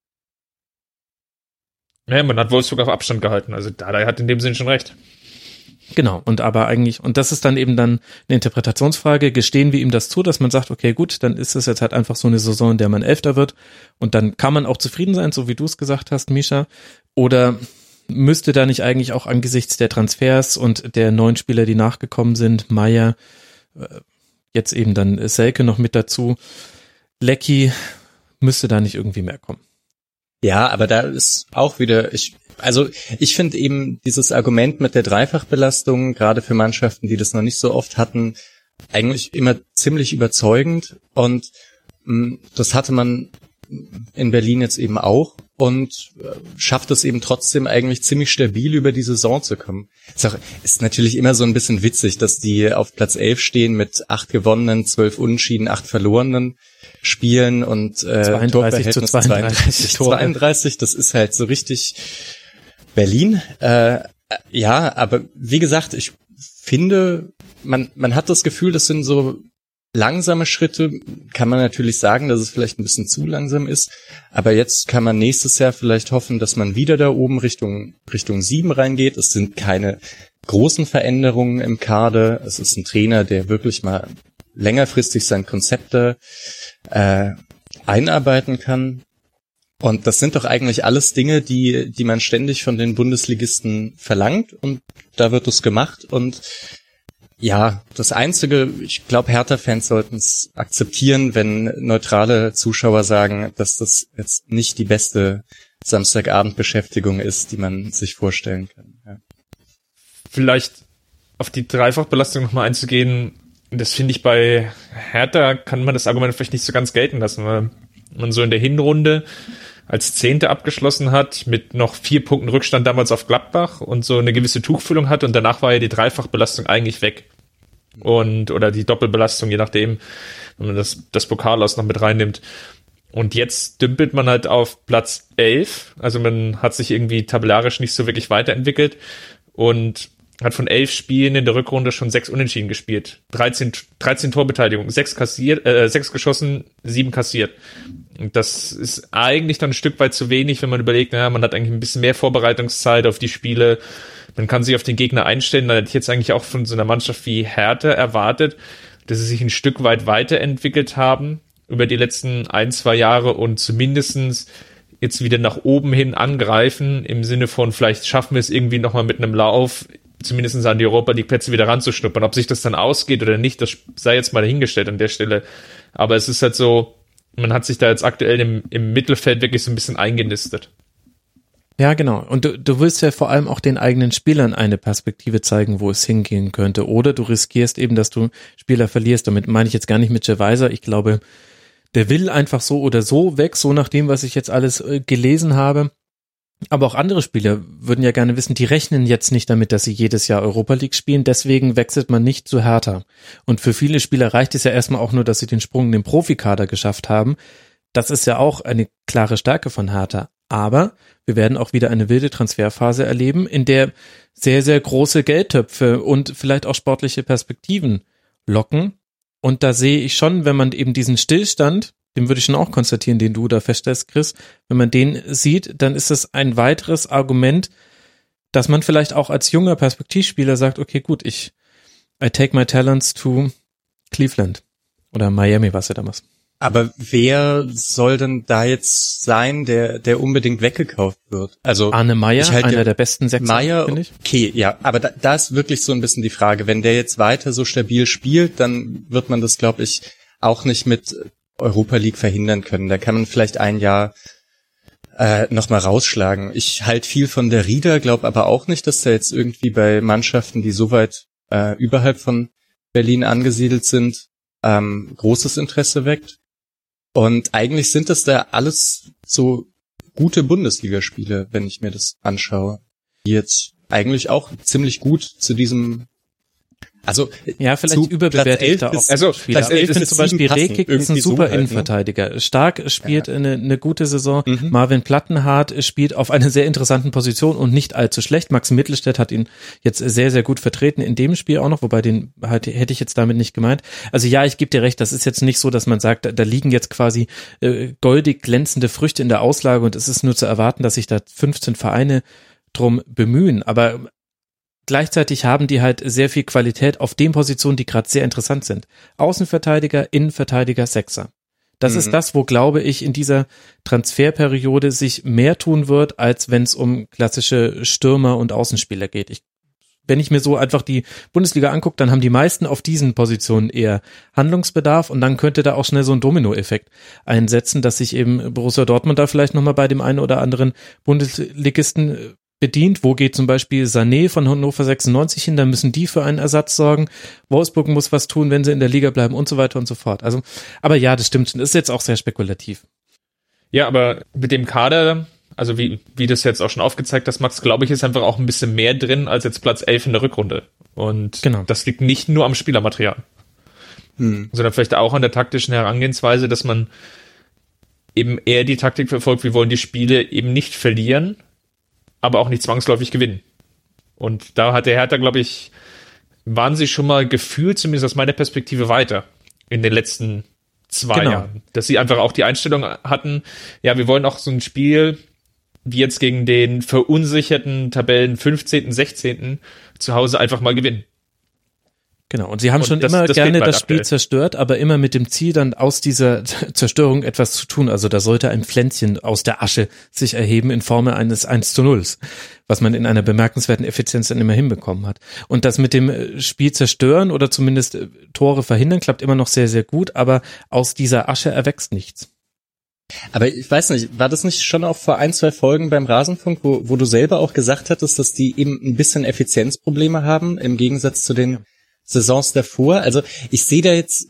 Ja, man hat Wolfsburg auf Abstand gehalten, also Dardai hat in dem Sinn schon recht. Genau, und aber eigentlich, und das ist dann eben dann eine Interpretationsfrage, gestehen wir ihm das zu, dass man sagt, okay, gut, dann ist es jetzt halt einfach so eine Saison, in der man Elfter wird und dann kann man auch zufrieden sein, so wie du es gesagt hast, Mischa, oder müsste da nicht eigentlich auch angesichts der Transfers und der neuen Spieler, die nachgekommen sind, Meier, jetzt eben dann Selke noch mit dazu, Lecky, müsste da nicht irgendwie mehr kommen? Ja, aber da ist auch wieder, ich Also ich finde eben dieses Argument mit der Dreifachbelastung, gerade für Mannschaften, die das noch nicht so oft hatten, eigentlich immer ziemlich überzeugend. Und mh, das hatte man in Berlin jetzt eben auch und äh, schafft es eben trotzdem eigentlich ziemlich stabil über die Saison zu kommen. Ist, auch, ist natürlich immer so ein bisschen witzig, dass die auf Platz elf stehen mit acht gewonnenen, zwölf Unentschieden, acht verlorenen Spielen und äh, zweiunddreißig zu zweiunddreißig. zweiunddreißig, das ist halt so richtig Berlin. Äh, ja, aber wie gesagt, ich finde, man man hat das Gefühl, das sind so langsame Schritte. Kann man natürlich sagen, dass es vielleicht ein bisschen zu langsam ist, aber jetzt kann man nächstes Jahr vielleicht hoffen, dass man wieder da oben Richtung Richtung sieben reingeht. Es sind keine großen Veränderungen im Kader. Es ist ein Trainer, der wirklich mal längerfristig seine Konzepte äh, einarbeiten kann. Und das sind doch eigentlich alles Dinge, die die man ständig von den Bundesligisten verlangt. Und da wird es gemacht. Und ja, das Einzige, ich glaube, Hertha-Fans sollten es akzeptieren, wenn neutrale Zuschauer sagen, dass das jetzt nicht die beste Samstagabendbeschäftigung ist, die man sich vorstellen kann. Ja. Vielleicht auf die Dreifachbelastung nochmal einzugehen, das finde ich bei Hertha, kann man das Argument vielleicht nicht so ganz gelten lassen, weil man so in der Hinrunde als Zehnte abgeschlossen hat, mit noch vier Punkten Rückstand damals auf Gladbach und so eine gewisse Tuchfüllung hatte und danach war ja die Dreifachbelastung eigentlich weg. Und, oder die Doppelbelastung, je nachdem, wenn man das, das Pokal aus noch mit reinnimmt. Und jetzt dümpelt man halt auf Platz elf, also man hat sich irgendwie tabellarisch nicht so wirklich weiterentwickelt und hat von elf Spielen in der Rückrunde schon sechs Unentschieden gespielt. dreizehn, dreizehn Torbeteiligung, sechs kassiert, äh, sechs geschossen, sieben kassiert. Und das ist eigentlich dann ein Stück weit zu wenig, wenn man überlegt, naja, man hat eigentlich ein bisschen mehr Vorbereitungszeit auf die Spiele. Man kann sich auf den Gegner einstellen. Da hätte ich jetzt eigentlich auch von so einer Mannschaft wie Hertha erwartet, dass sie sich ein Stück weit weiterentwickelt haben über die letzten ein, zwei Jahre und zumindestens jetzt wieder nach oben hin angreifen, im Sinne von, vielleicht schaffen wir es irgendwie nochmal mit einem Lauf, zumindest an die Europa-League-Plätze wieder ranzuschnuppern. Ob sich das dann ausgeht oder nicht, das sei jetzt mal dahingestellt an der Stelle. Aber es ist halt so, man hat sich da jetzt aktuell im, im Mittelfeld wirklich so ein bisschen eingenistet. Ja, genau. Und du, du willst ja vor allem auch den eigenen Spielern eine Perspektive zeigen, wo es hingehen könnte. Oder du riskierst eben, dass du Spieler verlierst. Damit meine ich jetzt gar nicht mit Weiser. Ich glaube, der will einfach so oder so weg, so nach dem, was ich jetzt alles äh, gelesen habe. Aber auch andere Spieler würden ja gerne wissen, die rechnen jetzt nicht damit, dass sie jedes Jahr Europa League spielen. Deswegen wechselt man nicht zu Hertha. Und für viele Spieler reicht es ja erstmal auch nur, dass sie den Sprung in den Profikader geschafft haben. Das ist ja auch eine klare Stärke von Hertha. Aber wir werden auch wieder eine wilde Transferphase erleben, in der sehr, sehr große Geldtöpfe und vielleicht auch sportliche Perspektiven locken. Und da sehe ich schon, wenn man eben diesen Stillstand, den würde ich schon auch konstatieren, den du da feststellst, Chris, wenn man den sieht, dann ist das ein weiteres Argument, dass man vielleicht auch als junger Perspektivspieler sagt, okay, gut, ich I take my talents to Cleveland oder Miami, was ja damals. Aber wer soll denn da jetzt sein, der der unbedingt weggekauft wird? Also Arne Meyer, halt einer ja, der besten Sechser, Meyer, finde ich. Okay, ja, aber da, da ist wirklich so ein bisschen die Frage, wenn der jetzt weiter so stabil spielt, dann wird man das, glaube ich, auch nicht mit Europa League verhindern können. Da kann man vielleicht ein Jahr äh, nochmal rausschlagen. Ich halte viel von der Rieder, glaube aber auch nicht, dass der jetzt irgendwie bei Mannschaften, die so weit äh, überhalb von Berlin angesiedelt sind, ähm, großes Interesse weckt. Und eigentlich sind das da alles so gute Bundesligaspiele, wenn ich mir das anschaue, die jetzt eigentlich auch ziemlich gut zu diesem, also ja, vielleicht überbewertet da auch. Also Platz elf ist zum Beispiel Rekik, ist ein super so halt, Innenverteidiger. Ne? Stark spielt ja. eine, eine gute Saison. Mhm. Marvin Plattenhardt spielt auf einer sehr interessanten Position und nicht allzu schlecht. Max Mittelstädt hat ihn jetzt sehr, sehr gut vertreten in dem Spiel auch noch, wobei den halt, hätte ich jetzt damit nicht gemeint. Also ja, ich gebe dir recht, das ist jetzt nicht so, dass man sagt, da, da liegen jetzt quasi äh, goldig glänzende Früchte in der Auslage und es ist nur zu erwarten, dass sich da fünfzehn Vereine drum bemühen. Aber gleichzeitig haben die halt sehr viel Qualität auf den Positionen, die gerade sehr interessant sind. Außenverteidiger, Innenverteidiger, Sechser. Das mhm. ist das, wo, glaube ich, in dieser Transferperiode sich mehr tun wird, als wenn es um klassische Stürmer und Außenspieler geht. Ich, wenn ich mir so einfach die Bundesliga angucke, dann haben die meisten auf diesen Positionen eher Handlungsbedarf und dann könnte da auch schnell so ein Dominoeffekt einsetzen, dass sich eben Borussia Dortmund da vielleicht nochmal bei dem einen oder anderen Bundesligisten bedient. Wo geht zum Beispiel Sané von Hannover sechsundneunzig hin? Da müssen die für einen Ersatz sorgen. Wolfsburg muss was tun, wenn sie in der Liga bleiben und so weiter und so fort. Also, aber ja, das stimmt. Das ist jetzt auch sehr spekulativ. Ja, aber mit dem Kader, also wie wie das jetzt auch schon aufgezeigt hast, Max, glaube ich, ist einfach auch ein bisschen mehr drin als jetzt Platz elf in der Rückrunde. Und genau. Das liegt nicht nur am Spielermaterial, hm. sondern vielleicht auch an der taktischen Herangehensweise, dass man eben eher die Taktik verfolgt, wir wollen die Spiele eben nicht verlieren, aber auch nicht zwangsläufig gewinnen. Und da hat der Hertha, glaube ich, waren sie schon mal gefühlt, zumindest aus meiner Perspektive, weiter in den letzten zwei genau. Jahren. Dass sie einfach auch die Einstellung hatten, ja, wir wollen auch so ein Spiel wie jetzt gegen den verunsicherten Tabellen fünfzehnten, sechzehnten zu Hause einfach mal gewinnen. Genau, und sie haben und schon das, immer das gerne das aktuell. Spiel zerstört, aber immer mit dem Ziel, dann aus dieser Zerstörung etwas zu tun. Also da sollte ein Pflänzchen aus der Asche sich erheben in Form eines eins zu null, was man in einer bemerkenswerten Effizienz dann immer hinbekommen hat. Und das mit dem Spiel zerstören oder zumindest Tore verhindern klappt immer noch sehr, sehr gut, aber aus dieser Asche erwächst nichts. Aber ich weiß nicht, war das nicht schon auch vor ein, zwei Folgen beim Rasenfunk, wo, wo du selber auch gesagt hattest, dass die eben ein bisschen Effizienzprobleme haben, im Gegensatz zu den Saisons davor? Also ich sehe da jetzt,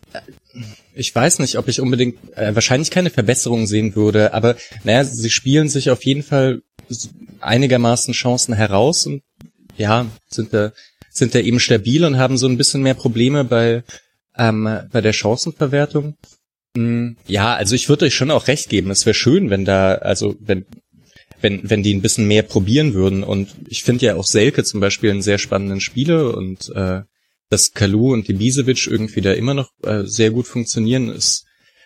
ich weiß nicht, ob ich unbedingt äh, wahrscheinlich keine Verbesserung sehen würde, aber naja, sie spielen sich auf jeden Fall einigermaßen Chancen heraus und ja, sind da sind da eben stabil und haben so ein bisschen mehr Probleme bei ähm, bei der Chancenverwertung. Mm, ja, also ich würde euch schon auch recht geben. Es wäre schön, wenn da, also wenn wenn wenn die ein bisschen mehr probieren würden. Und ich finde ja auch Selke zum Beispiel einen sehr spannenden Spieler und äh, dass Kalou und Ibisevic irgendwie da immer noch äh, sehr gut funktionieren, ist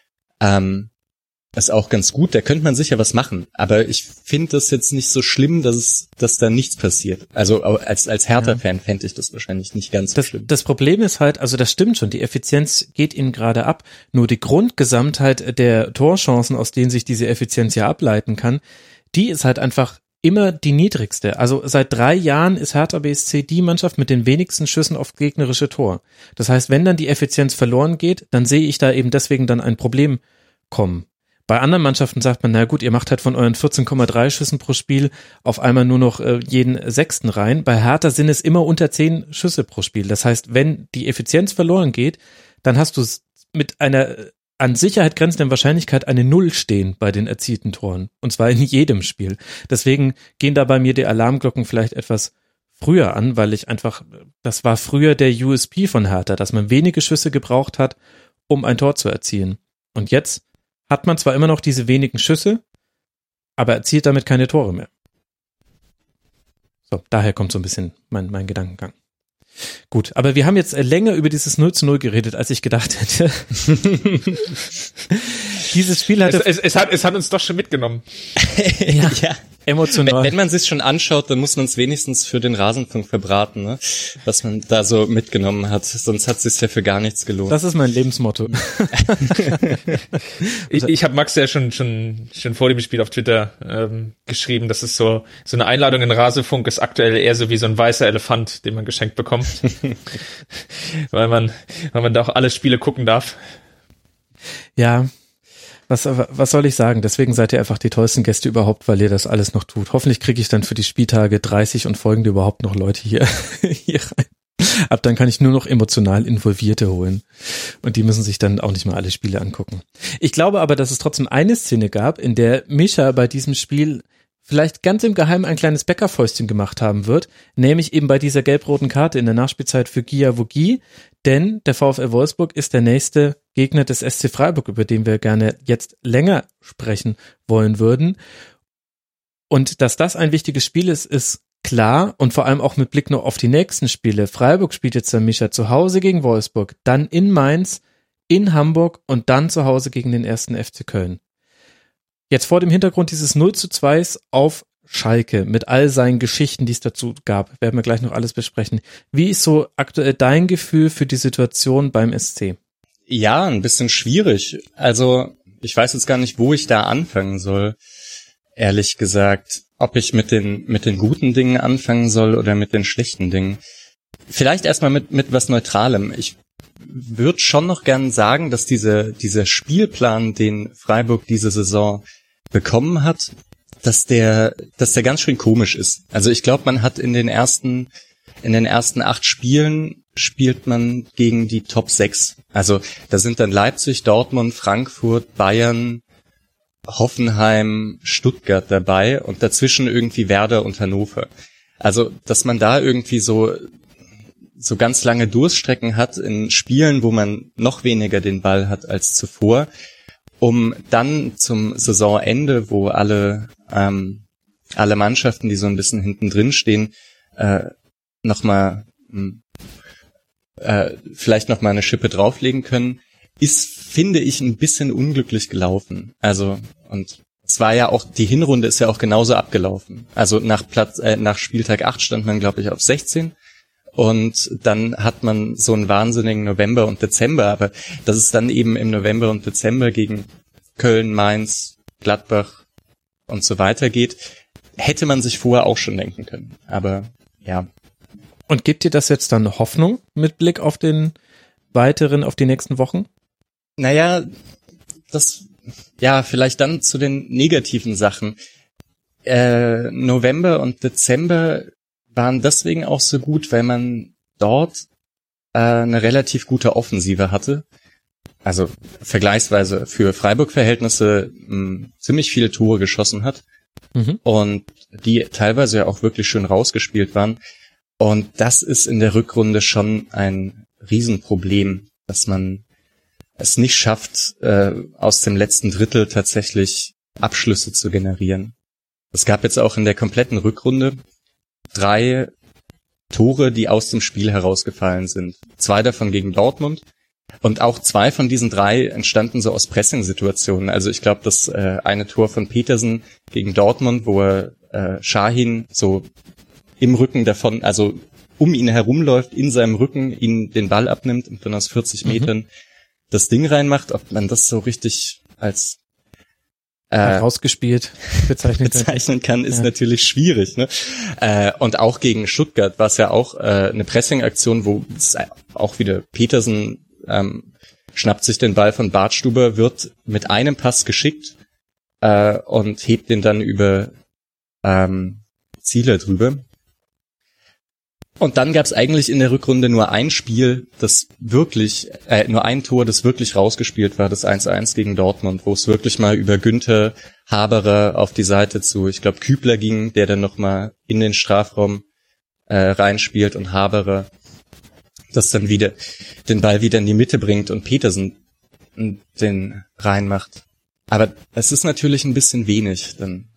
ähm, ist auch ganz gut. Da könnte man sicher was machen. Aber ich finde das jetzt nicht so schlimm, dass es, dass da nichts passiert. Also als als Hertha-Fan fände ich das wahrscheinlich nicht ganz so das, schlimm. Das Problem ist halt, also das stimmt schon, die Effizienz geht ihnen gerade ab. Nur die Grundgesamtheit der Torchancen, aus denen sich diese Effizienz ja ableiten kann, die ist halt einfach immer die niedrigste. Also seit drei Jahren ist Hertha B S C die Mannschaft mit den wenigsten Schüssen auf gegnerische Tor. Das heißt, wenn dann die Effizienz verloren geht, dann sehe ich da eben deswegen dann ein Problem kommen. Bei anderen Mannschaften sagt man, na gut, ihr macht halt von euren vierzehn Komma drei Schüssen pro Spiel auf einmal nur noch äh, jeden sechsten rein. Bei Hertha sind es immer unter zehn Schüsse pro Spiel. Das heißt, wenn die Effizienz verloren geht, dann hast du mit einer an Sicherheit grenzenden Wahrscheinlichkeit eine Null stehen bei den erzielten Toren. Und zwar in jedem Spiel. Deswegen gehen da bei mir die Alarmglocken vielleicht etwas früher an, weil ich einfach, das war früher der U S P von Hertha, dass man wenige Schüsse gebraucht hat, um ein Tor zu erzielen. Und jetzt hat man zwar immer noch diese wenigen Schüsse, aber erzielt damit keine Tore mehr. So, daher kommt so ein bisschen mein, mein Gedankengang. Gut, aber wir haben jetzt länger über dieses null zu null geredet, als ich gedacht hätte. Dieses Spiel hatte... Es, es, es, hat, es hat uns doch schon mitgenommen. ja, ja, emotional. Wenn, wenn man sich schon anschaut, dann muss man es wenigstens für den Rasenfunk verbraten, ne? Was man da so mitgenommen hat. Sonst hat es sich ja für gar nichts gelohnt. Das ist mein Lebensmotto. ich ich habe Max ja schon schon schon vor dem Spiel auf Twitter ähm, geschrieben, dass es so so eine Einladung in Rasenfunk ist aktuell eher so wie so ein weißer Elefant, den man geschenkt bekommt. weil man weil man da auch alle Spiele gucken darf. Ja, was was soll ich sagen? Deswegen seid ihr einfach die tollsten Gäste überhaupt, weil ihr das alles noch tut. Hoffentlich kriege ich dann für die Spieltage dreißig und folgende überhaupt noch Leute hier, hier rein. Ab dann kann ich nur noch emotional Involvierte holen. Und die müssen sich dann auch nicht mal alle Spiele angucken. Ich glaube aber, dass es trotzdem eine Szene gab, in der Mischa bei diesem Spiel vielleicht ganz im Geheimen ein kleines Bäckerfäustchen gemacht haben wird, nämlich eben bei dieser gelb-roten Karte in der Nachspielzeit für Guiavogi, denn der VfL Wolfsburg ist der nächste Gegner des S C Freiburg, über den wir gerne jetzt länger sprechen wollen würden. Und dass das ein wichtiges Spiel ist, ist klar und vor allem auch mit Blick noch auf die nächsten Spiele. Freiburg spielt jetzt dann Mischa zu Hause gegen Wolfsburg, dann in Mainz, in Hamburg und dann zu Hause gegen den ersten F C Köln. Jetzt vor dem Hintergrund dieses null zu zwei auf Schalke mit all seinen Geschichten, die es dazu gab, werden wir gleich noch alles besprechen. Wie ist so aktuell dein Gefühl für die Situation beim S C? Ja, ein bisschen schwierig. Also ich weiß jetzt gar nicht, wo ich da anfangen soll, ehrlich gesagt. Ob ich mit den mit den guten Dingen anfangen soll oder mit den schlechten Dingen. Vielleicht erstmal mit mit was Neutralem. Ich würde schon noch gern sagen, dass diese dieser Spielplan, den Freiburg diese Saison bekommen hat, dass der dass der ganz schön komisch ist. Also ich glaube, man hat in den ersten in den ersten acht Spielen spielt man gegen die Top sechs. Also da sind dann Leipzig, Dortmund, Frankfurt, Bayern, Hoffenheim, Stuttgart dabei und dazwischen irgendwie Werder und Hannover. Also dass man da irgendwie so so ganz lange Durststrecken hat in Spielen, wo man noch weniger den Ball hat als zuvor, um dann zum Saisonende, wo alle ähm, alle Mannschaften, die so ein bisschen hinten drin stehen, äh, nochmal äh, vielleicht nochmal eine Schippe drauflegen können, ist, finde ich, ein bisschen unglücklich gelaufen. Also und es war ja auch, die Hinrunde ist ja auch genauso abgelaufen. Also nach Platz, äh, nach Spieltag acht stand man, glaube ich, auf sechzehn. Und dann hat man so einen wahnsinnigen November und Dezember. Aber dass es dann eben im November und Dezember gegen Köln, Mainz, Gladbach und so weiter geht, hätte man sich vorher auch schon denken können. Aber ja. Und gibt dir das jetzt dann Hoffnung mit Blick auf den weiteren, auf die nächsten Wochen? Naja, das, ja, vielleicht dann zu den negativen Sachen. Äh, November und Dezember waren deswegen auch so gut, weil man dort äh, eine relativ gute Offensive hatte. Also vergleichsweise für Freiburg-Verhältnisse mh, ziemlich viele Tore geschossen hat. Mhm. Und die teilweise ja auch wirklich schön rausgespielt waren. Und das ist in der Rückrunde schon ein Riesenproblem, dass man es nicht schafft, äh, aus dem letzten Drittel tatsächlich Abschlüsse zu generieren. Es gab jetzt auch in der kompletten Rückrunde drei Tore, die aus dem Spiel herausgefallen sind. Zwei davon gegen Dortmund. Und auch zwei von diesen drei entstanden so aus Pressing-Situationen. Also ich glaube, das äh, eine Tor von Petersen gegen Dortmund, wo er äh, Şahin so im Rücken davon, also um ihn herumläuft, in seinem Rücken, ihn den Ball abnimmt und dann aus vierzig mhm. Metern das Ding reinmacht. Ob man das so richtig als äh, rausgespielt bezeichnen, bezeichnen kann, ist ja. natürlich schwierig. Ne? Äh, und auch gegen Stuttgart war es ja auch äh, eine Pressing-Aktion, wo es auch wieder Petersen ähm, schnappt sich den Ball von Bartstuber, wird mit einem Pass geschickt äh, und hebt den dann über ähm, Ziele drüber. Und dann gab es eigentlich in der Rückrunde nur ein Spiel, das wirklich, äh, nur ein Tor, das wirklich rausgespielt war, das eins eins gegen Dortmund, wo es wirklich mal über Günther Haberer auf die Seite zu, ich glaube, Kübler ging, der dann nochmal in den Strafraum äh, reinspielt und Haberer das dann wieder, den Ball wieder in die Mitte bringt und Petersen den reinmacht. Aber es ist natürlich ein bisschen wenig, dann.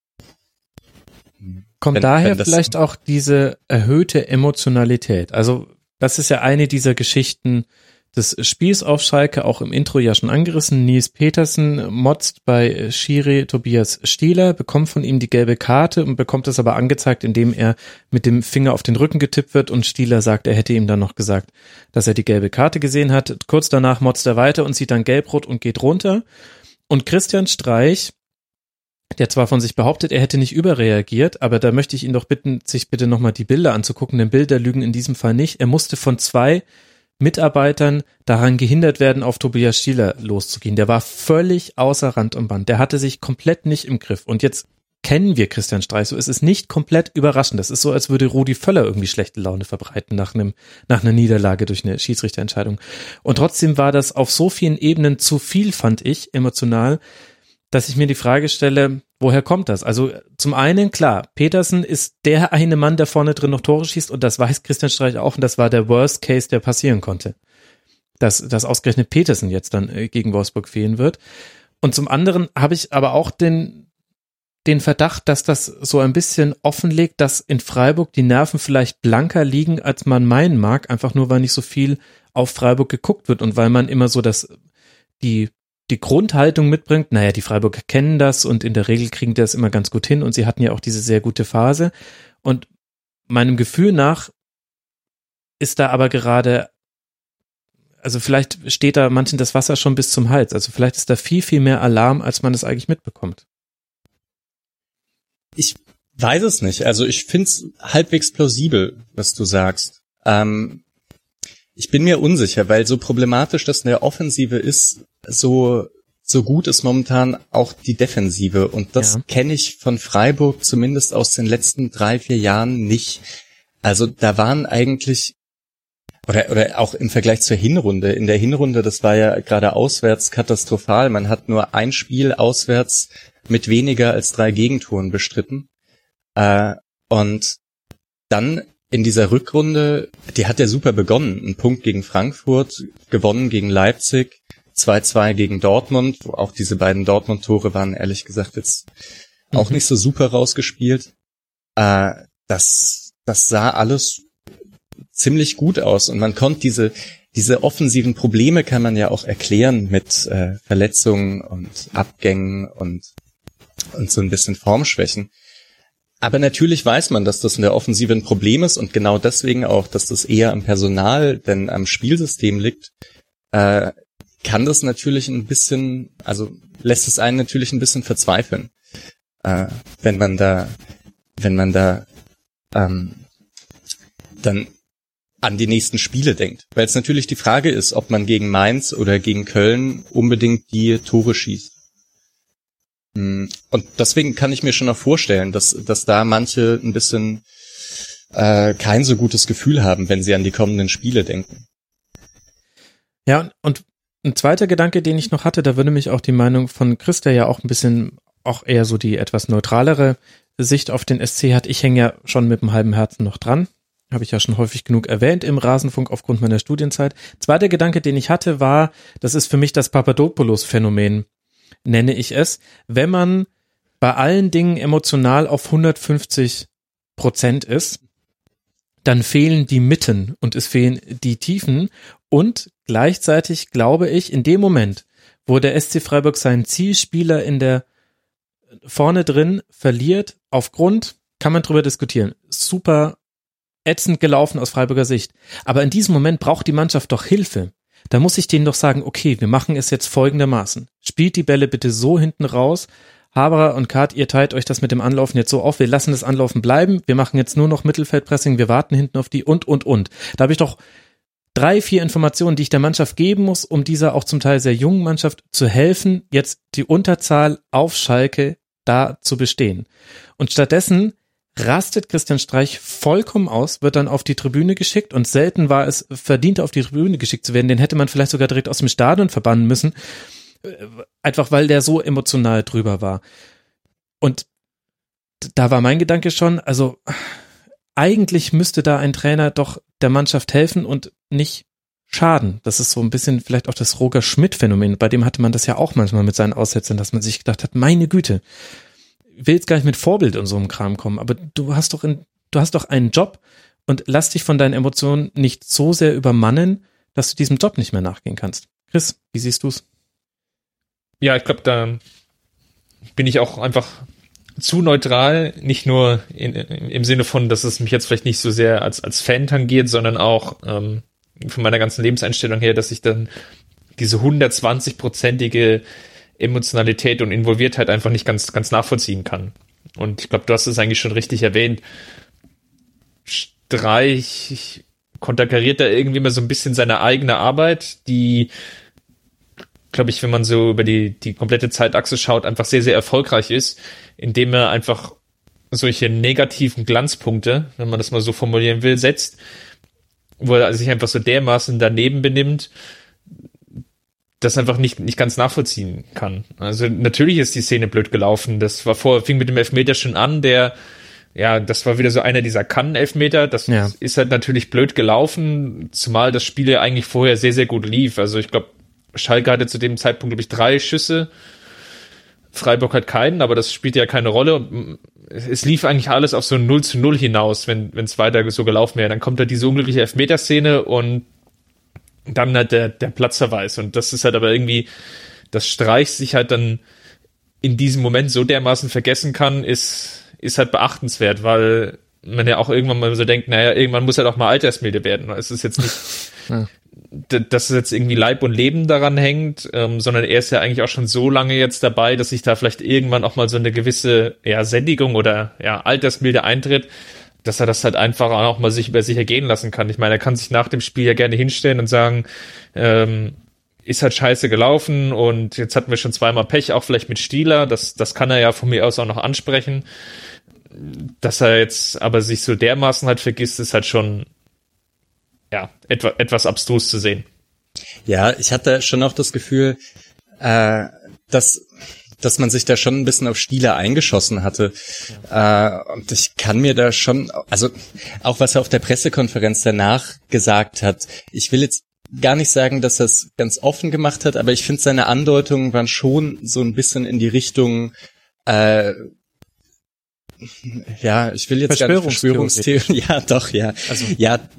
Kommt wenn, daher wenn vielleicht auch diese erhöhte Emotionalität. Also das ist ja eine dieser Geschichten des Spiels auf Schalke, auch im Intro ja schon angerissen. Nils Petersen motzt bei Schiri Tobias Stieler, bekommt von ihm die gelbe Karte und bekommt es aber angezeigt, indem er mit dem Finger auf den Rücken getippt wird und Stieler sagt, er hätte ihm dann noch gesagt, dass er die gelbe Karte gesehen hat. Kurz danach motzt er weiter und sieht dann gelb-rot und geht runter. Und Christian Streich, der zwar von sich behauptet, er hätte nicht überreagiert, aber da möchte ich ihn doch bitten, sich bitte nochmal die Bilder anzugucken, denn Bilder lügen in diesem Fall nicht. Er musste von zwei Mitarbeitern daran gehindert werden, auf Tobias Stieler loszugehen. Der war völlig außer Rand und Band. Der hatte sich komplett nicht im Griff. Und jetzt kennen wir Christian Streich so. Es ist nicht komplett überraschend. Das ist so, als würde Rudi Völler irgendwie schlechte Laune verbreiten nach einem, nach einer Niederlage durch eine Schiedsrichterentscheidung. Und trotzdem war das auf so vielen Ebenen zu viel, fand ich, emotional, dass ich mir die Frage stelle, woher kommt das? Also zum einen, klar, Petersen ist der eine Mann, der vorne drin noch Tore schießt und das weiß Christian Streich auch und das war der Worst Case, der passieren konnte. Dass, dass ausgerechnet Petersen jetzt dann äh, gegen Wolfsburg fehlen wird. Und zum anderen habe ich aber auch den, den Verdacht, dass das so ein bisschen offenlegt, dass in Freiburg die Nerven vielleicht blanker liegen, als man meinen mag, einfach nur, weil nicht so viel auf Freiburg geguckt wird und weil man immer so das, die die Grundhaltung mitbringt, naja, die Freiburger kennen das und in der Regel kriegen die das immer ganz gut hin und sie hatten ja auch diese sehr gute Phase und meinem Gefühl nach ist da aber gerade, also vielleicht steht da manchen das Wasser schon bis zum Hals, also vielleicht ist da viel, viel mehr Alarm, als man es eigentlich mitbekommt. Ich weiß es nicht, also ich find's halbwegs plausibel, was du sagst. Ähm, ich bin mir unsicher, weil so problematisch das in der Offensive ist, so so gut ist momentan auch die Defensive und das ja. kenne ich von Freiburg zumindest aus den letzten drei, vier Jahren nicht. Also da waren eigentlich oder oder auch im Vergleich zur Hinrunde. In der Hinrunde, das war ja gerade auswärts katastrophal. Man hat nur ein Spiel auswärts mit weniger als drei Gegentoren bestritten. Äh, und dann in dieser Rückrunde, die hat ja super begonnen. Ein Punkt gegen Frankfurt, gewonnen gegen Leipzig, zwei zwei gegen Dortmund, wo auch diese beiden Dortmund-Tore waren, ehrlich gesagt, jetzt mhm. auch nicht so super rausgespielt. Äh, das, das sah alles ziemlich gut aus und man konnte diese, diese offensiven Probleme kann man ja auch erklären mit äh, Verletzungen und Abgängen und und so ein bisschen Formschwächen. Aber natürlich weiß man, dass das in der Offensive ein Problem ist und genau deswegen auch, dass das eher am Personal denn am Spielsystem liegt, äh, kann das natürlich ein bisschen, also lässt es einen natürlich ein bisschen verzweifeln, äh, wenn man da, wenn man da ähm, dann an die nächsten Spiele denkt. Weil es natürlich die Frage ist, ob man gegen Mainz oder gegen Köln unbedingt die Tore schießt. Und deswegen kann ich mir schon auch vorstellen, dass, dass da manche ein bisschen äh, kein so gutes Gefühl haben, wenn sie an die kommenden Spiele denken. Ja, und ein zweiter Gedanke, den ich noch hatte, da würde mich auch die Meinung von Chris, der ja auch ein bisschen, auch eher so die etwas neutralere Sicht auf den S C hat. Ich hänge ja schon mit dem halben Herzen noch dran. Habe ich ja schon häufig genug erwähnt im Rasenfunk aufgrund meiner Studienzeit. Zweiter Gedanke, den ich hatte, war, das ist für mich das Papadopoulos-Phänomen, nenne ich es, wenn man bei allen Dingen emotional auf hundertfünfzig Prozent ist, dann fehlen die Mitten und es fehlen die Tiefen und gleichzeitig glaube ich, in dem Moment, wo der S C Freiburg seinen Zielspieler in der vorne drin verliert, aufgrund, kann man drüber diskutieren, super ätzend gelaufen aus Freiburger Sicht, aber in diesem Moment braucht die Mannschaft doch Hilfe. Da muss ich denen doch sagen, okay, wir machen es jetzt folgendermaßen. Spielt die Bälle bitte so hinten raus. Haberer und Kart, ihr teilt euch das mit dem Anlaufen jetzt so auf. Wir lassen das Anlaufen bleiben. Wir machen jetzt nur noch Mittelfeldpressing. Wir warten hinten auf die und, und, und. Da habe ich doch drei, vier Informationen, die ich der Mannschaft geben muss, um dieser auch zum Teil sehr jungen Mannschaft zu helfen, jetzt die Unterzahl auf Schalke da zu bestehen. Und stattdessen rastet Christian Streich vollkommen aus, wird dann auf die Tribüne geschickt und selten war es verdient, auf die Tribüne geschickt zu werden. Den hätte man vielleicht sogar direkt aus dem Stadion verbannen müssen, einfach weil der so emotional drüber war. Und da war mein Gedanke schon, also eigentlich müsste da ein Trainer doch der Mannschaft helfen und nicht schaden. Das ist so ein bisschen vielleicht auch das Roger Schmidt-Phänomen. Bei dem hatte man das ja auch manchmal mit seinen Aussätzen, dass man sich gedacht hat, meine Güte, ich will jetzt gar nicht mit Vorbild und so einem Kram kommen, aber du hast doch in, du hast doch einen Job und lass dich von deinen Emotionen nicht so sehr übermannen, dass du diesem Job nicht mehr nachgehen kannst. Chris, wie siehst du's? Ja, ich glaube, da bin ich auch einfach zu neutral, nicht nur in, im Sinne von, dass es mich jetzt vielleicht nicht so sehr als, als Fan tangiert, sondern auch ähm, von meiner ganzen Lebenseinstellung her, dass ich dann diese hundertzwanzig-prozentige Emotionalität und Involviertheit einfach nicht ganz, ganz nachvollziehen kann. Und ich glaube, du hast es eigentlich schon richtig erwähnt. Streich konterkariert da irgendwie immer so ein bisschen seine eigene Arbeit, die, glaube ich, wenn man so über die, die komplette Zeitachse schaut, einfach sehr, sehr erfolgreich ist, indem er einfach solche negativen Glanzpunkte, wenn man das mal so formulieren will, setzt, wo er sich einfach so dermaßen daneben benimmt, das einfach nicht, nicht ganz nachvollziehen kann. Also natürlich ist die Szene blöd gelaufen. Das war vor, fing mit dem Elfmeter schon an, der, ja, das war wieder so einer dieser Kann-Elfmeter. Das ja. ist halt natürlich blöd gelaufen, zumal das Spiel ja eigentlich vorher sehr, sehr gut lief. Also ich glaube, Schalke hatte zu dem Zeitpunkt, glaube ich, drei Schüsse. Freiburg hat keinen, aber das spielt ja keine Rolle. Und es lief eigentlich alles auf so ein null zu null hinaus, wenn es weiter so gelaufen wäre. Dann kommt da diese unglückliche Elfmeterszene und dann halt der, der Platzverweis. Und das ist halt aber irgendwie, das Streich sich halt dann in diesem Moment so dermaßen vergessen kann, ist, ist halt beachtenswert, weil man ja auch irgendwann mal so denkt, naja, irgendwann muss halt auch mal Altersmilde werden. Es ist jetzt nicht, ja. dass es jetzt irgendwie Leib und Leben daran hängt, ähm, sondern er ist ja eigentlich auch schon so lange jetzt dabei, dass sich da vielleicht irgendwann auch mal so eine gewisse, ja, Sättigung oder, ja, Altersmilde eintritt, dass er das halt einfach auch mal sich über sich ergehen lassen kann. Ich meine, er kann sich nach dem Spiel ja gerne hinstellen und sagen, ähm, ist halt scheiße gelaufen und jetzt hatten wir schon zweimal Pech, auch vielleicht mit Stieler, das, das kann er ja von mir aus auch noch ansprechen. Dass er jetzt aber sich so dermaßen halt vergisst, ist halt schon, ja, etwa, etwas abstrus zu sehen. Ja, ich hatte schon auch das Gefühl, äh, dass dass man sich da schon ein bisschen auf Stieler eingeschossen hatte. Ja. Äh, und ich kann mir da schon, also auch was er auf der Pressekonferenz danach gesagt hat, ich will jetzt gar nicht sagen, dass er es ganz offen gemacht hat, aber ich finde, seine Andeutungen waren schon so ein bisschen in die Richtung, äh, ja, ich will jetzt gar nicht Verschwörungstheorien, ja, doch, ja. Also, ja,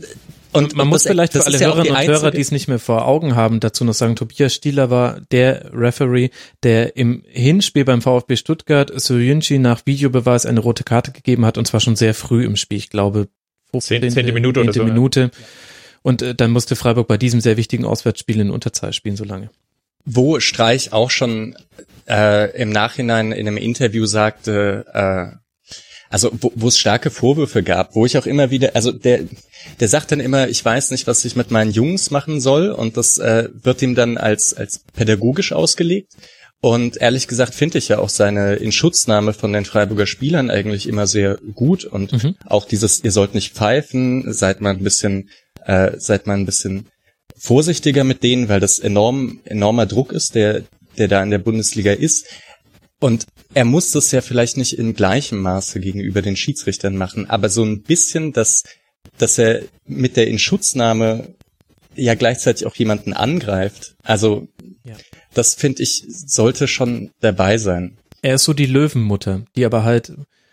Und man muss vielleicht für alle Hörerinnen und Hörer, die es nicht mehr vor Augen haben, dazu noch sagen, Tobias Stieler war der Referee, der im Hinspiel beim VfB Stuttgart Soyuncu nach Videobeweis eine rote Karte gegeben hat, und zwar schon sehr früh im Spiel, ich glaube zehnte Minute oder so. Minute. Und äh, dann musste Freiburg bei diesem sehr wichtigen Auswärtsspiel in Unterzahl spielen, so lange. Wo Streich auch schon äh, im Nachhinein in einem Interview sagte, äh, also wo, wo es starke Vorwürfe gab, wo ich auch immer wieder, also der der sagt dann immer, ich weiß nicht, was ich mit meinen Jungs machen soll, und das äh, wird ihm dann als als pädagogisch ausgelegt. Und ehrlich gesagt finde ich ja auch seine Inschutznahme von den Freiburger Spielern eigentlich immer sehr gut, und mhm. auch dieses, ihr sollt nicht pfeifen, seid mal ein bisschen, äh, seid mal ein bisschen vorsichtiger mit denen, weil das enorm enormer Druck ist, der der da in der Bundesliga ist. Und er muss das ja vielleicht nicht in gleichem Maße gegenüber den Schiedsrichtern machen, aber so ein bisschen, dass dass er mit der Inschutznahme ja gleichzeitig auch jemanden angreift. Also ja. Das finde ich, sollte schon dabei sein. Er ist so die Löwenmutter, die aber halt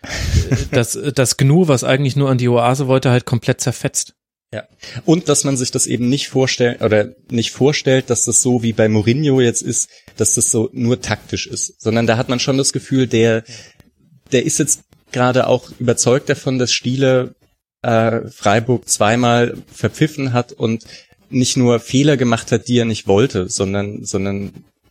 das das Gnu, was eigentlich nur an die Oase wollte, halt komplett zerfetzt. Ja. Und dass man sich das eben nicht vorstellt oder nicht vorstellt, dass das so wie bei Mourinho jetzt ist, dass das so nur taktisch ist, sondern da hat man schon das Gefühl, der der ist jetzt gerade auch überzeugt davon, dass Stieler äh, Freiburg zweimal verpfiffen hat und nicht nur Fehler gemacht hat, die er nicht wollte, sondern sondern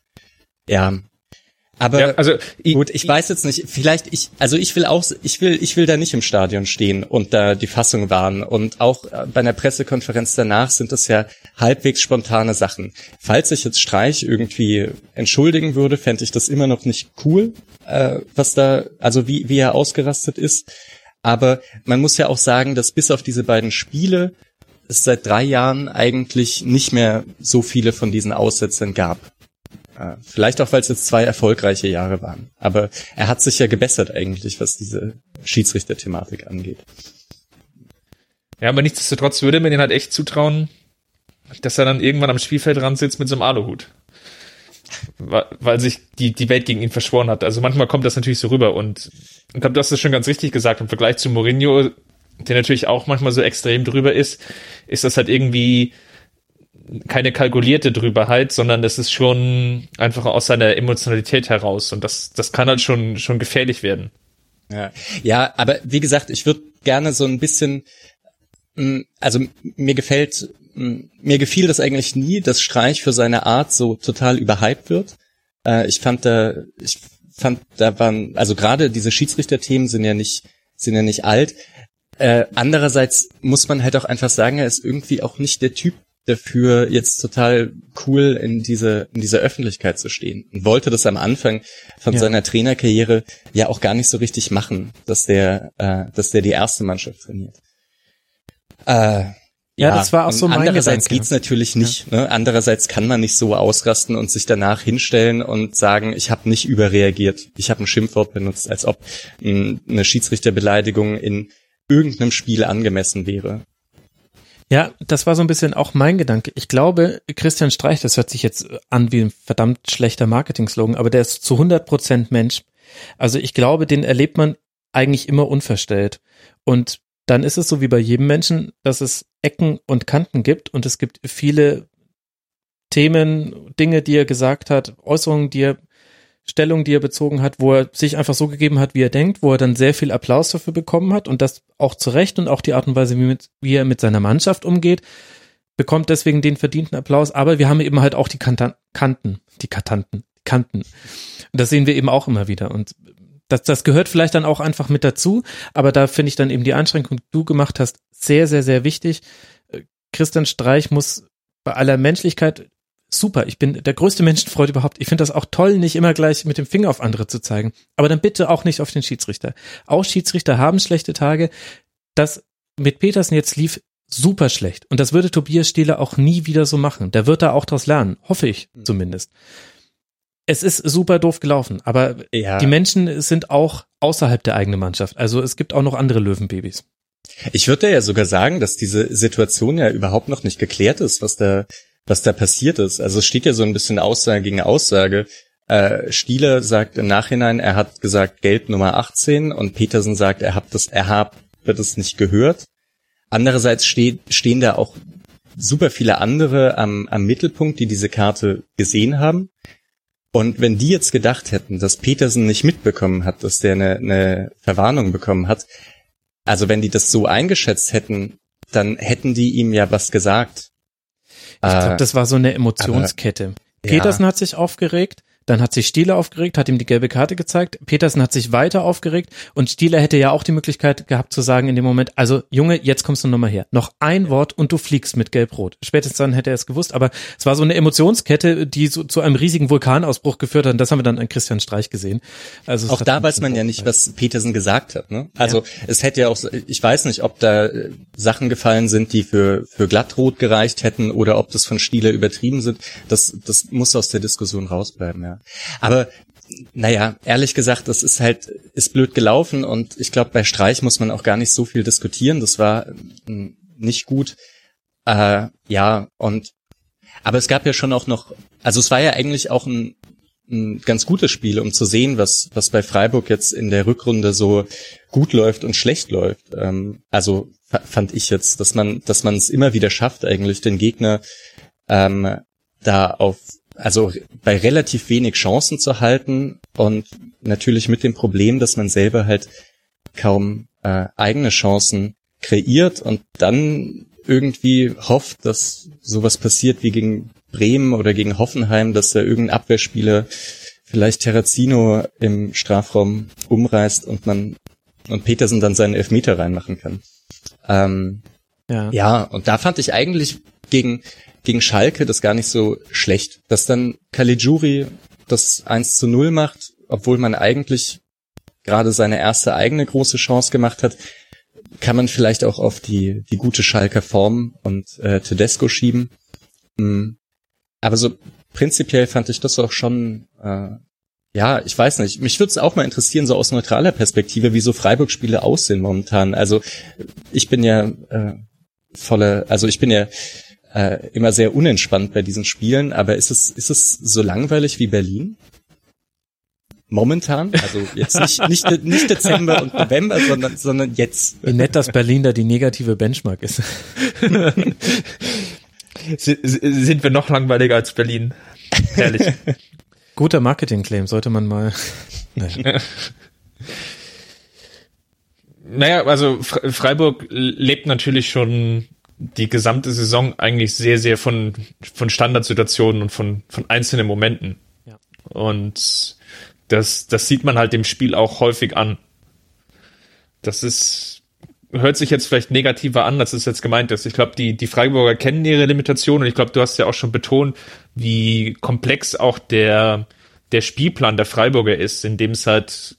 ja. Aber ja, also gut, ich, ich weiß jetzt nicht, vielleicht ich, also ich will auch, ich will, ich will da nicht im Stadion stehen und da die Fassung wahren, und auch bei einer Pressekonferenz danach sind das ja halbwegs spontane Sachen. Falls ich jetzt Streich irgendwie entschuldigen würde, fände ich das immer noch nicht cool, äh, was da, also wie, wie er ausgerastet ist. Aber man muss ja auch sagen, dass bis auf diese beiden Spiele es seit drei Jahren eigentlich nicht mehr so viele von diesen Aussetzern gab. Vielleicht auch, weil es jetzt zwei erfolgreiche Jahre waren. Aber er hat sich ja gebessert eigentlich, was diese Schiedsrichter-Thematik angeht. Ja, aber nichtsdestotrotz würde man den halt echt zutrauen, dass er dann irgendwann am Spielfeldrand sitzt mit so einem Aluhut. Weil, weil sich die, die Welt gegen ihn verschworen hat. Also manchmal kommt das natürlich so rüber. Und ich glaube, du hast es schon ganz richtig gesagt. Im Vergleich zu Mourinho, der natürlich auch manchmal so extrem drüber ist, ist das halt irgendwie keine kalkulierte Drüberheit, sondern das ist schon einfach aus seiner Emotionalität heraus, und das das kann halt schon schon gefährlich werden. Ja, ja, aber wie gesagt, ich würde gerne so ein bisschen, also mir gefällt, mir gefiel das eigentlich nie, dass Streich für seine Art so total überhyped wird. Ich fand da, ich fand da waren, also gerade diese Schiedsrichterthemen sind ja nicht sind ja nicht alt. Andererseits muss man halt auch einfach sagen, er ist irgendwie auch nicht der Typ dafür, jetzt total cool in diese in dieser Öffentlichkeit zu stehen, und wollte das am Anfang von ja. seiner Trainerkarriere ja auch gar nicht so richtig machen, dass der äh, dass der die erste Mannschaft trainiert. Äh, ja, ja, das war auch so mein Andererseits Gedanke. Geht's natürlich nicht. Ja. Ne? Andererseits kann man nicht so ausrasten und sich danach hinstellen und sagen, ich habe nicht überreagiert, ich habe ein Schimpfwort benutzt, als ob mh, eine Schiedsrichterbeleidigung in irgendeinem Spiel angemessen wäre. Ja, das war so ein bisschen auch mein Gedanke. Ich glaube, Christian Streich, das hört sich jetzt an wie ein verdammt schlechter Marketing-Slogan, aber der ist zu hundert Prozent Mensch. Also ich glaube, den erlebt man eigentlich immer unverstellt. Und dann ist es so wie bei jedem Menschen, dass es Ecken und Kanten gibt, und es gibt viele Themen, Dinge, die er gesagt hat, Äußerungen, die er Stellung, die er bezogen hat, wo er sich einfach so gegeben hat, wie er denkt, wo er dann sehr viel Applaus dafür bekommen hat, und das auch zu Recht, und auch die Art und Weise, wie, mit, wie er mit seiner Mannschaft umgeht, bekommt deswegen den verdienten Applaus. Aber wir haben eben halt auch die Kantan- Kanten, die Kantanten, Kanten. Und das sehen wir eben auch immer wieder. Und das, das gehört vielleicht dann auch einfach mit dazu. Aber da finde ich dann eben die Einschränkung, die du gemacht hast, sehr, sehr, sehr wichtig. Christian Streich muss bei aller Menschlichkeit, super, ich bin der größte Menschenfreund überhaupt. Ich finde das auch toll, nicht immer gleich mit dem Finger auf andere zu zeigen. Aber dann bitte auch nicht auf den Schiedsrichter. Auch Schiedsrichter haben schlechte Tage. Das mit Petersen jetzt lief super schlecht. Und das würde Tobias Stieler auch nie wieder so machen. Der wird da auch draus lernen. Hoffe ich zumindest. Es ist super doof gelaufen. Aber ja. Die Menschen sind auch außerhalb der eigenen Mannschaft. Also es gibt auch noch andere Löwenbabys. Ich würde ja sogar sagen, dass diese Situation ja überhaupt noch nicht geklärt ist, was da was da passiert ist. Also es steht ja so ein bisschen Aussage gegen Aussage. Äh, Stieler sagt im Nachhinein, er hat gesagt Gelb Nummer achtzehn, und Petersen sagt, er hat das, er habe das nicht gehört. Andererseits steht, stehen da auch super viele andere am, am Mittelpunkt, die diese Karte gesehen haben. Und wenn die jetzt gedacht hätten, dass Petersen nicht mitbekommen hat, dass der eine, eine Verwarnung bekommen hat, also wenn die das so eingeschätzt hätten, dann hätten die ihm ja was gesagt. Ich glaube, das war so eine Emotionskette. Aber, Petersen ja. hat sich aufgeregt, dann hat sich Stieler aufgeregt, hat ihm die gelbe Karte gezeigt. Petersen hat sich weiter aufgeregt und Stieler hätte ja auch die Möglichkeit gehabt zu sagen in dem Moment, also Junge, jetzt kommst du nochmal her. Noch ein Wort und du fliegst mit Gelb-Rot. Spätestens dann hätte er es gewusst, aber es war so eine Emotionskette, die so zu einem riesigen Vulkanausbruch geführt hat und das haben wir dann an Christian Streich gesehen. Also auch da weiß man ja nicht, was Petersen gesagt hat. Ne? Also ja. es hätte ja auch, ich weiß nicht, ob da Sachen gefallen sind, die für für Glattrot gereicht hätten oder ob das von Stieler übertrieben sind. Das das muss aus der Diskussion rausbleiben, ja. Aber naja, ehrlich gesagt, das ist halt, ist blöd gelaufen und ich glaube, bei Streich muss man auch gar nicht so viel diskutieren. Das war äh, nicht gut. Äh, ja, und aber es gab ja schon auch noch, also es war ja eigentlich auch ein, ein ganz gutes Spiel, um zu sehen, was was bei Freiburg jetzt in der Rückrunde so gut läuft und schlecht läuft. Ähm, also f- fand ich jetzt, dass man dass man es immer wieder schafft, eigentlich den Gegner ähm, da auf also bei relativ wenig Chancen zu halten und natürlich mit dem Problem, dass man selber halt kaum äh, eigene Chancen kreiert und dann irgendwie hofft, dass sowas passiert wie gegen Bremen oder gegen Hoffenheim, dass da irgendein Abwehrspieler vielleicht Terrazino im Strafraum umreißt und man und Petersen dann seinen Elfmeter reinmachen kann. Ähm, ja. ja, und da fand ich eigentlich gegen gegen Schalke das gar nicht so schlecht, dass dann Caligiuri das eins zu null macht, obwohl man eigentlich gerade seine erste eigene große Chance gemacht hat, kann man vielleicht auch auf die die gute Schalker Form und äh, Tedesco schieben. Mhm. Aber so prinzipiell fand ich das auch schon, äh, ja, ich weiß nicht, mich würde es auch mal interessieren, so aus neutraler Perspektive, wie so Freiburg-Spiele aussehen momentan. Also ich bin ja äh, voller, also ich bin ja Äh, immer sehr unentspannt bei diesen Spielen, aber ist es ist es so langweilig wie Berlin? Momentan? Also jetzt nicht nicht, nicht Dezember und November, sondern sondern jetzt. Wie nett, dass Berlin da die negative Benchmark ist. Sind wir noch langweiliger als Berlin? Herrlich. Guter Marketing-Claim, sollte man mal... Naja. naja, also Freiburg lebt natürlich schon die gesamte Saison eigentlich sehr, sehr von von Standardsituationen und von von einzelnen Momenten. Ja. Und das das sieht man halt dem Spiel auch häufig an. Das ist hört sich jetzt vielleicht negativer an, als es jetzt gemeint ist. Ich glaube, die die Freiburger kennen ihre Limitationen und ich glaube, du hast ja auch schon betont, wie komplex auch der der Spielplan der Freiburger ist, in dem es halt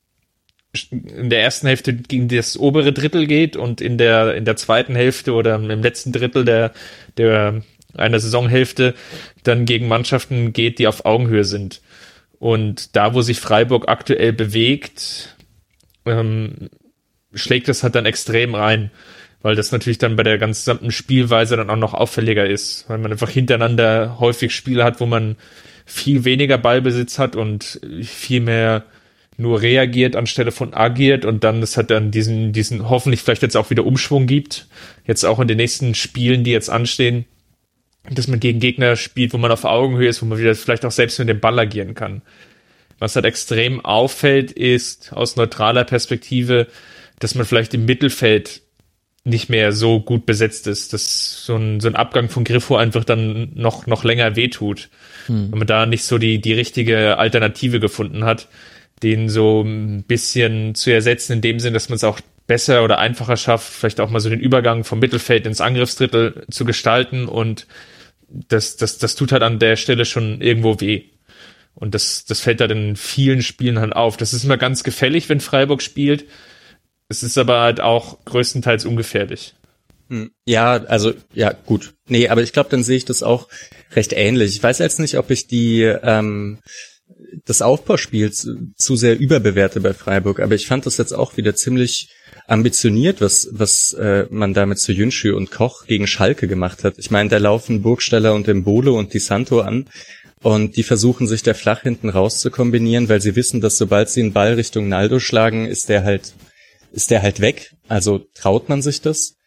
in der ersten Hälfte gegen das obere Drittel geht und in der in der zweiten Hälfte oder im letzten Drittel der der einer Saisonhälfte dann gegen Mannschaften geht, die auf Augenhöhe sind. Und da, wo sich Freiburg aktuell bewegt, ähm, schlägt das halt dann extrem rein, weil das natürlich dann bei der gesamten Spielweise dann auch noch auffälliger ist, weil man einfach hintereinander häufig Spiele hat, wo man viel weniger Ballbesitz hat und viel mehr nur reagiert anstelle von agiert und dann es halt dann diesen, diesen hoffentlich vielleicht jetzt auch wieder Umschwung gibt, jetzt auch in den nächsten Spielen, die jetzt anstehen, dass man gegen Gegner spielt, wo man auf Augenhöhe ist, wo man wieder vielleicht auch selbst mit dem Ball agieren kann. Was halt extrem auffällt, ist aus neutraler Perspektive, dass man vielleicht im Mittelfeld nicht mehr so gut besetzt ist, dass so ein, so ein Abgang von Griffo einfach dann noch, noch länger wehtut, hm. wenn man da nicht so die, die richtige Alternative gefunden hat, den so ein bisschen zu ersetzen, in dem Sinn, dass man es auch besser oder einfacher schafft, vielleicht auch mal so den Übergang vom Mittelfeld ins Angriffsdrittel zu gestalten und das, das, das tut halt an der Stelle schon irgendwo weh. Und das, das fällt halt in vielen Spielen halt auf. Das ist immer ganz gefällig, wenn Freiburg spielt. Es ist aber halt auch größtenteils ungefährlich. Ja, also, ja, gut. Nee, aber ich glaube, dann sehe ich das auch recht ähnlich. Ich weiß jetzt nicht, ob ich die, ähm, das Aufbauspiel zu, zu sehr überbewerte bei Freiburg, aber ich fand das jetzt auch wieder ziemlich ambitioniert, was was äh, man da mit Soyuncu und Koch gegen Schalke gemacht hat. Ich meine, da laufen Burgstaller und Embolo und Di Santo an und die versuchen sich da flach hinten raus zu kombinieren, weil sie wissen, dass sobald sie einen Ball Richtung Naldo schlagen, ist der halt ist der halt weg. Also traut man sich das.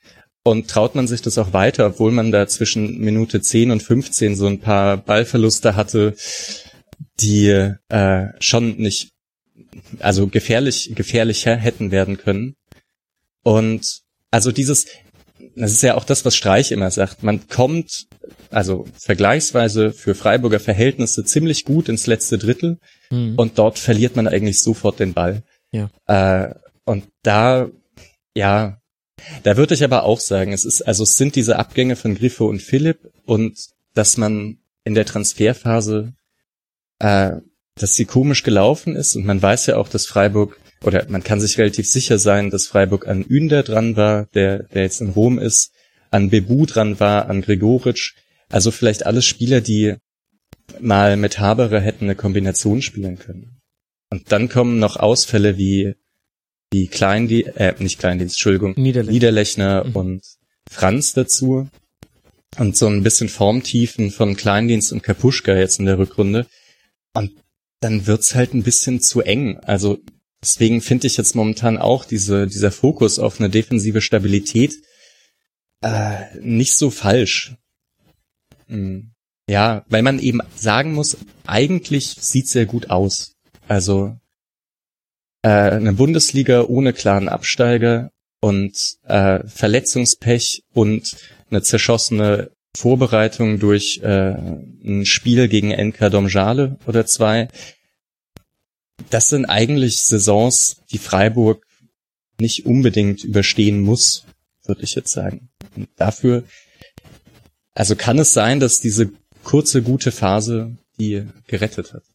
Und traut man sich das auch weiter, obwohl man da zwischen Minute zehn und fünfzehn so ein paar Ballverluste hatte, die äh, schon nicht, also gefährlich, gefährlicher hätten werden können. Und also dieses, das ist ja auch das, was Streich immer sagt, man kommt, also vergleichsweise für Freiburger Verhältnisse ziemlich gut ins letzte Drittel mhm. und dort verliert man eigentlich sofort den Ball. Ja. Äh, und da, ja, da würde ich aber auch sagen, es ist, also es sind diese Abgänge von Grifo und Philipp und dass man in der Transferphase, äh, dass sie komisch gelaufen ist und man weiß ja auch, dass Freiburg, oder man kann sich relativ sicher sein, dass Freiburg an Ünder dran war, der, der jetzt in Rom ist, an Bebu dran war, an Gregoritsch, also vielleicht alles Spieler, die mal mit Haberer hätten eine Kombination spielen können. Und dann kommen noch Ausfälle wie wie Kleindienst, äh, nicht Kleindienst, Entschuldigung, Niederlechner, Niederlechner mhm. und Franz dazu und so ein bisschen Formtiefen von Kleindienst und Kapuschka jetzt in der Rückrunde und dann wird's halt ein bisschen zu eng. Also deswegen finde ich jetzt momentan auch diese dieser Fokus auf eine defensive Stabilität äh, nicht so falsch. Mhm. Ja, weil man eben sagen muss, eigentlich sieht's sehr gut aus. Also eine Bundesliga ohne klaren Absteiger und äh, Verletzungspech und eine zerschossene Vorbereitung durch äh, ein Spiel gegen N K Domžale oder zwei. Das sind eigentlich Saisons, die Freiburg nicht unbedingt überstehen muss, würde ich jetzt sagen. Und dafür, also kann es sein, dass diese kurze, gute Phase die gerettet hat.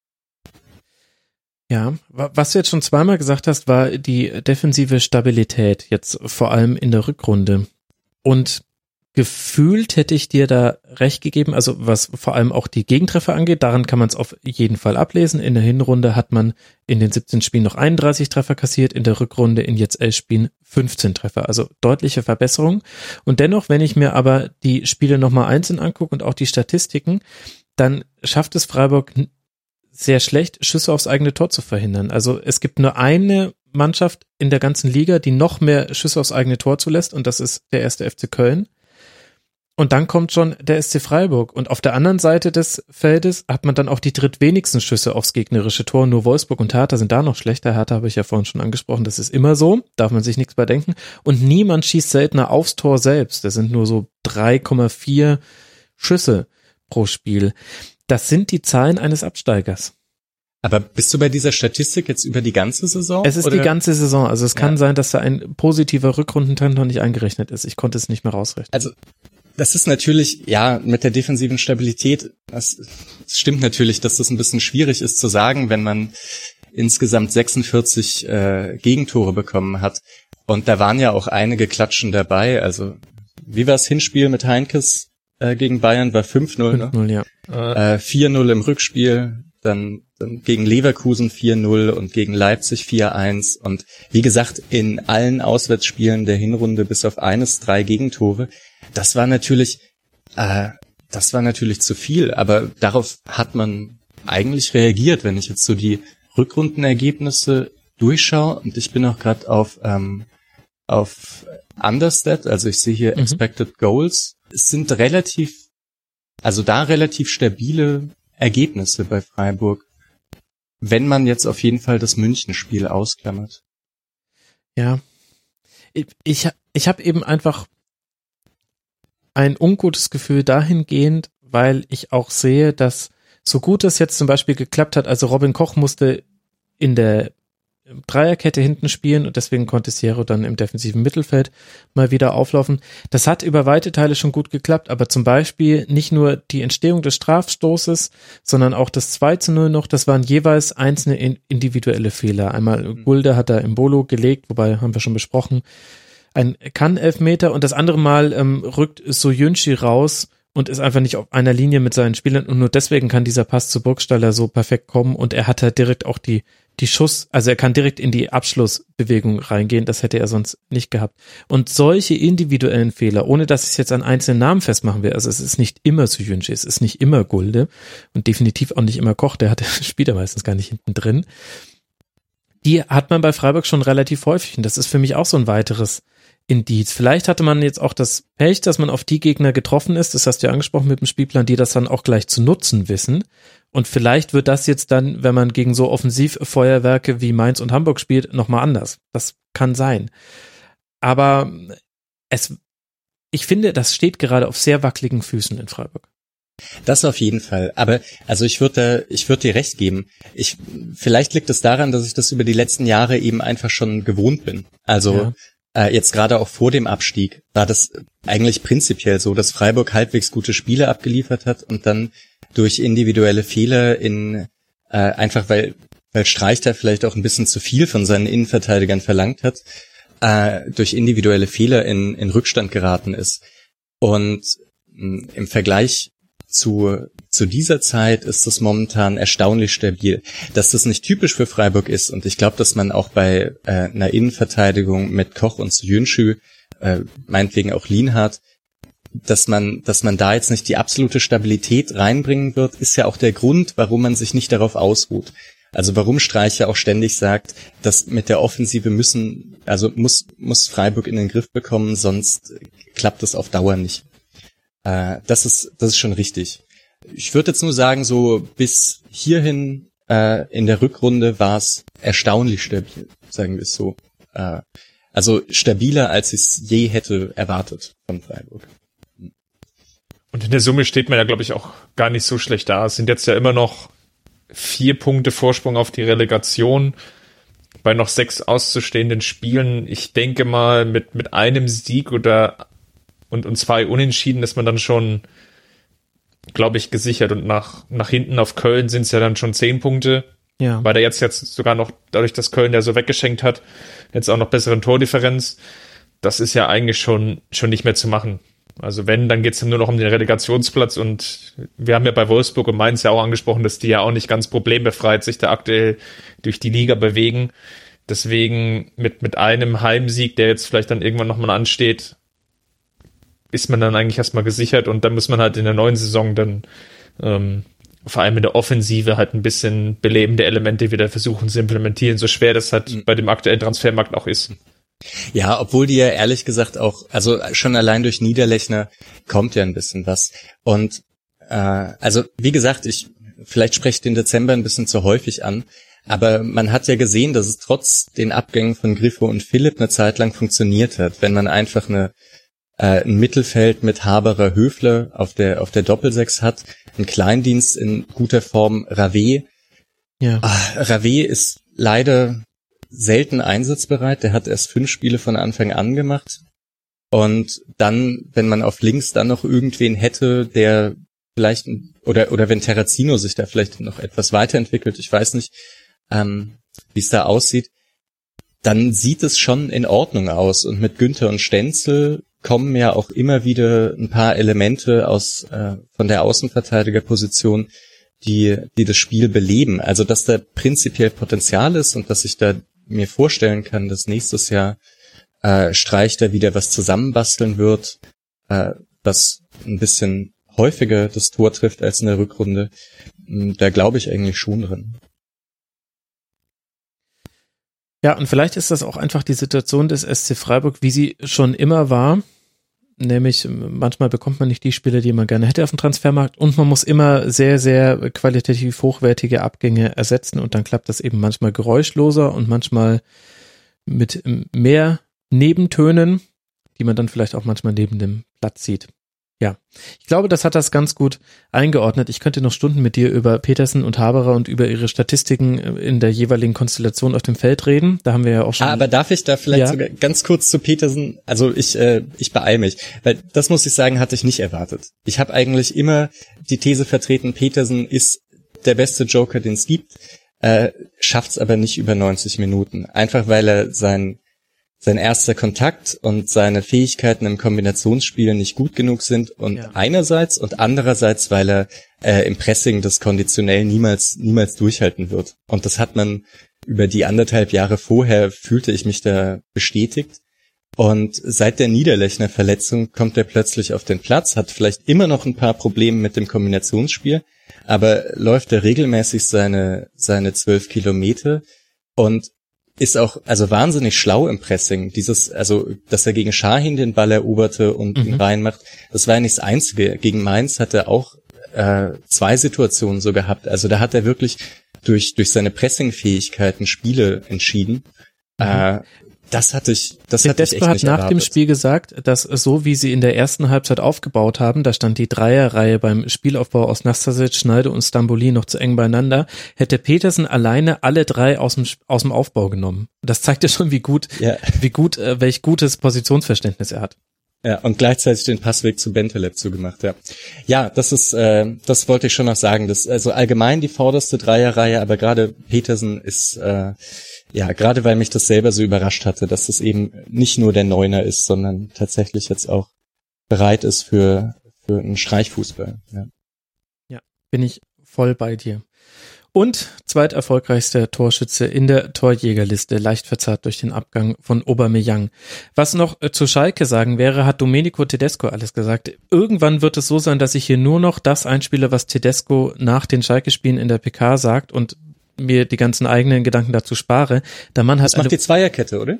Ja, was du jetzt schon zweimal gesagt hast, war die defensive Stabilität, jetzt vor allem in der Rückrunde. Und gefühlt hätte ich dir da recht gegeben, also was vor allem auch die Gegentreffer angeht, daran kann man es auf jeden Fall ablesen. In der Hinrunde hat man in den siebzehn Spielen noch einunddreißig Treffer kassiert, in der Rückrunde in jetzt elf Spielen fünfzehn Treffer, also deutliche Verbesserung. Und dennoch, wenn ich mir aber die Spiele nochmal einzeln angucke und auch die Statistiken, dann schafft es Freiburg sehr schlecht, Schüsse aufs eigene Tor zu verhindern. Also es gibt nur eine Mannschaft in der ganzen Liga, die noch mehr Schüsse aufs eigene Tor zulässt und das ist der erste F C Köln. Und dann kommt schon der S C Freiburg. Und auf der anderen Seite des Feldes hat man dann auch die drittwenigsten Schüsse aufs gegnerische Tor. Nur Wolfsburg und Hertha sind da noch schlechter. Hertha habe ich ja vorhin schon angesprochen. Das ist immer so. Darf man sich nichts bei denken. Und niemand schießt seltener aufs Tor selbst. Das sind nur so drei Komma vier Schüsse pro Spiel. Das sind die Zahlen eines Absteigers. Aber bist du bei dieser Statistik jetzt über die ganze Saison? Es ist oder? Die ganze Saison. Also es kann ja sein, dass da ein positiver Rückrundentrend noch nicht eingerechnet ist. Ich konnte es nicht mehr rausrechnen. Also das ist natürlich, ja, mit der defensiven Stabilität, das, das stimmt natürlich, dass das ein bisschen schwierig ist zu sagen, wenn man insgesamt sechsundvierzig äh, Gegentore bekommen hat. Und da waren ja auch einige Klatschen dabei. Also wie war das Hinspiel mit Heinkes äh, gegen Bayern? War fünf null, ne? fünf null, ja. Äh, vier null im Rückspiel, dann, dann gegen Leverkusen vier null und gegen Leipzig vier eins. Und wie gesagt, in allen Auswärtsspielen der Hinrunde bis auf eines drei Gegentore. Das war natürlich, äh, das war natürlich zu viel, aber darauf hat man eigentlich reagiert, wenn ich jetzt so die Rückrundenergebnisse durchschaue und ich bin auch gerade auf ähm, auf Understat, also ich sehe hier mhm. Expected Goals. Es sind relativ, also da relativ stabile Ergebnisse bei Freiburg, wenn man jetzt auf jeden Fall das München-Spiel ausklammert. Ja, ich ich, ich habe eben einfach ein ungutes Gefühl dahingehend, weil ich auch sehe, dass so gut es jetzt zum Beispiel geklappt hat, also Robin Koch musste in der Dreierkette hinten spielen und deswegen konnte Sierro dann im defensiven Mittelfeld mal wieder auflaufen. Das hat über weite Teile schon gut geklappt, aber zum Beispiel nicht nur die Entstehung des Strafstoßes, sondern auch das zwei zu null noch, das waren jeweils einzelne individuelle Fehler. Einmal Gulde hat da Embolo gelegt, wobei haben wir schon besprochen, ein Kann-Elfmeter und das andere Mal ähm, rückt Soyuncu raus und ist einfach nicht auf einer Linie mit seinen Spielern und nur deswegen kann dieser Pass zu Burgstaller so perfekt kommen und er hat halt direkt auch die die Schuss, also er kann direkt in die Abschlussbewegung reingehen, das hätte er sonst nicht gehabt. Und solche individuellen Fehler, ohne dass ich es jetzt an einzelnen Namen festmachen will, also es ist nicht immer Soyuncu, es ist nicht immer Gulde und definitiv auch nicht immer Koch, der hat, spielt er meistens gar nicht hinten drin. Die hat man bei Freiburg schon relativ häufig und das ist für mich auch so ein weiteres in Dietz. Vielleicht hatte man jetzt auch das Pech, dass man auf die Gegner getroffen ist, das hast du ja angesprochen mit dem Spielplan, die das dann auch gleich zu nutzen wissen. Und vielleicht wird das jetzt dann, wenn man gegen so Offensivfeuerwerke wie Mainz und Hamburg spielt, nochmal anders. Das kann sein. Aber es, ich finde, das steht gerade auf sehr wackeligen Füßen in Freiburg. Das auf jeden Fall. Aber also ich würde, ich würde dir recht geben. Ich, vielleicht liegt es daran, dass ich das über die letzten Jahre eben einfach schon gewohnt bin. Also ja. äh, jetzt gerade auch vor dem Abstieg war das eigentlich prinzipiell so, dass Freiburg halbwegs gute Spiele abgeliefert hat und dann durch individuelle Fehler in äh, einfach weil weil Streich da vielleicht auch ein bisschen zu viel von seinen Innenverteidigern verlangt hat, äh, durch individuelle Fehler in in Rückstand geraten ist. Und mh, im Vergleich zu zu dieser Zeit ist es momentan erstaunlich stabil. Dass das nicht typisch für Freiburg ist, und ich glaube, dass man auch bei äh, einer Innenverteidigung mit Koch und Söyüncü, äh, meinetwegen auch Lienhardt, dass man dass man da jetzt nicht die absolute Stabilität reinbringen wird, ist ja auch der Grund, warum man sich nicht darauf ausruht. Also warum Streich ja auch ständig sagt, dass mit der Offensive müssen, also muss muss Freiburg in den Griff bekommen, sonst klappt es auf Dauer nicht. Äh, das ist das ist schon richtig. Ich würde jetzt nur sagen, so bis hierhin äh, in der Rückrunde war es erstaunlich stabil, sagen wir es so. Äh, also stabiler, als ich es je hätte erwartet von Freiburg. Und in der Summe steht man ja, glaube ich, auch gar nicht so schlecht da. Es sind jetzt ja immer noch vier Punkte Vorsprung auf die Relegation bei noch sechs auszustehenden Spielen. Ich denke mal, mit mit einem Sieg oder und, und zwei Unentschieden ist man dann schon, glaube ich, gesichert. Und nach nach hinten auf Köln sind es ja dann schon zehn Punkte. Ja. Weil der jetzt jetzt sogar noch, dadurch, dass Köln der so weggeschenkt hat, jetzt auch noch besseren Tordifferenz. Das ist ja eigentlich schon schon nicht mehr zu machen. Also wenn, dann geht's dann nur noch um den Relegationsplatz, und wir haben ja bei Wolfsburg und Mainz ja auch angesprochen, dass die ja auch nicht ganz problembefreit sich da aktuell durch die Liga bewegen. Deswegen mit mit einem Heimsieg, der jetzt vielleicht dann irgendwann nochmal ansteht, ist man dann eigentlich erstmal gesichert, und dann muss man halt in der neuen Saison dann ähm, vor allem in der Offensive halt ein bisschen belebende Elemente wieder versuchen zu implementieren, so schwer das halt mhm. bei dem aktuellen Transfermarkt auch ist. Ja, obwohl die ja ehrlich gesagt auch, also schon allein durch Niederlechner kommt ja ein bisschen was. Und äh, also wie gesagt, ich vielleicht spreche ich den Dezember ein bisschen zu häufig an, aber man hat ja gesehen, dass es trotz den Abgängen von Griffo und Philipp eine Zeit lang funktioniert hat, wenn man einfach eine äh, ein Mittelfeld mit Haberer, Höfler auf der auf der Doppelsechs hat, ein Kleindienst in guter Form, Rave. Ja. Ah, Rave ist leider selten einsatzbereit, der hat erst fünf Spiele von Anfang an gemacht, und dann, wenn man auf links dann noch irgendwen hätte, der vielleicht, oder oder wenn Terrazino sich da vielleicht noch etwas weiterentwickelt, ich weiß nicht, ähm, wie es da aussieht, dann sieht es schon in Ordnung aus, und mit Günther und Stenzel kommen ja auch immer wieder ein paar Elemente aus äh, von der Außenverteidigerposition, die die das Spiel beleben, also dass da prinzipiell Potenzial ist und dass ich da mir vorstellen kann, dass nächstes Jahr äh, Streich da wieder was zusammenbasteln wird, äh, was ein bisschen häufiger das Tor trifft als in der Rückrunde. Da glaube ich eigentlich schon drin. Ja, und vielleicht ist das auch einfach die Situation des S C Freiburg, wie sie schon immer war. Nämlich manchmal bekommt man nicht die Spieler, die man gerne hätte auf dem Transfermarkt, und man muss immer sehr, sehr qualitativ hochwertige Abgänge ersetzen, und dann klappt das eben manchmal geräuschloser und manchmal mit mehr Nebentönen, die man dann vielleicht auch manchmal neben dem Platz sieht. Ja, ich glaube, das hat das ganz gut eingeordnet. Ich könnte noch Stunden mit dir über Petersen und Haberer und über ihre Statistiken in der jeweiligen Konstellation auf dem Feld reden. Da haben wir ja auch schon... Ah, aber darf ich da vielleicht ja. sogar ganz kurz zu Petersen? Also ich äh, ich beeile mich, weil das, muss ich sagen, hatte ich nicht erwartet. Ich habe eigentlich immer die These vertreten, Petersen ist der beste Joker, den es gibt, äh, schafft's aber nicht über neunzig Minuten. Einfach weil er sein sein erster Kontakt und seine Fähigkeiten im Kombinationsspiel nicht gut genug sind, und ja. einerseits und andererseits, weil er äh, im Pressing das konditionell niemals niemals durchhalten wird. Und das hat man über die anderthalb Jahre vorher, fühlte ich mich da bestätigt. Und seit der Niederlechner Verletzung kommt er plötzlich auf den Platz, hat vielleicht immer noch ein paar Probleme mit dem Kombinationsspiel, aber läuft er regelmäßig seine seine zwölf Kilometer, und ist auch also wahnsinnig schlau im Pressing. Dieses, also dass er gegen Şahin den Ball eroberte und mhm. ihn reinmacht, das war ja nicht das Einzige. Gegen Mainz hat er auch äh, zwei Situationen so gehabt. Also da hat er wirklich durch durch seine Pressing-Fähigkeiten Spiele entschieden. Mhm. Äh, Das hatte ich, das hatte ich echt nicht erwartet. hat nach dem Spiel gesagt, dass so wie sie in der ersten Halbzeit aufgebaut haben, da stand die Dreierreihe beim Spielaufbau aus Nastasic, Schneider und Stamboli noch zu eng beieinander, hätte Petersen alleine alle drei aus dem aus dem Aufbau genommen. Das zeigt ja schon, wie gut, ja. wie gut, äh, welch gutes Positionsverständnis er hat. Ja, und gleichzeitig den Passweg zu Bentaleb zugemacht, ja. Ja, das ist, äh, das wollte ich schon noch sagen. Das, also allgemein die vorderste Dreierreihe, aber gerade Petersen ist, äh, ja, gerade weil mich das selber so überrascht hatte, dass es eben nicht nur der Neuner ist, sondern tatsächlich jetzt auch bereit ist für, für einen Streichfußball, ja. Ja, bin ich voll bei dir. Und zweiterfolgreichster Torschütze in der Torjägerliste, leicht verzerrt durch den Abgang von Aubameyang. Was noch zu Schalke sagen wäre, hat Domenico Tedesco alles gesagt. Irgendwann wird es so sein, dass ich hier nur noch das einspiele, was Tedesco nach den Schalke-Spielen in der P K sagt und mir die ganzen eigenen Gedanken dazu spare. Der Mann hat das macht die Zweierkette, oder?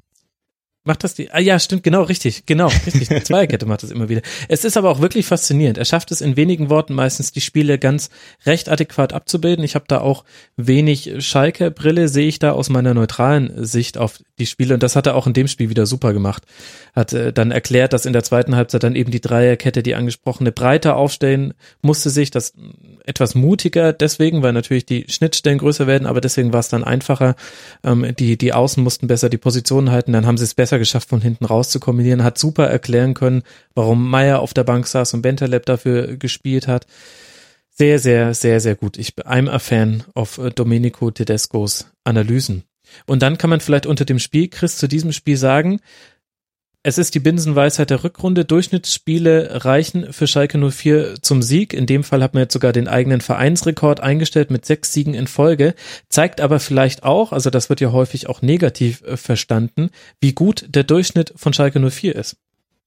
Macht das die? Ah ja, stimmt, genau, richtig, genau, richtig. Die Zweierkette macht das immer wieder. Es ist aber auch wirklich faszinierend. Er schafft es in wenigen Worten meistens, die Spiele ganz recht adäquat abzubilden. Ich habe da auch wenig Schalke-Brille, sehe ich da aus meiner neutralen Sicht auf die Spiele. Und das hat er auch in dem Spiel wieder super gemacht. Hat äh, dann erklärt, dass in der zweiten Halbzeit dann eben die Dreierkette, die angesprochene, breiter aufstellen musste sich. Das etwas mutiger deswegen, weil natürlich die Schnittstellen größer werden, aber deswegen war es dann einfacher. Ähm, die, die Außen mussten besser die Positionen halten, dann haben sie es besser geschafft, von hinten raus zu kombinieren, hat super erklären können, warum Meier auf der Bank saß und Bentaleb dafür gespielt hat. Sehr, sehr, sehr, sehr gut. Ich bin I'm a fan of Domenico Tedescos Analysen. Und dann kann man vielleicht unter dem Spiel, Chris, zu diesem Spiel sagen, es ist die Binsenweisheit der Rückrunde. Durchschnittsspiele reichen für Schalke null vier zum Sieg. In dem Fall hat man jetzt sogar den eigenen Vereinsrekord eingestellt mit sechs Siegen in Folge. Zeigt aber vielleicht auch, also das wird ja häufig auch negativ äh, verstanden, wie gut der Durchschnitt von Schalke null vier ist.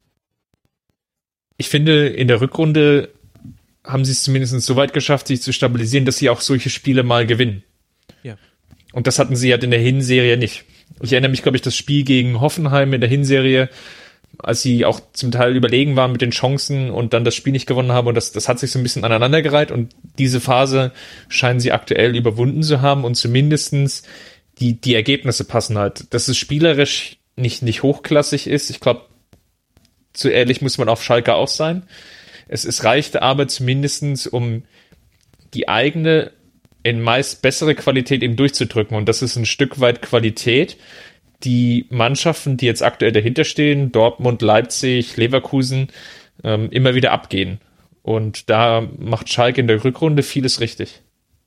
Ich finde, in der Rückrunde haben sie es zumindest so weit geschafft, sich zu stabilisieren, dass sie auch solche Spiele mal gewinnen. Ja. Und das hatten sie halt in der Hinserie nicht. Ich erinnere mich, glaube ich, das Spiel gegen Hoffenheim in der Hinserie, als sie auch zum Teil überlegen waren mit den Chancen und dann das Spiel nicht gewonnen haben, und das, das hat sich so ein bisschen aneinandergereiht, und diese Phase scheinen sie aktuell überwunden zu haben, und zumindestens die, die Ergebnisse passen halt. Dass es spielerisch nicht, nicht hochklassig ist, ich glaube, zu ehrlich muss man auf Schalke auch sein. Es, es reichte aber zumindestens, um die eigene in meist bessere Qualität eben durchzudrücken. Und das ist ein Stück weit Qualität, die Mannschaften, die jetzt aktuell dahinter stehen, Dortmund, Leipzig, Leverkusen, ähm, immer wieder abgehen. Und da macht Schalke in der Rückrunde vieles richtig.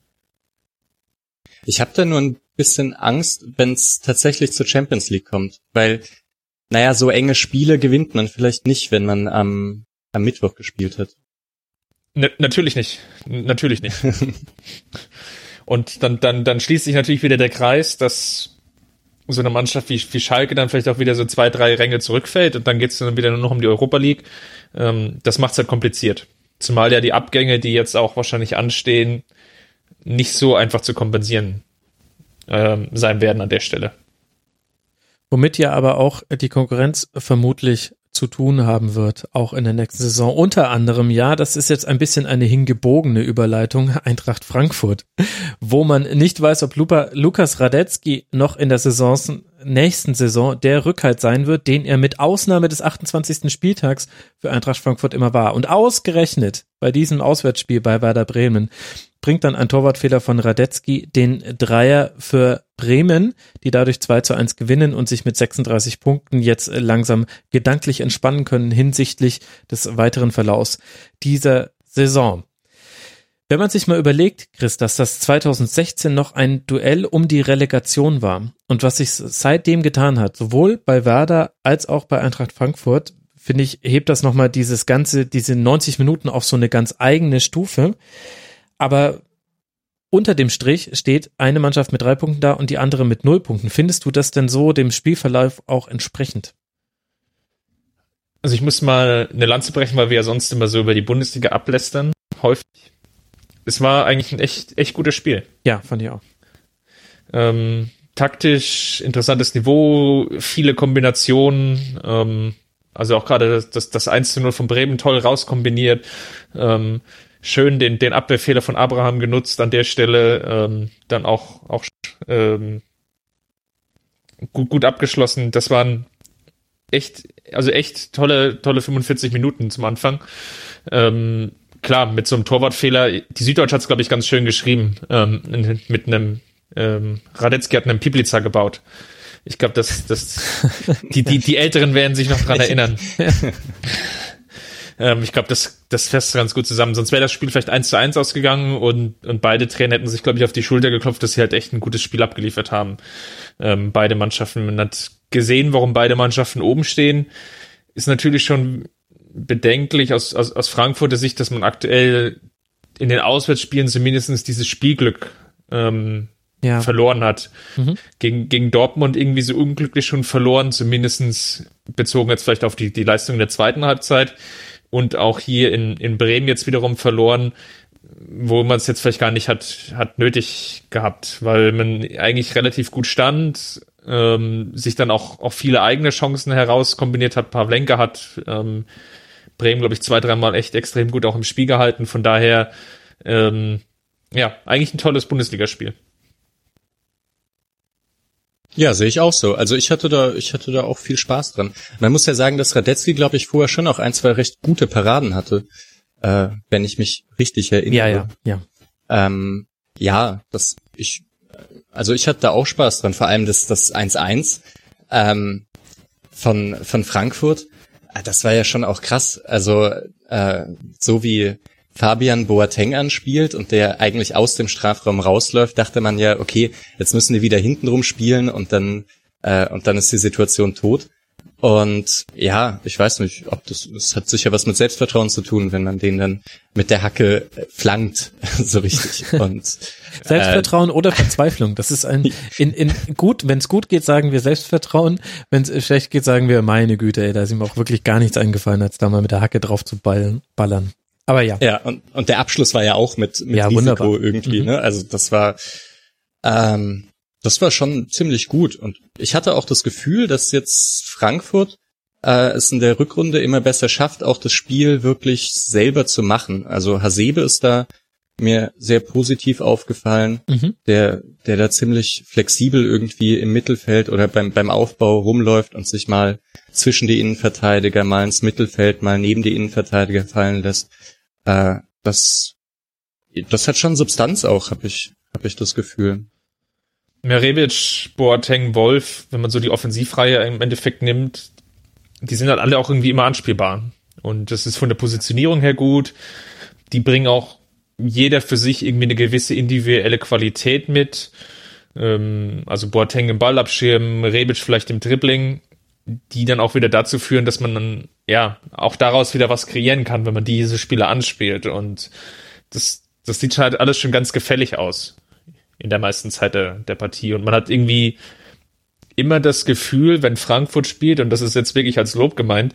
Ich habe da nur ein bisschen Angst, wenn es tatsächlich zur Champions League kommt. Weil, naja, so enge Spiele gewinnt man vielleicht nicht, wenn man am, am Mittwoch gespielt hat. N- natürlich nicht. Natürlich nicht. Und dann, dann, dann schließt sich natürlich wieder der Kreis, dass so eine Mannschaft wie, wie Schalke dann vielleicht auch wieder so zwei, drei Ränge zurückfällt, und dann geht es dann wieder nur noch um die Europa League. Ähm, das macht es halt kompliziert. Zumal ja die Abgänge, die jetzt auch wahrscheinlich anstehen, nicht so einfach zu kompensieren ähm, sein werden an der Stelle. Womit ja aber auch die Konkurrenz vermutlich zu tun haben wird, auch in der nächsten Saison. Unter anderem, ja, das ist jetzt ein bisschen eine hingebogene Überleitung, Eintracht Frankfurt, wo man nicht weiß, ob Lupa, Lukas Radetzky noch in der Saison, nächsten Saison der Rückhalt sein wird, den er mit Ausnahme des achtundzwanzigsten Spieltags für Eintracht Frankfurt immer war. Und ausgerechnet bei diesem Auswärtsspiel bei Werder Bremen bringt dann ein Torwartfehler von Radetzky den Dreier für Bremen, die dadurch zwei zu eins gewinnen und sich mit sechsunddreißig Punkten jetzt langsam gedanklich entspannen können hinsichtlich des weiteren Verlaufs dieser Saison. Wenn man sich mal überlegt, Chris, dass das zweitausendsechzehn noch ein Duell um die Relegation war und was sich seitdem getan hat, sowohl bei Werder als auch bei Eintracht Frankfurt, finde ich, hebt das nochmal dieses ganze, diese neunzig Minuten auf so eine ganz eigene Stufe. Aber unter dem Strich steht eine Mannschaft mit drei Punkten da und die andere mit null Punkten. Findest du das denn so dem Spielverlauf auch entsprechend? Also ich muss mal eine Lanze brechen, weil wir ja sonst immer so über die Bundesliga ablästern, häufig. Es war eigentlich ein echt, echt gutes Spiel. Ja, fand ich auch. Ähm, taktisch interessantes Niveau, viele Kombinationen, ähm, also auch gerade das, das, das eins zu null von Bremen toll rauskombiniert, ähm, schön den, den Abwehrfehler von Abraham genutzt an der Stelle, ähm, dann auch, auch ähm, gut, gut abgeschlossen. Das waren echt, also echt tolle, tolle fünfundvierzig Minuten zum Anfang. Ähm, klar, mit so einem Torwartfehler, die Süddeutsche hat es, glaube ich, ganz schön geschrieben, ähm, mit einem, ähm, Radetzky hat einen Piplica gebaut. Ich glaube, das, das, die, die, die Älteren werden sich noch dran erinnern. ähm, ich glaube, das, das fasst ganz gut zusammen. Sonst wäre das Spiel vielleicht eins zu eins ausgegangen und, und beide Trainer hätten sich, glaube ich, auf die Schulter geklopft, dass sie halt echt ein gutes Spiel abgeliefert haben. Ähm, beide Mannschaften. Man hat gesehen, warum beide Mannschaften oben stehen. Ist natürlich schon bedenklich aus, aus, aus Frankfurter Sicht, dass man aktuell in den Auswärtsspielen zumindest dieses Spielglück, ähm, ja. verloren hat. Mhm. Gegen, gegen Dortmund irgendwie so unglücklich schon verloren, zumindestens bezogen jetzt vielleicht auf die, die Leistung der zweiten Halbzeit und auch hier in, in Bremen jetzt wiederum verloren, wo man es jetzt vielleicht gar nicht hat, hat nötig gehabt, weil man eigentlich relativ gut stand, ähm, sich dann auch, auch viele eigene Chancen herauskombiniert hat. Pavlenka hat ähm, Bremen, glaube ich, zwei, dreimal echt extrem gut auch im Spiel gehalten. Von daher, ähm, ja, eigentlich ein tolles Bundesligaspiel. Ja, sehe ich auch so. Also ich hatte da, ich hatte da auch viel Spaß dran. Man muss ja sagen, dass Radetzky, glaube ich, vorher schon auch ein, zwei recht gute Paraden hatte, äh, wenn ich mich richtig erinnere. Ja, ja, ja. Ähm, ja, das, ich, also ich hatte da auch Spaß dran, vor allem das, das eins eins, ähm, von, von Frankfurt. Das war ja schon auch krass. Also, äh, so wie Fabian Boateng anspielt und der eigentlich aus dem Strafraum rausläuft, dachte man ja, okay, jetzt müssen die wieder hintenrum spielen und dann äh, und dann ist die Situation tot. Und ja, ich weiß nicht, ob das, das hat sicher was mit Selbstvertrauen zu tun, wenn man den dann mit der Hacke flankt, so richtig. Und Selbstvertrauen äh, oder Verzweiflung, das ist ein, in, in gut, wenn es gut geht, sagen wir Selbstvertrauen, wenn es schlecht geht, sagen wir, meine Güte, ey, da ist ihm auch wirklich gar nichts eingefallen, als da mal mit der Hacke drauf zu ballen, ballern. Aber ja. Ja, und, und der Abschluss war ja auch mit, mit ja, Risiko wunderbar. irgendwie, mhm. ne? Also das war, ähm, das war schon ziemlich gut. Und ich hatte auch das Gefühl, dass jetzt Frankfurt äh, es in der Rückrunde immer besser schafft, auch das Spiel wirklich selber zu machen. Also Hasebe ist da mir sehr positiv aufgefallen, mhm. der, der da ziemlich flexibel irgendwie im Mittelfeld oder beim, beim Aufbau rumläuft und sich mal zwischen die Innenverteidiger, mal ins Mittelfeld, mal neben die Innenverteidiger fallen lässt. Äh, das, das hat schon Substanz auch, habe ich, habe ich das Gefühl. Ja, Rebic, Boateng, Wolf, wenn man so die Offensivreihe im Endeffekt nimmt, die sind halt alle auch irgendwie immer anspielbar. Und das ist von der Positionierung her gut. Die bringen auch jeder für sich irgendwie eine gewisse individuelle Qualität mit. Ähm, also Boateng im Ball abschirmen, Rebic vielleicht im Dribbling, die dann auch wieder dazu führen, dass man dann, ja, auch daraus wieder was kreieren kann, wenn man diese Spieler anspielt. Und das, das sieht halt alles schon ganz gefällig aus in der meisten Zeit der, der Partie. Und man hat irgendwie immer das Gefühl, wenn Frankfurt spielt, und das ist jetzt wirklich als Lob gemeint,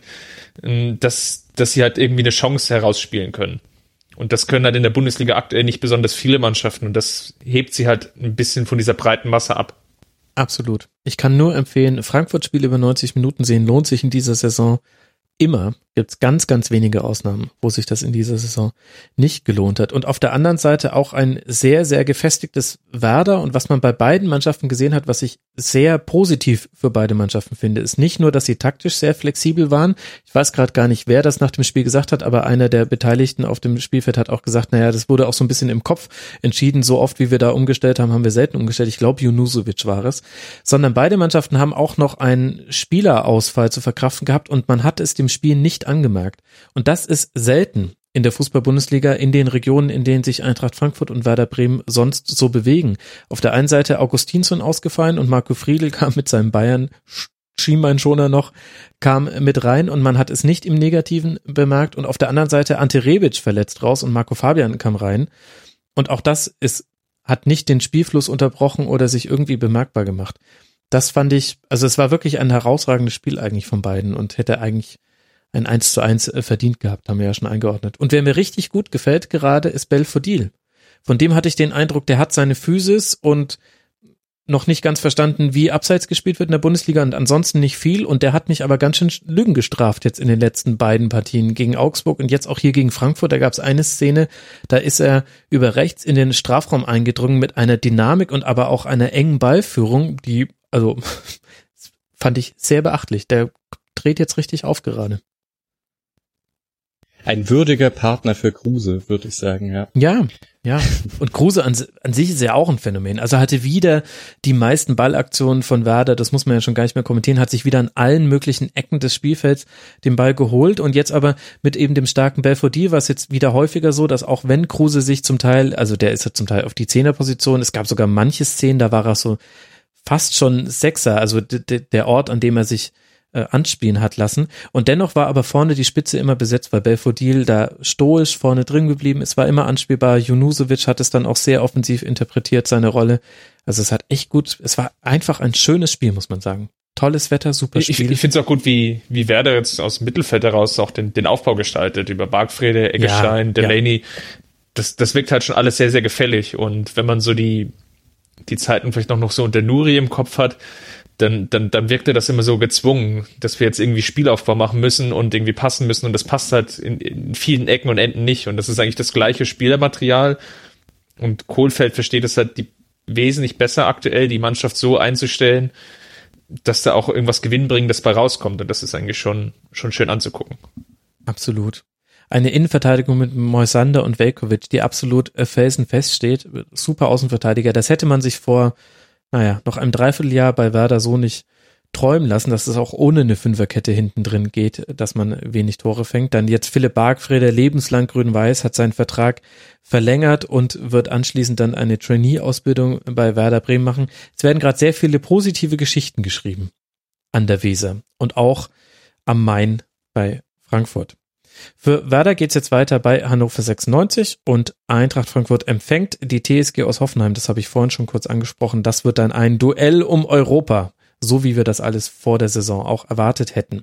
dass, dass sie halt irgendwie eine Chance herausspielen können. Und das können halt in der Bundesliga aktuell nicht besonders viele Mannschaften. Und das hebt sie halt ein bisschen von dieser breiten Masse ab. Absolut. Ich kann nur empfehlen, Frankfurt-Spiele über neunzig Minuten sehen lohnt sich in dieser Saison immer. Gibt es ganz, ganz wenige Ausnahmen, wo sich das in dieser Saison nicht gelohnt hat. Und auf der anderen Seite auch ein sehr, sehr gefestigtes Werder. Und was man bei beiden Mannschaften gesehen hat, was ich sehr positiv für beide Mannschaften finde, ist nicht nur, dass sie taktisch sehr flexibel waren. Ich weiß gerade gar nicht, wer das nach dem Spiel gesagt hat, aber einer der Beteiligten auf dem Spielfeld hat auch gesagt, naja, das wurde auch so ein bisschen im Kopf entschieden. So oft, wie wir da umgestellt haben, haben wir selten umgestellt. Ich glaube, Junusovic war es. Sondern beide Mannschaften haben auch noch einen Spielerausfall zu verkraften gehabt und man hat es dem Spiel nicht angemerkt. Und das ist selten in der Fußball-Bundesliga in den Regionen, in denen sich Eintracht Frankfurt und Werder Bremen sonst so bewegen. Auf der einen Seite Augustinsson ausgefallen und Marco Friedl kam mit seinem Bayern Schienbeinschoner noch, kam mit rein und man hat es nicht im Negativen bemerkt. Und auf der anderen Seite Ante Rebic verletzt raus und Marco Fabian kam rein. Und auch das ist, hat nicht den Spielfluss unterbrochen oder sich irgendwie bemerkbar gemacht. Das fand ich, also es war wirklich ein herausragendes Spiel eigentlich von beiden und hätte eigentlich ein eins zu eins verdient gehabt, haben wir ja schon eingeordnet. Und wer mir richtig gut gefällt gerade, ist Belfodil. Von dem hatte ich den Eindruck, der hat seine Physis und noch nicht ganz verstanden, wie abseits gespielt wird in der Bundesliga und ansonsten nicht viel. Und der hat mich aber ganz schön Lügen gestraft jetzt in den letzten beiden Partien gegen Augsburg und jetzt auch hier gegen Frankfurt. Da gab es eine Szene, da ist er über rechts in den Strafraum eingedrungen mit einer Dynamik und aber auch einer engen Ballführung, die, also fand ich sehr beachtlich. Der dreht jetzt richtig auf gerade. Ein würdiger Partner für Kruse, würde ich sagen, ja. Ja, ja. Und Kruse an, an sich ist ja auch ein Phänomen. Also hatte wieder die meisten Ballaktionen von Werder, das muss man ja schon gar nicht mehr kommentieren, hat sich wieder an allen möglichen Ecken des Spielfelds den Ball geholt und jetzt aber mit eben dem starken Belfodil war es jetzt wieder häufiger so, dass auch wenn Kruse sich zum Teil, also der ist ja zum Teil auf die Zehnerposition, es gab sogar manche Szenen, da war er so fast schon Sechser, also d- d- der Ort, an dem er sich anspielen hat lassen. Und dennoch war aber vorne die Spitze immer besetzt, weil Belfodil da stoisch vorne drin geblieben. Es war immer anspielbar. Junusovic hat es dann auch sehr offensiv interpretiert, seine Rolle. Also es hat echt gut, es war einfach ein schönes Spiel, muss man sagen. Tolles Wetter, super Spiel. Ich, ich finde es auch gut, wie, wie Werder jetzt aus dem Mittelfeld heraus auch den, den Aufbau gestaltet, über Bargfrede, Eggestein, ja, Delaney. Ja. Das, das wirkt halt schon alles sehr, sehr gefällig. Und wenn man so die, die Zeiten vielleicht noch, noch so unter Nuri im Kopf hat, dann, dann, dann wirkte das immer so gezwungen, dass wir jetzt irgendwie Spielaufbau machen müssen und irgendwie passen müssen und das passt halt in, in vielen Ecken und Enden nicht und das ist eigentlich das gleiche Spielermaterial und Kohlfeld versteht es halt die, wesentlich besser aktuell, die Mannschaft so einzustellen, dass da auch irgendwas Gewinnbringendes bei rauskommt und das ist eigentlich schon, schon schön anzugucken. Absolut. Eine Innenverteidigung mit Moisander und Veljkovic, die absolut felsenfest steht, super Außenverteidiger, das hätte man sich vor naja, noch einem Dreivierteljahr bei Werder so nicht träumen lassen, dass es auch ohne eine Fünferkette hinten drin geht, dass man wenig Tore fängt. Dann jetzt Philipp Bargfrede, lebenslang grün-weiß, hat seinen Vertrag verlängert und wird anschließend dann eine Trainee-Ausbildung bei Werder Bremen machen. Es werden gerade sehr viele positive Geschichten geschrieben an der Weser und auch am Main bei Frankfurt. Für Werder geht's jetzt weiter bei Hannover sechsundneunzig und Eintracht Frankfurt empfängt die T S G aus Hoffenheim. Das habe ich vorhin schon kurz angesprochen. Das wird dann ein Duell um Europa, so wie wir das alles vor der Saison auch erwartet hätten.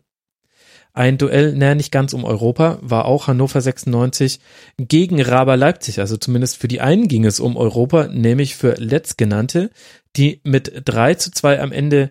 Ein Duell, naja, nicht ganz um Europa, war auch Hannover sechsundneunzig gegen Raber Leipzig. Also zumindest für die einen ging es um Europa, nämlich für Letztgenannte, die mit drei zu zwei am Ende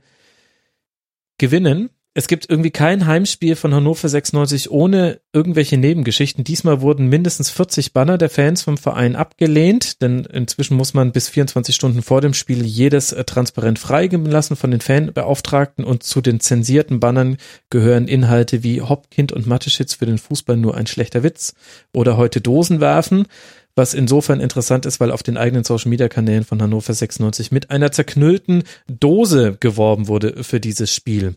gewinnen. Es gibt irgendwie kein Heimspiel von Hannover sechsundneunzig ohne irgendwelche Nebengeschichten. Diesmal wurden mindestens vierzig Banner der Fans vom Verein abgelehnt, denn inzwischen muss man bis vierundzwanzig Stunden vor dem Spiel jedes transparent freigeben lassen von den Fanbeauftragten und zu den zensierten Bannern gehören Inhalte wie Hopkind und Mateschitz für den Fußball nur ein schlechter Witz oder heute Dosen werfen, was insofern interessant ist, weil auf den eigenen Social-Media-Kanälen von Hannover sechsundneunzig mit einer zerknüllten Dose geworben wurde für dieses Spiel.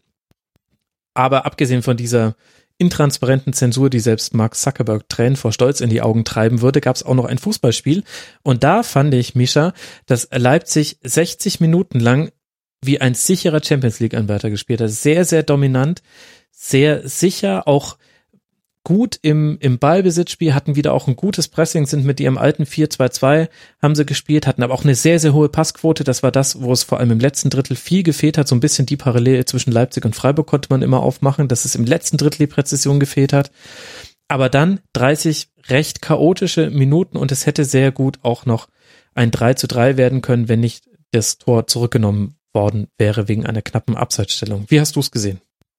Aber abgesehen von dieser intransparenten Zensur, die selbst Mark Zuckerberg Tränen vor Stolz in die Augen treiben würde, gab es auch noch ein Fußballspiel. Und da fand ich, Mischa, dass Leipzig sechzig Minuten lang wie ein sicherer Champions-League-Anwärter gespielt hat. Sehr, sehr dominant, sehr sicher, auch gut im, im Ballbesitzspiel, hatten wieder auch ein gutes Pressing, sind mit ihrem alten vier zwei zwei haben sie gespielt, hatten aber auch eine sehr, sehr hohe Passquote. Das war das, wo es vor allem im letzten Drittel viel gefehlt hat. So ein bisschen die Parallele zwischen Leipzig und Freiburg konnte man immer aufmachen, dass es im letzten Drittel die Präzision gefehlt hat. Aber dann dreißig recht chaotische Minuten und es hätte sehr gut auch noch ein drei zu drei werden können, wenn nicht das Tor zurückgenommen worden wäre wegen einer knappen Abseitsstellung. Wie hast du es gesehen?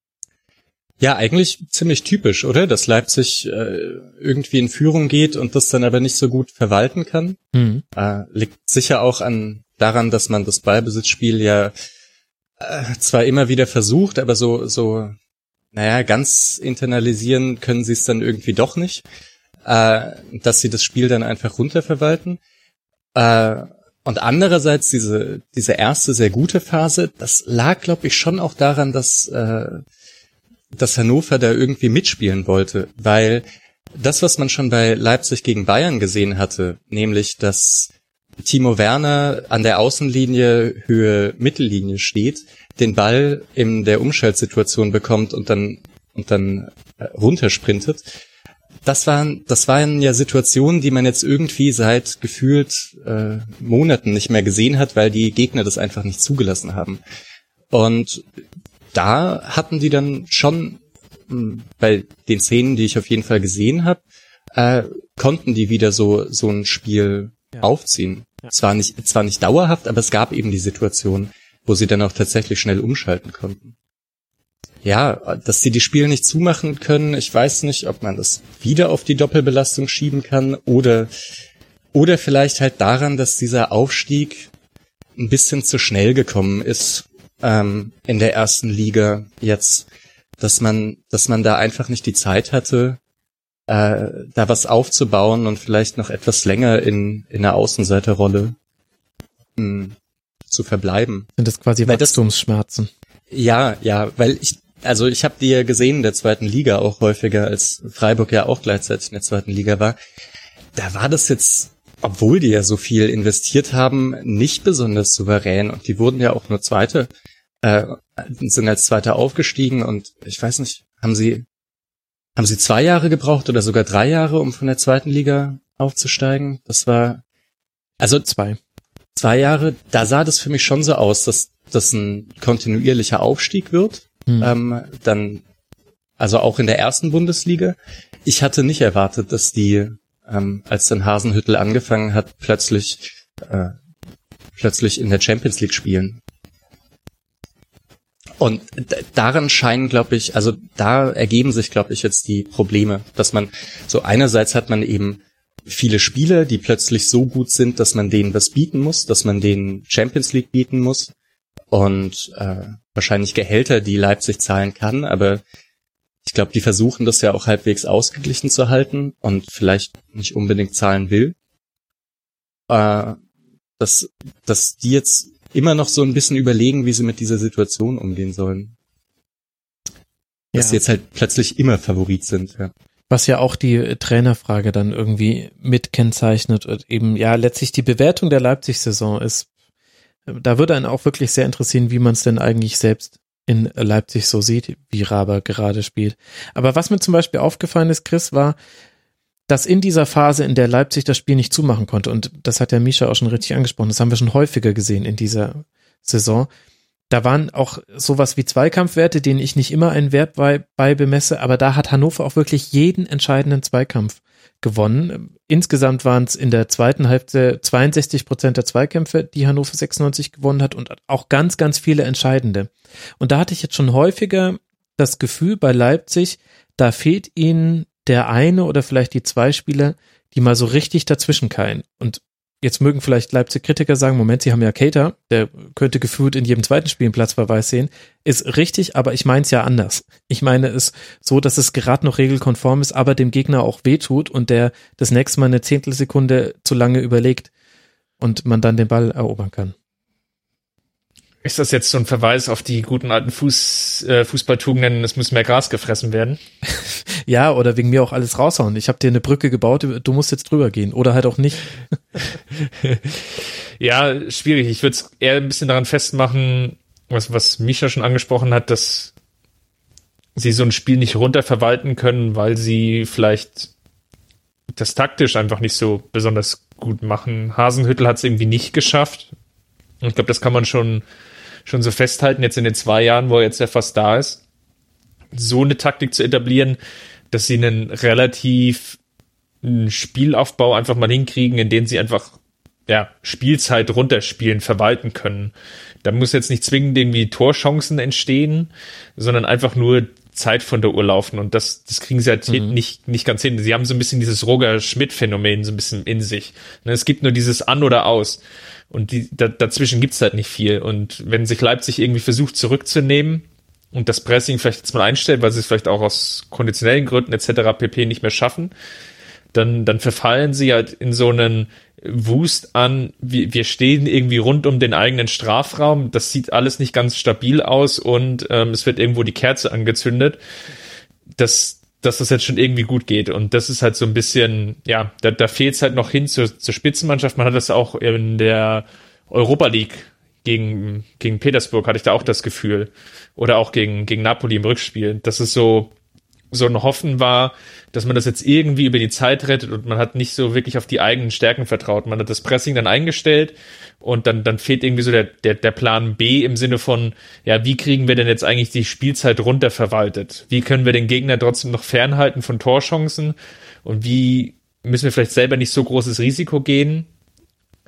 Ja, eigentlich ziemlich typisch, oder? Dass Leipzig äh, irgendwie in Führung geht und das dann aber nicht so gut verwalten kann. Mhm. Äh, liegt sicher auch an daran, dass man das Ballbesitzspiel ja äh, zwar immer wieder versucht, aber so, so, naja, ganz internalisieren können sie es dann irgendwie doch nicht. Äh, dass sie das Spiel dann einfach runterverwalten. Äh, und andererseits diese, diese erste sehr gute Phase, das lag, glaube ich, schon auch daran, dass äh, dass Hannover da irgendwie mitspielen wollte, weil das, was man schon bei Leipzig gegen Bayern gesehen hatte, nämlich, dass Timo Werner an der Außenlinie Höhe Mittellinie steht, den Ball in der Umschaltsituation bekommt und dann und dann runtersprintet, das waren das waren ja Situationen, die man jetzt irgendwie seit gefühlt äh, Monaten nicht mehr gesehen hat, weil die Gegner das einfach nicht zugelassen haben. Und da hatten die dann schon mh, bei den Szenen, die ich auf jeden Fall gesehen habe, äh, konnten die wieder so so ein Spiel ja. aufziehen. Ja. Zwar nicht, zwar nicht dauerhaft, aber es gab eben die Situation, wo sie dann auch tatsächlich schnell umschalten konnten. Ja, dass sie die Spiele nicht zumachen können, ich weiß nicht, ob man das wieder auf die Doppelbelastung schieben kann oder, oder vielleicht halt daran, dass dieser Aufstieg ein bisschen zu schnell gekommen ist, ähm, in der ersten Liga jetzt, dass man, dass man da einfach nicht die Zeit hatte, äh, da was aufzubauen und vielleicht noch etwas länger in, in einer Außenseiterrolle mh, zu verbleiben. Sind das quasi weil Wachstumsschmerzen? Das, ja, ja, weil ich, also ich habe die ja gesehen in der zweiten Liga auch häufiger, als Freiburg ja auch gleichzeitig in der zweiten Liga war. Da war das jetzt, obwohl die ja so viel investiert haben, nicht besonders souverän und die wurden ja auch nur Zweite, äh, sind als Zweiter aufgestiegen und ich weiß nicht, haben sie, haben sie zwei Jahre gebraucht oder sogar drei Jahre, um von der zweiten Liga aufzusteigen? Das war, also zwei. Zwei Jahre, da sah das für mich schon so aus, dass das ein kontinuierlicher Aufstieg wird, hm. ähm, dann, also auch in der ersten Bundesliga. Ich hatte nicht erwartet, dass die, ähm, als dann Hasenhüttl angefangen hat, plötzlich, äh, plötzlich in der Champions League spielen. Und d- daran scheinen, glaube ich, also da ergeben sich, glaube ich, jetzt die Probleme, dass man, so einerseits hat man eben viele Spieler, die plötzlich so gut sind, dass man denen was bieten muss, dass man denen Champions League bieten muss und äh, wahrscheinlich Gehälter, die Leipzig zahlen kann, aber ich glaube, die versuchen das ja auch halbwegs ausgeglichen zu halten und vielleicht nicht unbedingt zahlen will. Äh, dass, dass die jetzt immer noch so ein bisschen überlegen, wie sie mit dieser Situation umgehen sollen. Dass ja. sie jetzt halt plötzlich immer Favorit sind, ja. Was ja auch die Trainerfrage dann irgendwie mit kennzeichnet und eben, ja, letztlich die Bewertung der Leipzig-Saison ist, da würde einen auch wirklich sehr interessieren, wie man es denn eigentlich selbst in Leipzig so sieht, wie Raber gerade spielt. Aber was mir zum Beispiel aufgefallen ist, Chris, war, dass in dieser Phase, in der Leipzig das Spiel nicht zumachen konnte, und das hat ja Mischa auch schon richtig angesprochen, das haben wir schon häufiger gesehen in dieser Saison, da waren auch sowas wie Zweikampfwerte, denen ich nicht immer einen Wert bei, bei bemesse, aber da hat Hannover auch wirklich jeden entscheidenden Zweikampf gewonnen. Insgesamt waren es in der zweiten Hälfte zweiundsechzig Prozent der Zweikämpfe, die Hannover sechsundneunzig gewonnen hat und auch ganz, ganz viele entscheidende. Und da hatte ich jetzt schon häufiger das Gefühl bei Leipzig, da fehlt ihnen der eine oder vielleicht die zwei Spieler, die mal so richtig dazwischenkeilen. Und jetzt mögen vielleicht Leipzig-Kritiker sagen, Moment, sie haben ja Keita, der könnte gefühlt in jedem zweiten Spiel einen Platzverweis sehen. Ist richtig, aber ich meine es ja anders. Ich meine es so, dass es gerade noch regelkonform ist, aber dem Gegner auch wehtut und der das nächste Mal eine Zehntelsekunde zu lange überlegt und man dann den Ball erobern kann. Ist das jetzt so ein Verweis auf die guten alten Fuß, äh, Fußballtugenden, es muss mehr Gras gefressen werden? Ja, oder wegen mir auch alles raushauen. Ich habe dir eine Brücke gebaut, du musst jetzt drüber gehen. Oder halt auch nicht. Ja, schwierig. Ich würde es eher ein bisschen daran festmachen, was, was Mischa schon angesprochen hat, dass sie so ein Spiel nicht runterverwalten können, weil sie vielleicht das taktisch einfach nicht so besonders gut machen. Hasenhüttl hat es irgendwie nicht geschafft. Und ich glaube, das kann man schon schon so festhalten, jetzt in den zwei Jahren, wo er jetzt ja fast da ist, so eine Taktik zu etablieren, dass sie einen relativ einen Spielaufbau einfach mal hinkriegen, in dem sie einfach ja Spielzeit runterspielen, verwalten können. Da muss jetzt nicht zwingend irgendwie Torchancen entstehen, sondern einfach nur Zeit von der Uhr laufen und das das kriegen sie halt mhm. nicht nicht ganz hin. Sie haben so ein bisschen dieses Roger-Schmidt-Phänomen so ein bisschen in sich. Es gibt nur dieses An oder Aus. Und die, da, dazwischen gibt's halt nicht viel. Und wenn sich Leipzig irgendwie versucht zurückzunehmen und das Pressing vielleicht jetzt mal einstellt, weil sie es vielleicht auch aus konditionellen Gründen et cetera pp. Nicht mehr schaffen, dann, dann verfallen sie halt in so einen Wust an, wir, wir stehen irgendwie rund um den eigenen Strafraum, das sieht alles nicht ganz stabil aus und ähm, es wird irgendwo die Kerze angezündet. Das dass das jetzt schon irgendwie gut geht. Und das ist halt so ein bisschen, ja, da, da fehlt es halt noch hin zur, zur Spitzenmannschaft. Man hat das auch in der Europa League gegen, gegen Petersburg, hatte ich da auch das Gefühl. Oder auch gegen, gegen Napoli im Rückspiel. Dass es so, so ein Hoffen war, dass man das jetzt irgendwie über die Zeit rettet und man hat nicht so wirklich auf die eigenen Stärken vertraut. Man hat das Pressing dann eingestellt und dann, dann fehlt irgendwie so der, der, der Plan B im Sinne von, ja, wie kriegen wir denn jetzt eigentlich die Spielzeit runterverwaltet? Wie können wir den Gegner trotzdem noch fernhalten von Torchancen? Und wie müssen wir vielleicht selber nicht so großes Risiko gehen?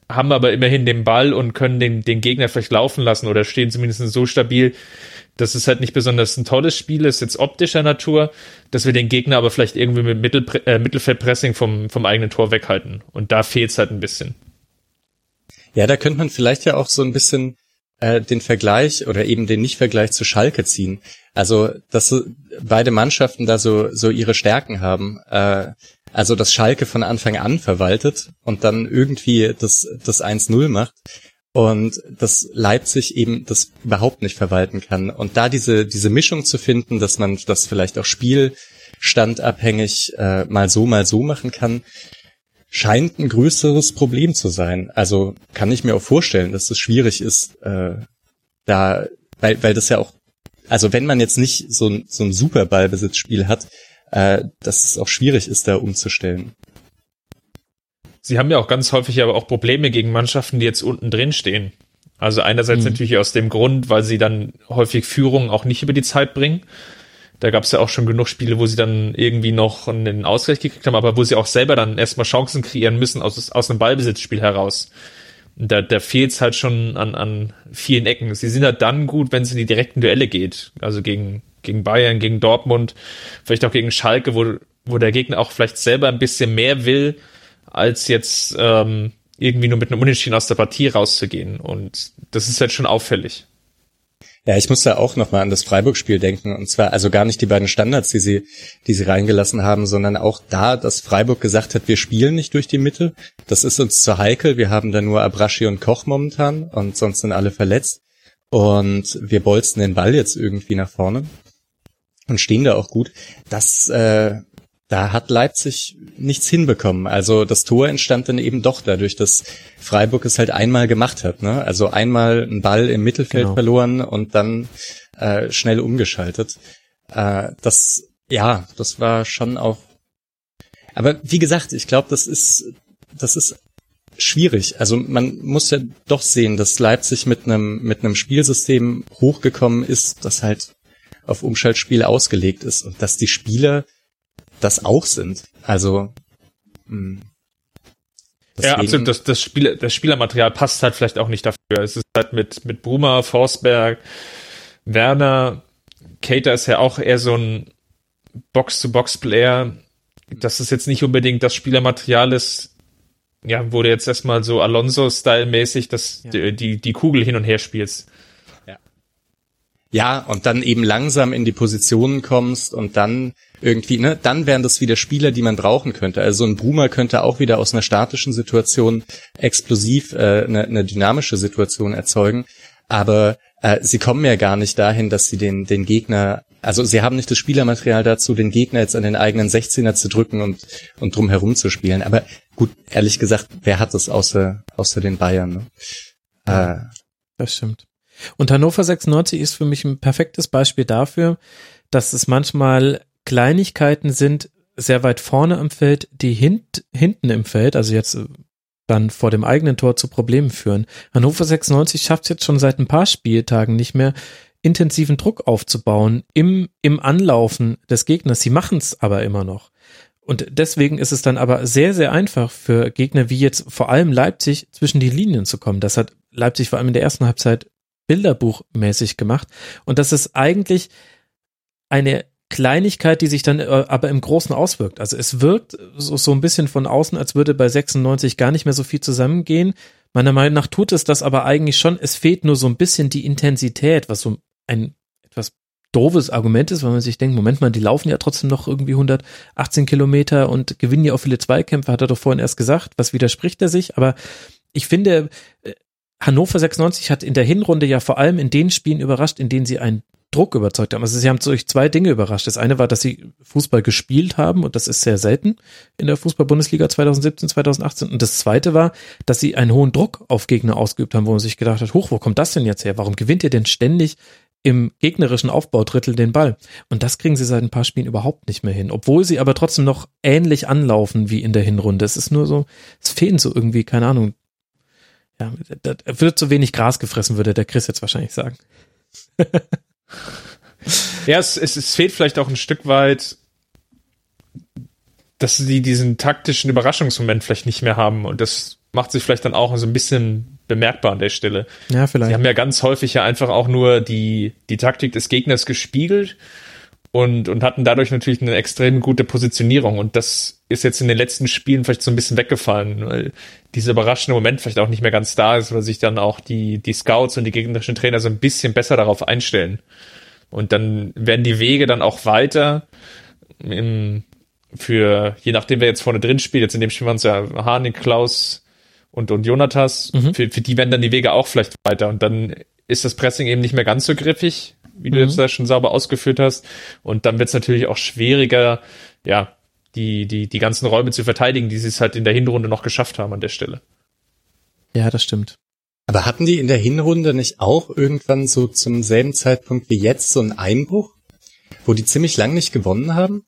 haben aber immerhin den Ball und können den, den Gegner vielleicht laufen lassen oder stehen zumindest so stabil, dass es halt nicht besonders ein tolles Spiel ist, jetzt optischer Natur, dass wir den Gegner aber vielleicht irgendwie mit Mittel, äh, Mittelfeldpressing vom, vom eigenen Tor weghalten. Und da fehlt es halt ein bisschen. Ja, da könnte man vielleicht ja auch so ein bisschen äh, den Vergleich oder eben den Nicht-Vergleich zu Schalke ziehen. Also, dass so beide Mannschaften da so so ihre Stärken haben. Äh, also, dass Schalke von Anfang an verwaltet und dann irgendwie das das eins null macht und dass Leipzig eben das überhaupt nicht verwalten kann. Und da diese diese Mischung zu finden, dass man das vielleicht auch spielstandabhängig äh, mal so, mal so machen kann, scheint ein größeres Problem zu sein. Also kann ich mir auch vorstellen, dass es schwierig ist, äh, da, weil weil das ja auch, also wenn man jetzt nicht so ein so ein super Ballbesitzspiel hat, äh, dass es auch schwierig ist, da umzustellen. Sie haben ja auch ganz häufig aber auch Probleme gegen Mannschaften, die jetzt unten drin stehen. Also einerseits mhm. natürlich aus dem Grund, weil sie dann häufig Führungen auch nicht über die Zeit bringen. Da gab es ja auch schon genug Spiele, wo sie dann irgendwie noch einen Ausgleich gekriegt haben, aber wo sie auch selber dann erstmal Chancen kreieren müssen aus, aus einem Ballbesitzspiel heraus. Da, da fehlt es halt schon an, an vielen Ecken. Sie sind halt dann gut, wenn es in die direkten Duelle geht. Also gegen, gegen Bayern, gegen Dortmund, vielleicht auch gegen Schalke, wo, wo der Gegner auch vielleicht selber ein bisschen mehr will, als jetzt ähm, irgendwie nur mit einem Unentschieden aus der Partie rauszugehen. Und das ist halt schon auffällig. Ja, ich muss da auch nochmal an das Freiburg-Spiel denken. Und zwar also gar nicht die beiden Standards, die sie, die sie reingelassen haben, sondern auch da, dass Freiburg gesagt hat, wir spielen nicht durch die Mitte. Das ist uns zu heikel. Wir haben da nur Abraschi und Koch momentan und sonst sind alle verletzt. Und wir bolzen den Ball jetzt irgendwie nach vorne und stehen da auch gut. Das, äh, da hat Leipzig nichts hinbekommen. Also das Tor entstand dann eben doch dadurch, dass Freiburg es halt einmal gemacht hat. Ne? Also einmal einen Ball im Mittelfeld genau. verloren und dann äh, schnell umgeschaltet. Äh, das, ja, das war schon auch. Aber wie gesagt, ich glaube, das ist, das ist schwierig. Also man muss ja doch sehen, dass Leipzig mit einem mit einem Spielsystem hochgekommen ist, das halt auf Umschaltspiel ausgelegt ist und dass die Spieler das auch sind. Also mh, ja, absolut. Das, das, Spiel, das Spielermaterial passt halt vielleicht auch nicht dafür. Es ist halt mit mit Bruma, Forsberg, Werner, Keita ist ja auch eher so ein Box-to-Box-Player. Dass es jetzt nicht unbedingt das Spielermaterial ist, ja, wo du jetzt erstmal so Alonso-Style-mäßig dass ja. die, die die Kugel hin und her spielst. Ja, und dann eben langsam in die Positionen kommst und dann irgendwie, ne, dann wären das wieder Spieler, die man brauchen könnte. Also ein Bruma könnte auch wieder aus einer statischen Situation explosiv äh, eine, eine dynamische Situation erzeugen. Aber äh, sie kommen ja gar nicht dahin, dass sie den den Gegner, also sie haben nicht das Spielermaterial dazu, den Gegner jetzt an den eigenen sechzehner zu drücken und und drum herum zu spielen. Aber gut, ehrlich gesagt, wer hat das außer außer den Bayern? Ne? Äh, das stimmt. Und Hannover sechsundneunzig ist für mich ein perfektes Beispiel dafür, dass es manchmal Kleinigkeiten sind, sehr weit vorne am Feld, die hint, hinten im Feld, also jetzt dann vor dem eigenen Tor zu Problemen führen. Hannover sechsundneunzig schafft es jetzt schon seit ein paar Spieltagen nicht mehr, intensiven Druck aufzubauen im, im Anlaufen des Gegners. Sie machen es aber immer noch. Und deswegen ist es dann aber sehr, sehr einfach für Gegner wie jetzt vor allem Leipzig zwischen die Linien zu kommen. Das hat Leipzig vor allem in der ersten Halbzeit bilderbuchmäßig gemacht. Und das ist eigentlich eine Kleinigkeit, die sich dann aber im Großen auswirkt. Also es wirkt so, so ein bisschen von außen, als würde bei sechsundneunzig gar nicht mehr so viel zusammengehen. Meiner Meinung nach tut es das aber eigentlich schon. Es fehlt nur so ein bisschen die Intensität, was so ein etwas doofes Argument ist, weil man sich denkt, Moment mal, die laufen ja trotzdem noch irgendwie hundertachtzehn Kilometer und gewinnen ja auch viele Zweikämpfe, hat er doch vorhin erst gesagt. Was widerspricht er sich? Aber ich finde, Hannover sechsundneunzig hat in der Hinrunde ja vor allem in den Spielen überrascht, in denen sie einen Druck überzeugt haben. Also sie haben durch zwei Dinge überrascht. Das eine war, dass sie Fußball gespielt haben und das ist sehr selten in der Fußball-Bundesliga zwanzig siebzehn, zwanzig achtzehn. Und das zweite war, dass sie einen hohen Druck auf Gegner ausgeübt haben, wo man sich gedacht hat, hoch, wo kommt das denn jetzt her? Warum gewinnt ihr denn ständig im gegnerischen Aufbaudrittel den Ball? Und das kriegen sie seit ein paar Spielen überhaupt nicht mehr hin, obwohl sie aber trotzdem noch ähnlich anlaufen wie in der Hinrunde. Es ist nur so, es fehlen so irgendwie, keine Ahnung, ja, da wird zu wenig Gras gefressen, würde der Chris jetzt wahrscheinlich sagen. Ja, es, es, es fehlt vielleicht auch ein Stück weit, dass sie diesen taktischen Überraschungsmoment vielleicht nicht mehr haben und das macht sich vielleicht dann auch so ein bisschen bemerkbar an der Stelle. Ja, vielleicht. Sie haben ja ganz häufig ja einfach auch nur die, die Taktik des Gegners gespiegelt und, und hatten dadurch natürlich eine extrem gute Positionierung. Und das ist jetzt in den letzten Spielen vielleicht so ein bisschen weggefallen, weil dieser überraschende Moment vielleicht auch nicht mehr ganz da ist, weil sich dann auch die, die Scouts und die gegnerischen Trainer so ein bisschen besser darauf einstellen. Und dann werden die Wege dann auch weiter im, für, je nachdem, wer jetzt vorne drin spielt, jetzt in dem Spiel waren es ja Harnik, Klaus und, und Jonatas, mhm. für, für die werden dann die Wege auch vielleicht weiter. Und dann ist das Pressing eben nicht mehr ganz so griffig, wie du mhm. jetzt da schon sauber ausgeführt hast. Und dann wird es natürlich auch schwieriger, ja, die, die, die ganzen Räume zu verteidigen, die sie es halt in der Hinrunde noch geschafft haben an der Stelle. Ja, das stimmt. Aber hatten die in der Hinrunde nicht auch irgendwann so zum selben Zeitpunkt wie jetzt so einen Einbruch, wo die ziemlich lang nicht gewonnen haben?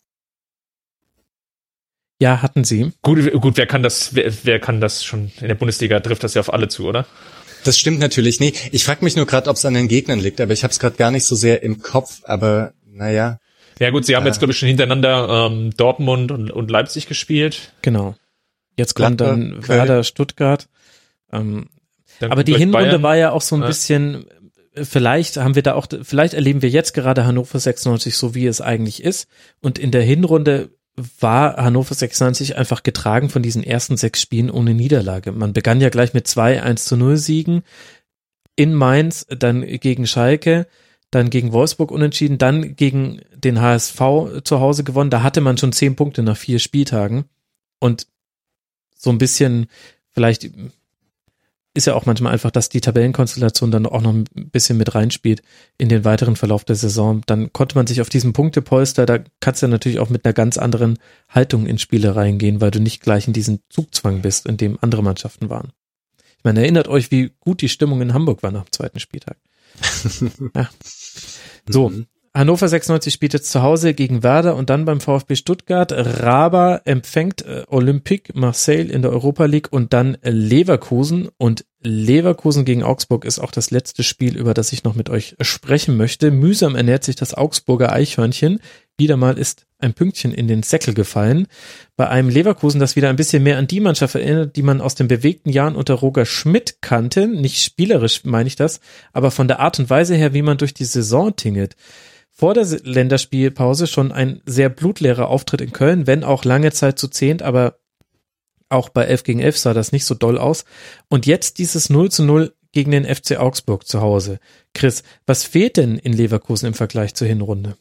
Ja, hatten sie. Gut, gut, wer kann das, wer, wer kann das schon? In der Bundesliga trifft das ja auf alle zu, oder? Das stimmt natürlich. Nee, ich frage mich nur gerade, ob es an den Gegnern liegt, aber ich habe es gerade gar nicht so sehr im Kopf, aber naja. Ja gut, sie haben äh, jetzt, glaube ich, schon hintereinander ähm, Dortmund und, und Leipzig gespielt. Genau. Jetzt kommt dann Köln. Werder, Stuttgart. Ähm, Dann aber die Hinrunde Bayern. war ja auch so ein ja. bisschen, vielleicht haben wir da auch, vielleicht erleben wir jetzt gerade Hannover sechsundneunzig so, wie es eigentlich ist. Und in der Hinrunde war Hannover sechsundneunzig einfach getragen von diesen ersten sechs Spielen ohne Niederlage. Man begann ja gleich mit zwei eins zu null Siegen in Mainz, dann gegen Schalke, dann gegen Wolfsburg unentschieden, dann gegen den H S V zu Hause gewonnen. Da hatte man schon zehn Punkte nach vier Spieltagen. Und so ein bisschen, vielleicht ist ja auch manchmal einfach, dass die Tabellenkonstellation dann auch noch ein bisschen mit reinspielt in den weiteren Verlauf der Saison. Dann konnte man sich auf diesen Punktepolster, da kannst du natürlich auch mit einer ganz anderen Haltung in Spiele reingehen, weil du nicht gleich in diesen Zugzwang bist, in dem andere Mannschaften waren. Ich meine, erinnert euch, wie gut die Stimmung in Hamburg war nach dem zweiten Spieltag. Ja. So, Hannover sechsundneunzig spielt jetzt zu Hause gegen Werder und dann beim VfB Stuttgart. Raber empfängt äh, Olympique Marseille in der Europa League und dann äh, Leverkusen. Und Leverkusen gegen Augsburg ist auch das letzte Spiel, über das ich noch mit euch sprechen möchte. Mühsam ernährt sich das Augsburger Eichhörnchen. Wieder mal ist ein Pünktchen in den Säckel gefallen. Bei einem Leverkusen, das wieder ein bisschen mehr an die Mannschaft erinnert, die man aus den bewegten Jahren unter Roger Schmidt kannte. Nicht spielerisch meine ich das, aber von der Art und Weise her, wie man durch die Saison tingelt. Vor der Länderspielpause schon ein sehr blutleerer Auftritt in Köln, wenn auch lange Zeit zu zehnt, aber auch bei elf gegen elf sah das nicht so doll aus. Und jetzt dieses null zu null gegen den F C Augsburg zu Hause. Chris, was fehlt denn in Leverkusen im Vergleich zur Hinrunde?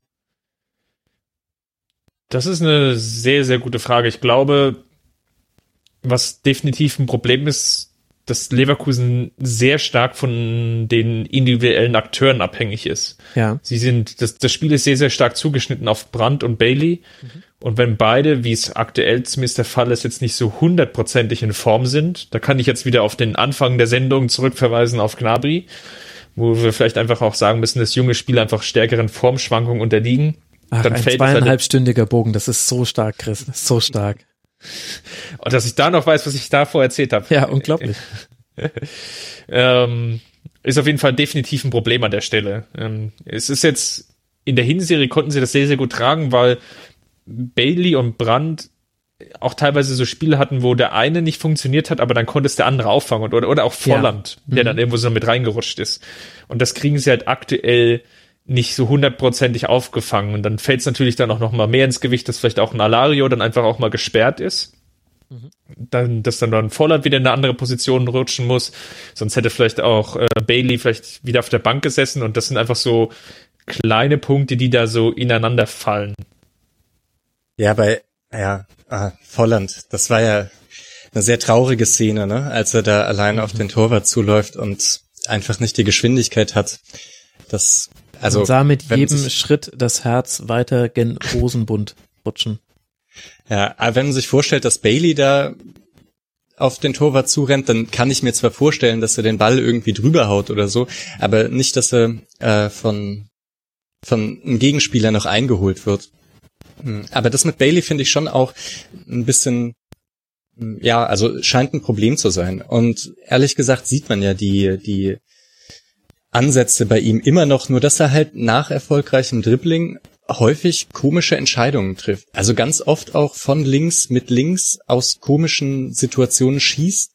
Das ist eine sehr, sehr gute Frage. Ich glaube, was definitiv ein Problem ist, dass Leverkusen sehr stark von den individuellen Akteuren abhängig ist. Ja. Sie sind, das, das Spiel ist sehr, sehr stark zugeschnitten auf Brandt und Bailey. Mhm. Und wenn beide, wie es aktuell zumindest der Fall ist, jetzt nicht so hundertprozentig in Form sind, da kann ich jetzt wieder auf den Anfang der Sendung zurückverweisen auf Gnabry, wo wir vielleicht einfach auch sagen müssen, dass junge Spieler einfach stärkeren Formschwankungen unterliegen. Ach, dann ein fällt zweieinhalbstündiger Bogen, das ist so stark, Chris, das ist so stark. Und dass ich da noch weiß, was ich davor erzählt habe. Ja, unglaublich. ähm, ist auf jeden Fall definitiv ein Problem an der Stelle. Ähm, es ist jetzt, in der Hinserie konnten sie das sehr, sehr gut tragen, weil Bailey und Brandt auch teilweise so Spiele hatten, wo der eine nicht funktioniert hat, aber dann konnte es der andere auffangen. Oder, oder auch Volland, ja. der mhm. dann irgendwo so mit reingerutscht ist. Und das kriegen sie halt aktuell nicht so hundertprozentig aufgefangen. Und dann fällt es natürlich dann auch noch mal mehr ins Gewicht, dass vielleicht auch ein Alario dann einfach auch mal gesperrt ist. Mhm. Dann, dass dann dann Volland wieder in eine andere Position rutschen muss. Sonst hätte vielleicht auch äh, Bailey vielleicht wieder auf der Bank gesessen. Und das sind einfach so kleine Punkte, die da so ineinander fallen. Ja, bei, ja, ah, Volland, das war ja eine sehr traurige Szene, ne? Als er da allein mhm. auf den Torwart zuläuft und einfach nicht die Geschwindigkeit hat. Das Also, man sah mit jedem sich, Schritt das Herz weiter gen Hosenbund rutschen. Ja, aber wenn man sich vorstellt, dass Bailey da auf den Torwart zurennt, dann kann ich mir zwar vorstellen, dass er den Ball irgendwie drüber haut oder so, aber nicht, dass er äh, von von einem Gegenspieler noch eingeholt wird. Aber das mit Bailey finde ich schon auch ein bisschen, ja, also scheint ein Problem zu sein. Und ehrlich gesagt sieht man ja die die Ansätze bei ihm immer noch, nur dass er halt nach erfolgreichem Dribbling häufig komische Entscheidungen trifft. Also ganz oft auch von links mit links aus komischen Situationen schießt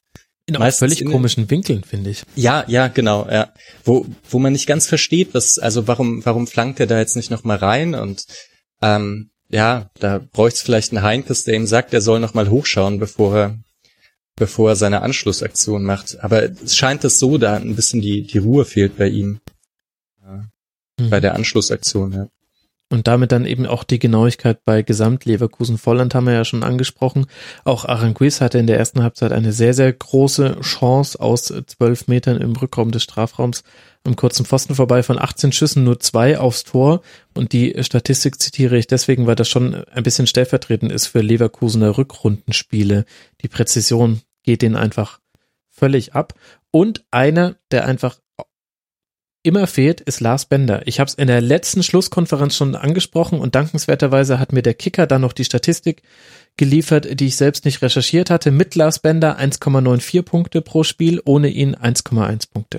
in auch völlig in komischen Winkeln, finde ich. Ja, ja, genau, ja. Wo, wo man nicht ganz versteht, was, also warum, warum flankt er da jetzt nicht nochmal rein und, ähm, ja, da bräuchte es vielleicht einen Heinkes, der ihm sagt, er soll nochmal hochschauen, bevor er, bevor er seine Anschlussaktion macht. Aber es scheint es so, da ein bisschen die, die Ruhe fehlt bei ihm. Ja, mhm. Bei der Anschlussaktion, ja. Und damit dann eben auch die Genauigkeit bei Gesamt-Leverkusen-Volland haben wir ja schon angesprochen. Auch Aranguiz hatte in der ersten Halbzeit eine sehr, sehr große Chance aus zwölf Metern im Rückraum des Strafraums am kurzen Pfosten vorbei. Von achtzehn Schüssen nur zwei aufs Tor. Und die Statistik zitiere ich deswegen, weil das schon ein bisschen stellvertretend ist für Leverkusener Rückrundenspiele. Die Präzision geht denen einfach völlig ab. Und einer, der einfach immer fehlt, ist Lars Bender. Ich habe es in der letzten Schlusskonferenz schon angesprochen und dankenswerterweise hat mir der Kicker dann noch die Statistik geliefert, die ich selbst nicht recherchiert hatte. Mit Lars Bender eins Komma vierundneunzig Punkte pro Spiel, ohne ihn eins Komma eins Punkte.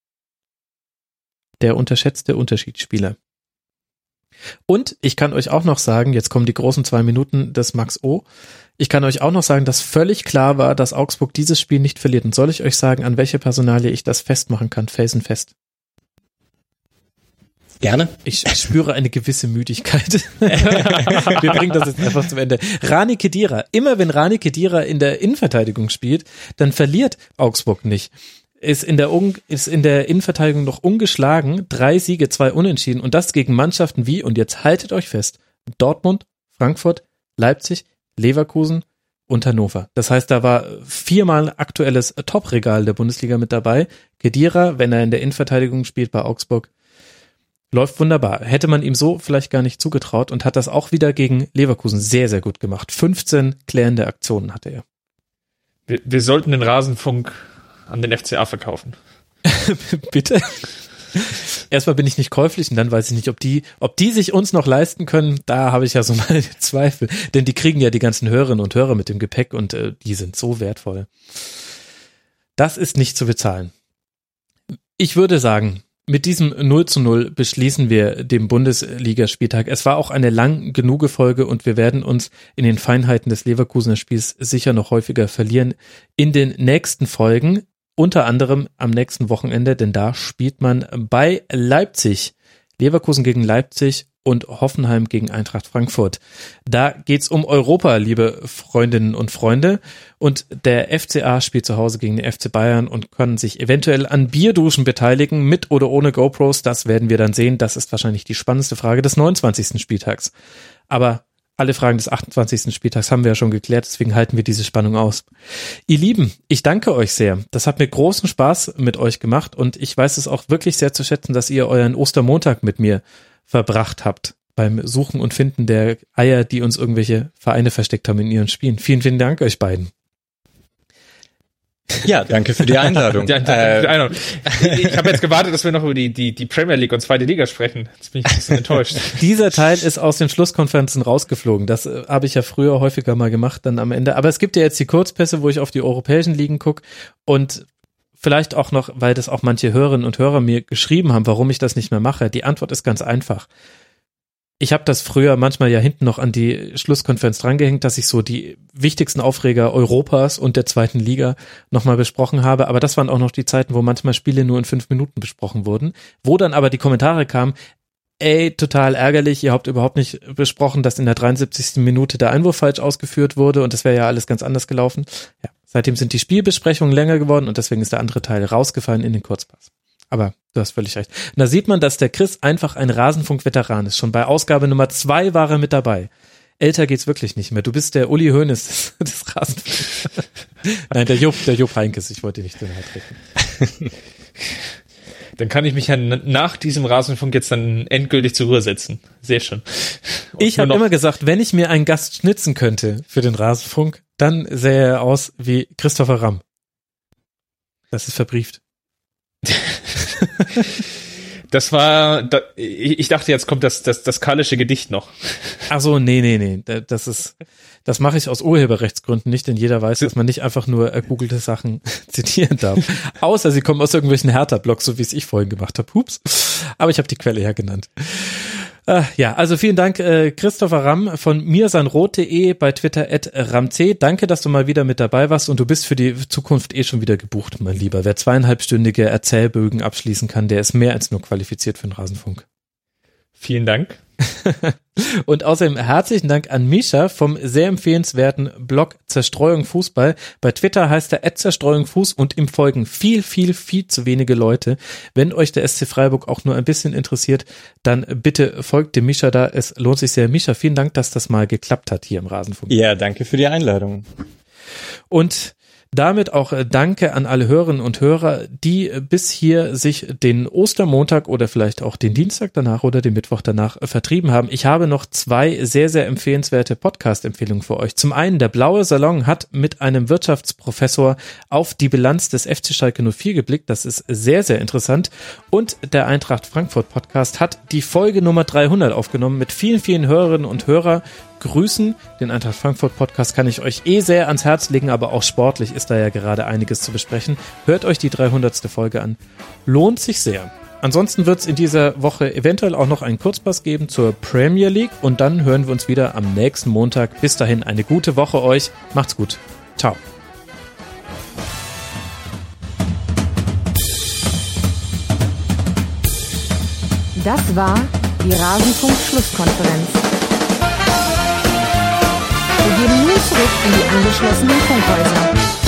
Der unterschätzte Unterschiedsspieler. Und ich kann euch auch noch sagen, jetzt kommen die großen zwei Minuten des Max O. Ich kann euch auch noch sagen, dass völlig klar war, dass Augsburg dieses Spiel nicht verliert. Und soll ich euch sagen, an welche Personalie ich das festmachen kann? Felsenfest. Gerne. Ich spüre eine gewisse Müdigkeit. Wir bringen das jetzt einfach zum Ende. Rani Khedira. Immer wenn Rani Khedira in der Innenverteidigung spielt, dann verliert Augsburg nicht. Ist in der, Un- ist in der Innenverteidigung noch ungeschlagen. Drei Siege, zwei Unentschieden. Und das gegen Mannschaften wie, und jetzt haltet euch fest, Dortmund, Frankfurt, Leipzig, Leverkusen und Hannover. Das heißt, da war viermal aktuelles Top-Regal der Bundesliga mit dabei. Khedira, wenn er in der Innenverteidigung spielt bei Augsburg, läuft wunderbar. Hätte man ihm so vielleicht gar nicht zugetraut und hat das auch wieder gegen Leverkusen sehr, sehr gut gemacht. fünfzehn klärende Aktionen hatte er. Wir, wir sollten den Rasenfunk an den F C A verkaufen. Bitte? Erstmal bin ich nicht käuflich und dann weiß ich nicht, ob die, ob die sich uns noch leisten können. Da habe ich ja so meine Zweifel. Denn die kriegen ja die ganzen Hörerinnen und Hörer mit dem Gepäck und äh, die sind so wertvoll. Das ist nicht zu bezahlen. Ich würde sagen, mit diesem null zu null beschließen wir den Bundesligaspieltag. Es war auch eine lang genug Folge und wir werden uns in den Feinheiten des Leverkusener Spiels sicher noch häufiger verlieren in den nächsten Folgen, unter anderem am nächsten Wochenende, denn da spielt man bei Leipzig. Leverkusen gegen Leipzig und Hoffenheim gegen Eintracht Frankfurt. Da geht's um Europa, liebe Freundinnen und Freunde. Und der F C A spielt zu Hause gegen den F C Bayern und können sich eventuell an Bierduschen beteiligen, mit oder ohne GoPros. Das werden wir dann sehen. Das ist wahrscheinlich die spannendste Frage des neunundzwanzigsten Spieltags. Aber alle Fragen des achtundzwanzigsten Spieltags haben wir ja schon geklärt, deswegen halten wir diese Spannung aus. Ihr Lieben, ich danke euch sehr. Das hat mir großen Spaß mit euch gemacht und ich weiß es auch wirklich sehr zu schätzen, dass ihr euren Ostermontag mit mir verbracht habt beim Suchen und Finden der Eier, die uns irgendwelche Vereine versteckt haben in ihren Spielen. Vielen, vielen Dank euch beiden. Ja, danke für die Einladung. Ja, danke für die Einladung. Ich habe jetzt gewartet, dass wir noch über die, die, die Premier League und zweite Liga sprechen. Jetzt bin ich ein bisschen enttäuscht. Dieser Teil ist aus den Schlusskonferenzen rausgeflogen. Das äh, habe ich ja früher häufiger mal gemacht, dann am Ende. Aber es gibt ja jetzt die Kurzpässe, wo ich auf die europäischen Ligen gucke und vielleicht auch noch, weil das auch manche Hörerinnen und Hörer mir geschrieben haben, warum ich das nicht mehr mache. Die Antwort ist ganz einfach. Ich habe das früher manchmal ja hinten noch an die Schlusskonferenz drangehängt, dass ich so die wichtigsten Aufreger Europas und der zweiten Liga nochmal besprochen habe. Aber das waren auch noch die Zeiten, wo manchmal Spiele nur in fünf Minuten besprochen wurden. Wo dann aber die Kommentare kamen, ey, total ärgerlich, ihr habt überhaupt nicht besprochen, dass in der dreiundsiebzigsten Minute der Einwurf falsch ausgeführt wurde und das wäre ja alles ganz anders gelaufen. Ja, seitdem sind die Spielbesprechungen länger geworden und deswegen ist der andere Teil rausgefallen in den Kurzpass. Aber du hast völlig recht. Und da sieht man, dass der Chris einfach ein Rasenfunk-Veteran ist. Schon bei Ausgabe Nummer zwei war er mit dabei. Älter geht's wirklich nicht mehr. Du bist der Uli Hoeneß des, des Rasenfunks. Nein, der Jupp, der Jupp Heynckes. Ich wollte nicht den halt treten. Dann kann ich mich ja nach diesem Rasenfunk jetzt dann endgültig zur Ruhe setzen. Sehr schön. Und ich habe immer gesagt, wenn ich mir einen Gast schnitzen könnte für den Rasenfunk, dann sähe er aus wie Christopher Ramm. Das ist verbrieft. Das war, da, ich dachte, jetzt kommt das, das, das kallische Gedicht noch. Ach so, nee, nee, nee, das ist, das mache ich aus Urheberrechtsgründen nicht, denn jeder weiß, dass man nicht einfach nur ergoogelte Sachen zitieren darf. Außer sie kommen aus irgendwelchen Hertha-Blogs, so wie es ich vorhin gemacht habe. Hups. Aber ich habe die Quelle ja genannt. Äh, ja, also vielen Dank, äh, Christopher Ramm von mirsanroth punkt de, bei Twitter at ramc. Danke, dass du mal wieder mit dabei warst und du bist für die Zukunft eh schon wieder gebucht, mein Lieber. Wer zweieinhalbstündige Erzählbögen abschließen kann, der ist mehr als nur qualifiziert für den Rasenfunk. Vielen Dank. Und außerdem herzlichen Dank an Mischa vom sehr empfehlenswerten Blog Zerstreuung Fußball. Bei Twitter heißt er at Zerstreuung Fuß und ihm folgen viel, viel, viel zu wenige Leute. Wenn euch der S C Freiburg auch nur ein bisschen interessiert, dann bitte folgt dem Mischa da. Es lohnt sich sehr. Mischa, vielen Dank, dass das mal geklappt hat hier im Rasenfunk. Ja, danke für die Einladung. Und damit auch Danke an alle Hörerinnen und Hörer, die bis hier sich den Ostermontag oder vielleicht auch den Dienstag danach oder den Mittwoch danach vertrieben haben. Ich habe noch zwei sehr, sehr empfehlenswerte Podcast-Empfehlungen für euch. Zum einen, der Blaue Salon hat mit einem Wirtschaftsprofessor auf die Bilanz des F C Schalke null vier geblickt. Das ist sehr, sehr interessant. Und der Eintracht Frankfurt Podcast hat die Folge Nummer dreihundert aufgenommen mit vielen, vielen Hörerinnen und Hörern. Grüßen. Den Eintracht Frankfurt Podcast kann ich euch eh sehr ans Herz legen, aber auch sportlich ist da ja gerade einiges zu besprechen. Hört euch die dreihundertste Folge an. Lohnt sich sehr. Ansonsten wird es in dieser Woche eventuell auch noch einen Kurzpass geben zur Premier League und dann hören wir uns wieder am nächsten Montag. Bis dahin eine gute Woche euch. Macht's gut. Ciao. Das war die Rasenfunk-Schlusskonferenz. Wir gehen nun zurück in die angeschlossenen Funkhäuser.